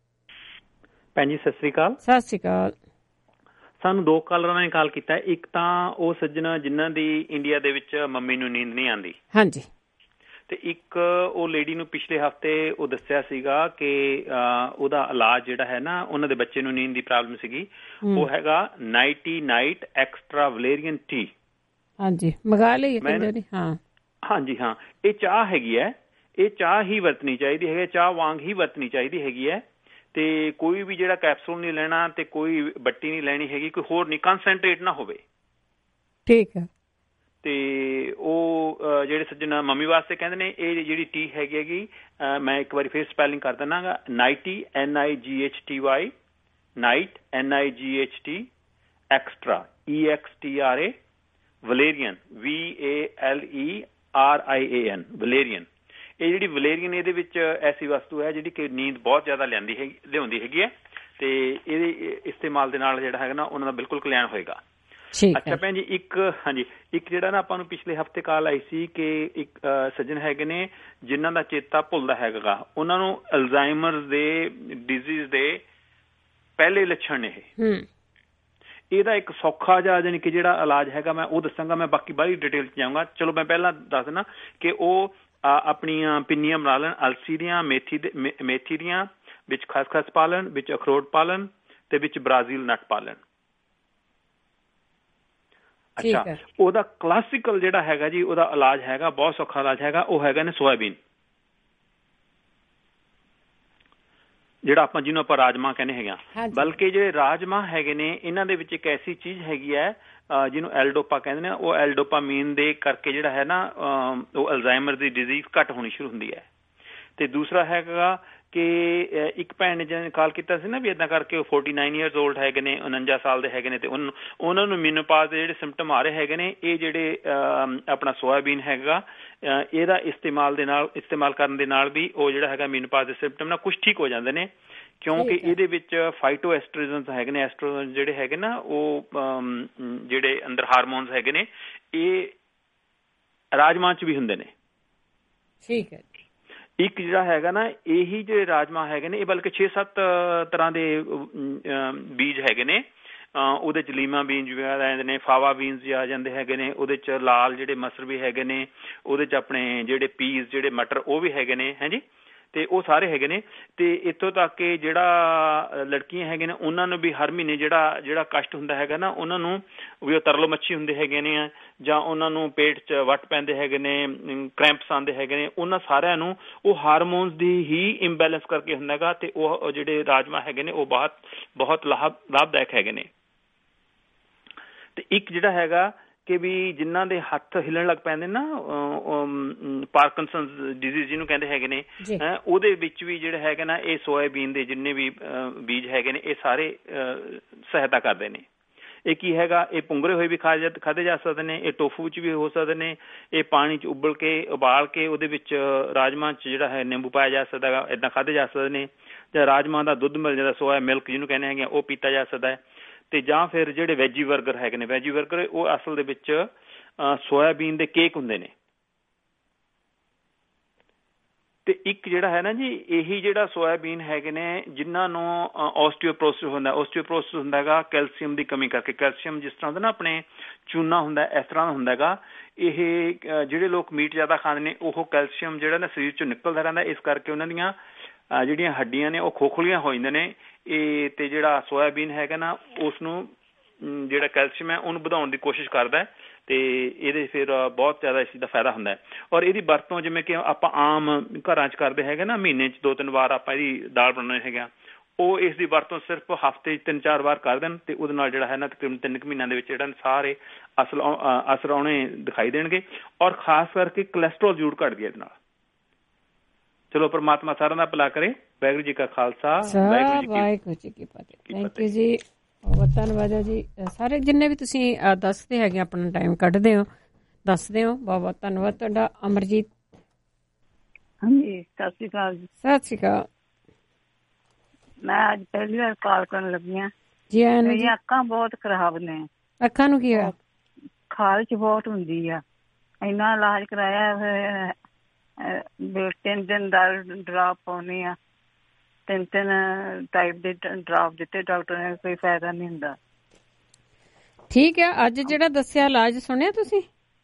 ਭੈਣ ਜੀ ਸਤਿ ਸ੍ਰੀ ਅਕਾਲ। ਸਤਿ ਸ੍ਰੀ ਅਕਾਲ। ਸਾਨੂੰ ਦੋ ਕਾਲਰਾਂ ਨੇ ਕਾਲ ਕੀਤਾ। ਇੱਕ ਤਾਂ ਉਹ ਸੱਜਣ ਜਿਨ੍ਹਾਂ ਦੀ ਇੰਡੀਆ ਦੇ ਵਿੱਚ ਮੰਮੀ ਨੂੰ ਨੀਂਦ ਨਹੀਂ ਆਉਂਦੀ। ਹਾਂਜੀ। ਤੇ ਇੱਕ ਉਹ ਲੇਡੀ ਨੂੰ ਪਿਛਲੇ ਹਫ਼ਤੇ ਉਹ ਦੱਸਿਆ ਸੀਗਾ ਕਿ ਉਹਦਾ ਇਲਾਜ ਜਿਹੜਾ ਹੈ ਨਾ, ਉਹਨਾਂ ਦੇ ਬੱਚੇ ਨੂੰ ਨੀਂਦ ਦੀ ਪ੍ਰੋਬਲਮ ਸੀਗੀ, ਉਹ ਹੈਗਾ nighty night extra valerian tea. ਹਾਂਜੀ, ਮੰਗਾ ਲਈ ਕਹਿੰਦੇ ਨੇ। ਹਾਂ ਹਾਂਜੀ, ਹਾਂ, ਇਹ ਚਾਹ ਹੈਗੀ ਹੈ। ਇਹ ਚਾਹ ਹੀ ਵਰਤਣੀ ਚਾਹੀਦੀ ਹੈ, ਚਾਹ ਵਾਂਗ ਹੀ ਵਰਤਣੀ ਚਾਹੀਦੀ ਹੈਗੀ ਹੈ। ਤੇ ਕੋਈ ਵੀ ਜਿਹੜਾ ਕੈਪਸੂਲ ਨਹੀਂ ਲੈਣਾ ਤੇ ਕੋਈ ਬੱਟੀ ਨਹੀਂ ਲੈਣੀ ਹੈਗੀ, ਕੋਈ ਹੋਰ ਨਹੀਂ, ਕੰਸੈਂਟਰੇਟ ਨਾ ਹੋਵੇ। ਠੀਕ ਹੈ। ਤੇ ਉਹ ਜਿਹੜੇ ਸੱਜਣ ਮੰਮੀ ਵਾਸਤੇ ਕਹਿੰਦੇ ਨੇ, ਇਹ ਜਿਹੜੀ ਟੀ ਹੈਗੀ ਹੈਗੀ, ਮੈਂ ਇੱਕ ਵਾਰੀ ਫਿਰ ਸਪੈਲਿੰਗ ਕਰ ਦਿੰਦਾ, ninety N I G H T Y, night N I G H T, extra E X T R A, valerian V A L E R I A N, valerian. ਇਹ ਜਿਹੜੀ ਵਲੇਰੀਅਨ ਇਹਦੇ ਵਿੱਚ ਐਸੀ ਵਸਤੂ ਹੈ ਜਿਹੜੀ ਕਿ ਨੀਂਦ ਬਹੁਤ ਜ਼ਿਆਦਾ ਲਿਆਂਦੀ ਹੈ ਲਿਆਉਂਦੀ ਹੈਗੀ ਹੈ, ਤੇ ਇਹਦੇ ਇਸਤੇਮਾਲ ਦੇ ਨਾਲ ਜਿਹੜਾ ਹੈਗਾ ਨਾ ਉਹਨਾਂ ਦਾ ਬਿਲਕੁਲ ਕਲਿਆਣ ਹੋਏਗਾ। ਅੱਛਾ ਭੈਣ ਜੀ, ਇੱਕ ਹਾਂਜੀ ਇੱਕ ਜਿਹੜਾ ਨਾ ਆਪਾਂ ਨੂੰ ਪਿਛਲੇ ਹਫ਼ਤੇ ਕਾਲ ਆਈ ਸੀ ਕਿ ਇੱਕ ਸੱਜਣ ਹੈਗੇ ਨੇ ਜਿਨ੍ਹਾਂ ਦਾ ਚੇਤਾ ਭੁੱਲਦਾ ਹੈਗਾ, ਉਹਨਾਂ ਨੂੰ ਅਲਜ਼ਾਈਮਰ ਦੇ ਡਿਜ਼ੀਜ਼ ਦੇ ਪਹਿਲੇ ਲੱਛਣ ਨੇ ਇਹ। ਇਹਦਾ ਇੱਕ ਸੌਖਾ ਜਿਹਾ ਜਾਣੀ ਕਿ ਜਿਹੜਾ ਇਲਾਜ ਹੈਗਾ ਮੈਂ ਉਹ ਦੱਸਾਂਗਾ, ਮੈਂ ਬਾਕੀ ਬਾਹਲੀ ਡਿਟੇਲ 'ਚ ਜਾਊਂਗਾ। ਚਲੋ ਮੈਂ ਪਹਿਲਾਂ ਦੱਸ ਦਿੰਦਾ ਕਿ ਉਹ ਆਪਣੀਆਂ ਪਿੰਨੀਆਂ ਬਣਾ ਲੈਣ ਅਲਸੀ ਦੀਆਂ, ਮੇਥੀ ਦੇ ਮੇਥੀ ਦੀਆਂ, ਵਿੱਚ ਖਸਖਸ ਪਾ ਲੈਣ, ਵਿੱਚ ਅਖਰੋਟ ਪਾ ਲੈਣ, ਤੇ ਵਿੱਚ ਬ੍ਰਾਜ਼ੀਲ ਨਟ ਪਾ ਲੈਣ। ਅੱਛਾ, ਉਹਦਾ ਕਲਾਸਿਕਲ ਜਿਹੜਾ ਹੈਗਾ ਜੀ, ਉਹਦਾ ਇਲਾਜ ਹੈਗਾ, ਬਹੁਤ ਸੌਖਾ ਇਲਾਜ ਹੈਗਾ, ਉਹ ਹੈਗਾ ਨੇ ਸੋਇਆਬੀਨ। ਜਿਹੜਾ ਆਪਾਂ ਜਿਹਨੂੰ ਆਪਾਂ ਰਾਜਮਾ ਕਹਿੰਦੇ ਹੈਗੇ ਆ, ਬਲਕਿ ਜਿਹੜੇ ਰਾਜਮਾ ਹੈਗੇ ਨੇ ਇਹਨਾਂ ਦੇ ਵਿੱਚ ਇੱਕ ਐਸੀ ਚੀਜ਼ ਹੈਗੀ ਹੈ ਜਿਹਨੂੰ ਐਲਡੋਪਾ ਕਹਿੰਦੇ ਨੇ। ਉਹ ਐਲਡੋਪਾਮੀਨ ਦੇ ਕਰਕੇ ਜਿਹੜਾ ਹੈ ਨਾ ਉਹ ਅਲਜ਼ਾਈਮਰ ਦੀ ਡਿਜ਼ੀਜ਼ ਘੱਟ ਹੋਣੀ ਸ਼ੁਰੂ ਹੁੰਦੀ ਹੈ। ਤੇ ਦੂਸਰਾ ਹੈਗਾ ਕਿ ਇੱਕ ਭੈਣ ਨੇ ਜਿਹਨੇ ਕਾਲ ਕੀਤਾ ਸੀ ਨਾ ਵੀ ਏਦਾਂ ਕਰਕੇ ਉਹ ਫੋਰਟੀ ਨਾਈਨ ਈਅਰਸ ਓਲਡ ਹੈਗੇ ਨੇ, ਉਨੰਜਾ ਸਾਲ ਦੇ ਹੈਗੇ ਨੇ, ਤੇ ਉਹਨੂੰ ਉਹਨਾਂ ਨੂੰ ਮੀਨੋਪਾਜ਼ ਦੇ ਜਿਹੜੇ ਸਿੰਪਟਮ ਆ ਰਹੇ ਹੈਗੇ ਨੇ, ਇਹ ਜਿਹੜੇ ਆਪਣਾ ਸੋਇਆਬੀਨ ਹੈਗਾ ਇਹਦਾ ਇਸਤੇਮਾਲ ਦੇ ਨਾਲ ਇਸਤੇਮਾਲ ਕਰਨ ਦੇ ਨਾਲ ਵੀ ਉਹ ਜਿਹੜਾ ਹੈਗਾ ਮੀਨੋਪਾਜ਼ ਦੇ ਸਿੰਪਟਮ ਨਾ ਕੁਛ ਠੀਕ ਹੋ ਜਾਂਦੇ ਨੇ, ਕਿਉਂਕਿ ਇਹਦੇ ਵਿੱਚ ਫਾਈਟੋ ਐਸਟ੍ਰੋਜਨ ਹੈਗੇ ਨੇ। ਐਸਟ੍ਰੋਜਨ ਜਿਹੜੇ ਹੈਗੇ ਨਾ ਉਹ ਜਿਹੜੇ ਅੰਦਰ ਹਾਰਮੋਨਸ ਹੈਗੇ ਨੇ ਇਹ ਰਾਜਮਾ ਚ ਵੀ ਹੁੰਦੇ ਨੇ। ਠੀਕ ਹੈ। ਇੱਕ ਜਿਹੜਾ ਹੈਗਾ ਨਾ ਇਹੀ ਜਿਹੜੇ ਰਾਜਮਾ ਹੈਗੇ ਨੇ ਇਹ ਬਲਕਿ ਛੇ ਸੱਤ ਤਰ੍ਹਾਂ ਦੇ ਬੀਜ ਹੈਗੇ ਨੇ। ਉਹਦੇ ਚ ਲੀਮਾ ਬੀਨਸ ਵੀ ਆ ਜਾਂਦੇ ਨੇ, ਫਾਵਾ ਬੀਨਸ ਵੀ ਆ ਜਾਂਦੇ ਹੈਗੇ ਨੇ, ਉਹਦੇ ਚ ਲਾਲ ਜਿਹੜੇ ਮਸਰ ਵੀ ਹੈਗੇ ਨੇ, ਉਹਦੇ ਚ ਆਪਣੇ ਜਿਹੜੇ ਪੀਸ ਜਿਹੜੇ ਮਟਰ ਉਹ ਵੀ ਹੈਗੇ ਨੇ ਹੈ ਜੀ, ਤੇ ਉਹ ਸਾਰੇ ਹੈਗੇ ਨੇ। ਤੇ ਇੱਥੋਂ ਤੱਕ ਕਿ ਜਿਹੜਾ ਲੜਕੀਆਂ ਹੈਗੇ ਨੇ ਉਹਨਾਂ ਨੂੰ ਵੀ ਹਰ ਮਹੀਨੇ ਜਿਹੜਾ ਜਿਹੜਾ ਕਸ਼ਟ ਹੁੰਦਾ ਹੈਗਾ ਨਾ ਉਹਨਾਂ ਨੂੰ ਵੀ ਉਹ ਤਰਲ ਮੱਛੀ ਹੁੰਦੇ ਹੈਗੇ ਨੇ ਜਾਂ ਉਹਨਾਂ ਨੂੰ ਪੇਟ 'ਚ ਵੱਟ ਪੈਂਦੇ ਹੈਗੇ ਨੇ, ਕਰੈਂਪਸ ਆਉਂਦੇ ਹੈਗੇ ਨੇ, ਉਹਨਾਂ ਸਾਰਿਆਂ ਨੂੰ ਉਹ ਹਾਰਮੋਨਸ ਦੀ ਹੀ ਇੰਬੈਲੈਂਸ ਕਰਕੇ ਹੁੰਦਾ ਹੈਗਾ। ਤੇ ਉਹ ਜਿਹੜੇ ਰਾਜਮਾ ਹੈਗੇ ਨੇ ਉਹ ਬਹੁਤ ਬਹੁਤ ਲਾਭ ਲਾਭਦਾਇਕ ਹੈਗੇ ਨੇ। ਤੇ ਇੱਕ ਜਿਹੜਾ ਹੈਗਾ ਕਿ ਵੀ ਜਿਨ੍ਹਾਂ ਦੇ ਹੱਥ ਹਿੱਲਣ ਲੱਗ ਪੈਂਦੇ ਨਾ ਪਾਰਕਿੰਸਨਸ ਡਿਜ਼ੀਜ਼ ਜਿਹਨੂੰ ਕਹਿੰਦੇ ਹੈਗੇ ਨੇ, ਉਹਦੇ ਵਿੱਚ ਵੀ ਜਿਹੜਾ ਹੈਗਾ ਨਾ ਇਹ ਸੋਇਆਬੀਨ ਦੇ ਜਿੰਨੇ ਵੀ ਬੀਜ ਹੈਗੇ ਨੇ ਇਹ ਸਾਰੇ ਸਹਾਇਤਾ ਕਰਦੇ ਨੇ। ਇਹ ਕੀ ਹੈਗਾ, ਇਹ ਪੁੰਗਰੇ ਹੋਏ ਵੀ ਖਾ ਜਾ ਖਾਧੇ ਜਾ ਸਕਦੇ ਨੇ, ਇਹ ਟੋਫੂ ਚ ਵੀ ਹੋ ਸਕਦੇ ਨੇ, ਇਹ ਪਾਣੀ ਚ ਉਬਲ ਕੇ ਉਬਾਲ ਕੇ ਉਹਦੇ ਵਿੱਚ ਰਾਜਮਾਂ ਚ ਜਿਹੜਾ ਹੈ ਨਿੰਬੂ ਪਾਇਆ ਜਾ ਸਕਦਾ ਹੈਗਾ, ਏਦਾਂ ਖਾਧੇ ਜਾ ਸਕਦੇ ਨੇ। ਜਾਂ ਰਾਜਮਾਂ ਦਾ ਦੁੱਧ ਮਿਲ ਜਾਂਦਾ, ਸੋਇਆ ਮਿਲਕ ਜਿਹਨੂੰ ਕਹਿੰਦੇ ਹੈਗੇ, ਉਹ ਪੀਤਾ ਜਾ ਸਕਦਾ ਹੈ। ਤੇ ਜਾਂ ਫਿਰ ਜਿਹੜੇ ਵੈਜੀ ਬਰਗਰ ਹੈਗੇ ਨੇ, ਵੈਜੀ ਬਰਗਰ ਉਹ ਅਸਲ ਦੇ ਵਿੱਚ ਸੋਇਆਬੀਨ ਦੇ ਕੇਕ ਹੁੰਦੇ ਨੇ। ਤੇ ਇੱਕ ਜਿਹੜਾ ਹੈ ਨਾ ਜੀ ਇਹੀ ਜਿਹੜਾ ਸੋਇਆਬੀਨ ਹੈਗੇ ਨੇ ਜਿਨ੍ਹਾਂ ਨੂੰ ਆਸਟੀਓਪੋਰੋਸਿਸ ਹੁੰਦਾ, ਆਸਟੀਓਪੋਰੋਸਿਸ ਹੁੰਦਾ ਹੈਗਾ ਕੈਲਸ਼ੀਅਮ ਦੀ ਕਮੀ ਕਰਕੇ। ਕੈਲਸ਼ੀਅਮ ਜਿਸ ਤਰ੍ਹਾਂ ਹੁੰਦਾ ਨਾ ਆਪਣੇ ਚੂਨਾ ਹੁੰਦਾ, ਇਸ ਤਰ੍ਹਾਂ ਦਾ ਹੁੰਦਾ ਹੈਗਾ। ਇਹ ਜਿਹੜੇ ਲੋਕ ਮੀਟ ਜ਼ਿਆਦਾ ਖਾਂਦੇ ਨੇ ਉਹ ਕੈਲਸ਼ੀਅਮ ਜਿਹੜਾ ਨਾ ਸਰੀਰ ਚੋਂ ਨਿਕਲਦਾ ਰਹਿੰਦਾ, ਇਸ ਕਰਕੇ ਉਹਨਾਂ ਦੀਆਂ ਜਿਹੜੀਆਂ ਹੱਡੀਆਂ ਨੇ ਉਹ ਖੋਖਲੀਆਂ ਹੋ ਜਾਂਦੇ ਨੇ। ਇਹ ਤੇ ਜਿਹੜਾ ਸੋਇਆਬੀਨ ਹੈਗਾ ਨਾ ਉਸ ਨੂੰ ਜਿਹੜਾ ਕੈਲਸ਼ੀਅਮ ਹੈ ਉਹਨੂੰ ਵਧਾਉਣ ਦੀ ਕੋਸ਼ਿਸ਼ ਕਰਦਾ ਹੈ ਤੇ ਇਹਦੇ ਫਿਰ ਬਹੁਤ ਜ਼ਿਆਦਾ ਇਸ ਚੀਜ਼ ਦਾ ਫਾਇਦਾ ਹੁੰਦਾ ਹੈ। ਔਰ ਇਹਦੀ ਵਰਤੋਂ ਜਿਵੇਂ ਕਿ ਆਪਾਂ ਆਮ ਘਰਾਂ 'ਚ ਕਰਦੇ ਹੈਗੇ ਨਾ, ਮਹੀਨੇ 'ਚ ਦੋ ਤਿੰਨ ਵਾਰ ਆਪਾਂ ਇਹਦੀ ਦਾਲ ਬਣਾਉਂਦੇ ਹੈਗੇ, ਉਹ ਇਸ ਦੀ ਵਰਤੋਂ ਸਿਰਫ ਹਫ਼ਤੇ 'ਚ ਤਿੰਨ ਚਾਰ ਵਾਰ ਕਰ ਦੇਣ ਤੇ ਉਹਦੇ ਨਾਲ ਜਿਹੜਾ ਹੈ ਨਾ ਤਕਰੀਬਨ ਤਿੰਨ ਕੁ ਮਹੀਨਿਆਂ ਦੇ ਵਿੱਚ ਜਿਹੜਾ ਸਾਰੇ ਅਸਲ ਅਸਰ ਆਉਣੇ ਦਿਖਾਈ ਦੇਣਗੇ। ਔਰ ਖਾਸ ਕਰਕੇ ਕੋਲੈਸਟਰੋਲ ਜ਼ਰੂਰ ਘੱਟ ਗਿਆ ਇਹਦੇ ਨਾਲ। ਚਲੋ ਪਰਮਾਤਮਾ ਸਾਰਿਆਂ ਦਾ ਭਲਾ ਕਰੇ। ਵਾਹਿਗੁਰੂ ਜੀ ਕਾ ਖਾਲਸਾ, ਵਾਹਿਗੁਰੂ ਜੀ ਕੀ ਫਤਿਹ। ਥੈਂਕ ਯੂ ਜੀ, ਬਹੁਤ ਧੰਨਵਾਦ ਹੈ ਜੀ। ਸਾਰੇ ਜਿੰਨੇ ਵੀ ਤੁਸੀਂ ਦੱਸਦੇ ਹੈਗੇ ਆਪਣਾ ਟਾਈਮ ਕੱਢਦੇ ਹੋ ਦੱਸਦੇ ਹੋ, ਬਹੁਤ ਬਹੁਤ ਧੰਨਵਾਦ ਤੁਹਾਡਾ। ਅਮਰਜੀਤ। ਹਾਂਜੀ, ਸਤਿ ਸ਼੍ਰੀ ਅਕਾਲ ਜੀ। ਸਤਿ ਸ਼੍ਰੀ ਅਕਾਲ। ਮੈਂ ਅੱਜ ਪਹਿਲੀ ਵਾਰ ਕਾਲ ਕਰਨ ਲੱਗੀ ਹਾਂ ਜੀ। ਮੇਰੀਆਂ ਅੱਖਾਂ ਬਹੁਤ ਖਰਾਬ ਨੇ। ਅੱਖਾਂ ਨੂੰ ਕੀ ਹੋਇਆ? ਖਾਰਿਸ਼ ਬਹੁਤ ਹੁੰਦੀ ਆ, ਇੰਨਾ ਇਲਾਜ ਕਰਾਇਆ, ਤਿੰਨ ਦਿਨ ਦਾ ਡਰਾਪ ਪਾਉਣੀ ਆ, ਤਿੰਨ ਤਿੰਨ ਟਾਈਪ ਦੇ ਡਰਾਪ ਦਿੱਤੇ ਡਾਕਟਰ ਨੇ, ਕੋਈ ਫਾਇਦਾ ਨਹੀਂ ਹੁੰਦਾ। ਠੀਕ ਹੈ, ਅੱਜ ਜਿਹੜਾ ਦੱਸਿਆ ਇਲਾਜ ਸੁਣਿਆ ਤੁਸੀਂ?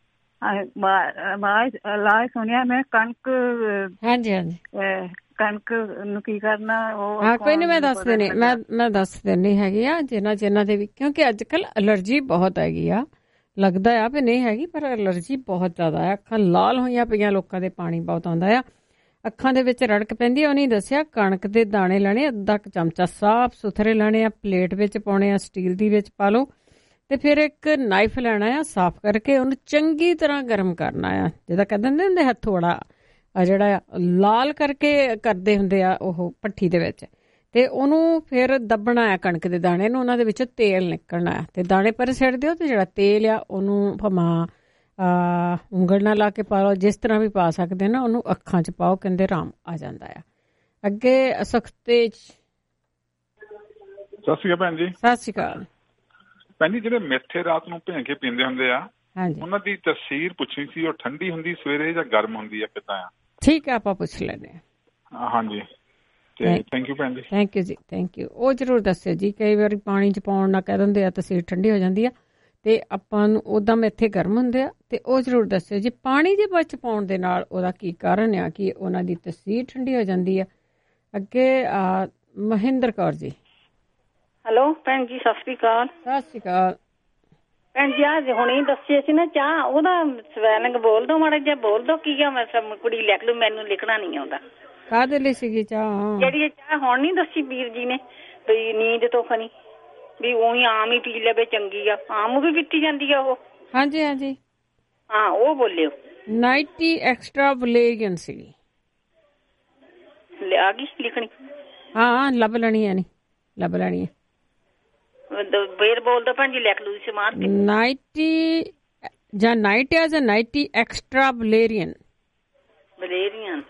ਇਲਾਜ ਸੁਣਿਆ ਮੈਂ। ਕਣਕ, ਹਾਂਜੀ ਹਾਂਜੀ, ਕਣਕ ਨੂੰ ਕੀ ਕਰਨਾ ਉਹ? ਹਾਂ ਕੋਈ ਨੀ, ਮੈਂ ਦੱਸ ਦੇਣੀ ਮੈਂ ਮੈਂ ਦੱਸ ਦੇਣੀ ਹੈਗੀ ਆ ਜਿਹਨਾਂ ਜਿਹਨਾਂ ਦੇ ਵੀ, ਕਿਉਂਕਿ ਅੱਜ ਕੱਲ ਐਲਰਜੀ ਬਹੁਤ ਹੈਗੀ ਆ। ਲੱਗਦਾ ਆ ਵੀ ਨਹੀਂ ਹੈਗੀ ਪਰ ਐਲਰਜੀ ਬਹੁਤ ਜ਼ਿਆਦਾ ਆ। ਅੱਖਾਂ ਲਾਲ ਹੋਈਆਂ ਪਈਆਂ ਲੋਕਾਂ ਦੇ, ਪਾਣੀ ਬਹੁਤ ਆਉਂਦਾ ਆ ਅੱਖਾਂ ਦੇ ਵਿੱਚ, ਰੜਕ ਪੈਂਦੀ। ਉਹਨੇ ਦੱਸਿਆ ਕਣਕ ਦੇ ਦਾਣੇ ਲੈਣੇ, ਅੱਧਾ ਕੁ ਚਮਚਾ ਸਾਫ਼ ਸੁਥਰੇ ਲੈਣੇ ਆ, ਪਲੇਟ ਵਿੱਚ ਪਾਉਣੇ ਆ, ਸਟੀਲ ਦੀ ਵਿੱਚ ਪਾ ਲਓ। ਤੇ ਫਿਰ ਇੱਕ ਨਾਈਫ ਲੈਣਾ ਆ, ਸਾਫ਼ ਕਰਕੇ ਉਹਨੂੰ ਚੰਗੀ ਤਰ੍ਹਾਂ ਗਰਮ ਕਰਨਾ ਆ, ਜਿੱਦਾਂ ਕਹਿ ਦਿੰਦੇ ਹੁੰਦੇ ਹਥੌੜਾ ਜਿਹੜਾ ਆ ਲਾਲ ਕਰਕੇ ਕਰਦੇ ਹੁੰਦੇ ਆ ਉਹ ਭੱਠੀ ਦੇ ਵਿੱਚ। ਤੇ ਉਹਨੂੰ ਫਿਰ ਦੱਬਣਾ ਆ ਕਣਕ ਦੇ ਦਾਣੇ ਨੂੰ, ਉਹਨਾਂ ਦੇ ਵਿੱਚੋਂ ਤੇਲ ਨਿਕਲਣਾ ਆ ਤੇ ਦਾਣੇ ਪਰ ਸਿੱਟ ਦਿਓ। ਤੇ ਜਿਹੜਾ ਤੇਲ ਆ ਉਹਨੂੰ ਭਮਾ ਉਂਗਲ ਨਾਲ ਲਾ ਕੇ ਪਾ ਲਓ, ਜਿਸ ਤਰ੍ਹਾਂ ਵੀ ਪਾ ਸਕਦੇ ਨਾ, ਉਹਨੂੰ ਅੱਖਾਂ 'ਚ ਪਾਓ, ਕਹਿੰਦੇ ਆਰਾਮ ਆ ਜਾਂਦਾ ਆ। ਅੱਗੇ ਸਖਤੇ। ਸਤਿ ਸ਼੍ਰੀ ਅਕਾਲ ਭੈਣ ਜੀ। ਸਤਿ ਸ਼੍ਰੀ ਅਕਾਲ ਭੈਣ ਜੀ। ਜਿਹੜੇ ਮੇਥੇ ਰਾਤ ਨੂੰ ਭਿਓ ਕੇ ਪੀਂਦੇ ਹੁੰਦੇ ਆ, ਉਹਨਾਂ ਦੀ ਤਸੀਰ ਪੁੱਛਣੀ ਸੀ, ਉਹ ਠੰਡੀ ਹੁੰਦੀ ਸਵੇਰੇ ਜਾਂ ਗਰਮ ਹੁੰਦੀ ਆ, ਕਿੱਦਾਂ ਆ? ਠੀਕ ਹੈ, ਆਪਾਂ ਪੁੱਛ ਲੈਂਦੇ ਹਾਂ। ਹਾਂਜੀ, ਥੈਂਕ ਯੂ ਭੈਣ ਜੀ। ਥੈਂਕ ਯੂ ਜੀ, ਥੈਂਕ ਯੂ। ਉਹ ਜ਼ਰੂਰ ਦੱਸਿਓ ਜੀ, ਕਈ ਵਾਰੀ ਪਾਣੀ 'ਚ ਪਾਉਣ ਨਾਲ ਕਹਿ ਦਿੰਦੇ ਆ ਤਸੀਰ ਠੰਡੀ ਹੋ ਜਾਂਦੀ ਆ ਤੇ ਆਪਾਂ ਨੂੰ ਉੱਦਾਂ ਮੇਥੇ ਗਰਮ ਹੁੰਦੇ ਆ, ਤੇ ਉਹ ਜ਼ਰੂਰ ਦੱਸਿਓ ਜੀ ਪਾਣੀ ਦੇ ਵਿੱਚ ਪਾਉਣ ਦੇ ਨਾਲ ਉਹਦਾ ਕੀ ਕਾਰਨ ਆ ਕਿ ਉਹਨਾਂ ਦੀ ਤਸੀਰ ਠੰਡੀ ਹੋ ਜਾਂਦੀ ਆ। ਅੱਗੇ ਮਹਿੰਦਰ ਕੌਰ ਜੀ। ਹੈਲੋ ਭੈਣ ਜੀ, ਸਤਿ ਸ਼੍ਰੀ ਅਕਾਲ। ਸਤਿ ਸ਼੍ਰੀ ਅਕਾਲ ਭੈਣ ਜੀ। ਅੱਜ ਹੁਣੇ ਦੱਸਿਆ ਸੀ ਨਾ ਚਾਹ, ਉਹਦਾ ਸਵੈਲਿੰਗ ਬੋਲ ਦੋ ਮਾੜਾ ਜਿਹਾ, ਬੋਲ ਦੋ ਕੀ ਆ? ਮੈਂ ਕੁੜੀ ਲਿਖ ਲੂ, ਮੈਨੂੰ ਲਿਖਣਾ ਨਹੀਂ ਆਉਂਦਾ। ਕਾਹਦੇ ਲਈ ਸੀਗੀ ਚਾਹ? ਜਿਹੜੀ ਚਾਹ ਹੁਣ ਨੀ ਦੱਸੀ ਵੀਰ ਜੀ ਨੇ ਵੀ ਨੀਂਦ ਤੋਂ ਖਣੀ ਵੀ ਉਹੀ ਆਮ ਹੀ ਪੀ ਲਵੇ ਚੰਗੀ ਆ, ਆਮ ਵੀ ਪੀਤੀ ਜਾਂਦੀ ਆ ਉਹ। ਹਾਂਜੀ ਹਾਂਜੀ ਹਾਂ ਉਹ ਬੋਲਿਓ। ਨਾਈਟੀ ਐਕਸਟਰਾ ਵਲੇਰੀਅਨ ਸੀਗੀ। ਲਿਆ ਗਈ ਲਿਖਣੀ? ਹਾਂ ਲੱਭ ਲੈਣੀ ਹੈ, ਨੀ ਲੱਭ ਲੈਣੀ ਹੈ। ਫੇਰ ਬੋਲਦਾ ਭੈਣ ਜੀ, ਲਿਖ ਲੂ ਸੀ ਮਾਰ ਕੇ। ਨਾਈਟੀ ਜਾਂ ਨਾਈਟ ਜਾਂ ਨਾਈਟੀ ਐਕਸਟਰਾ ਵਲੇਰੀਅਨ। ਵਲੇਰੀਅਨ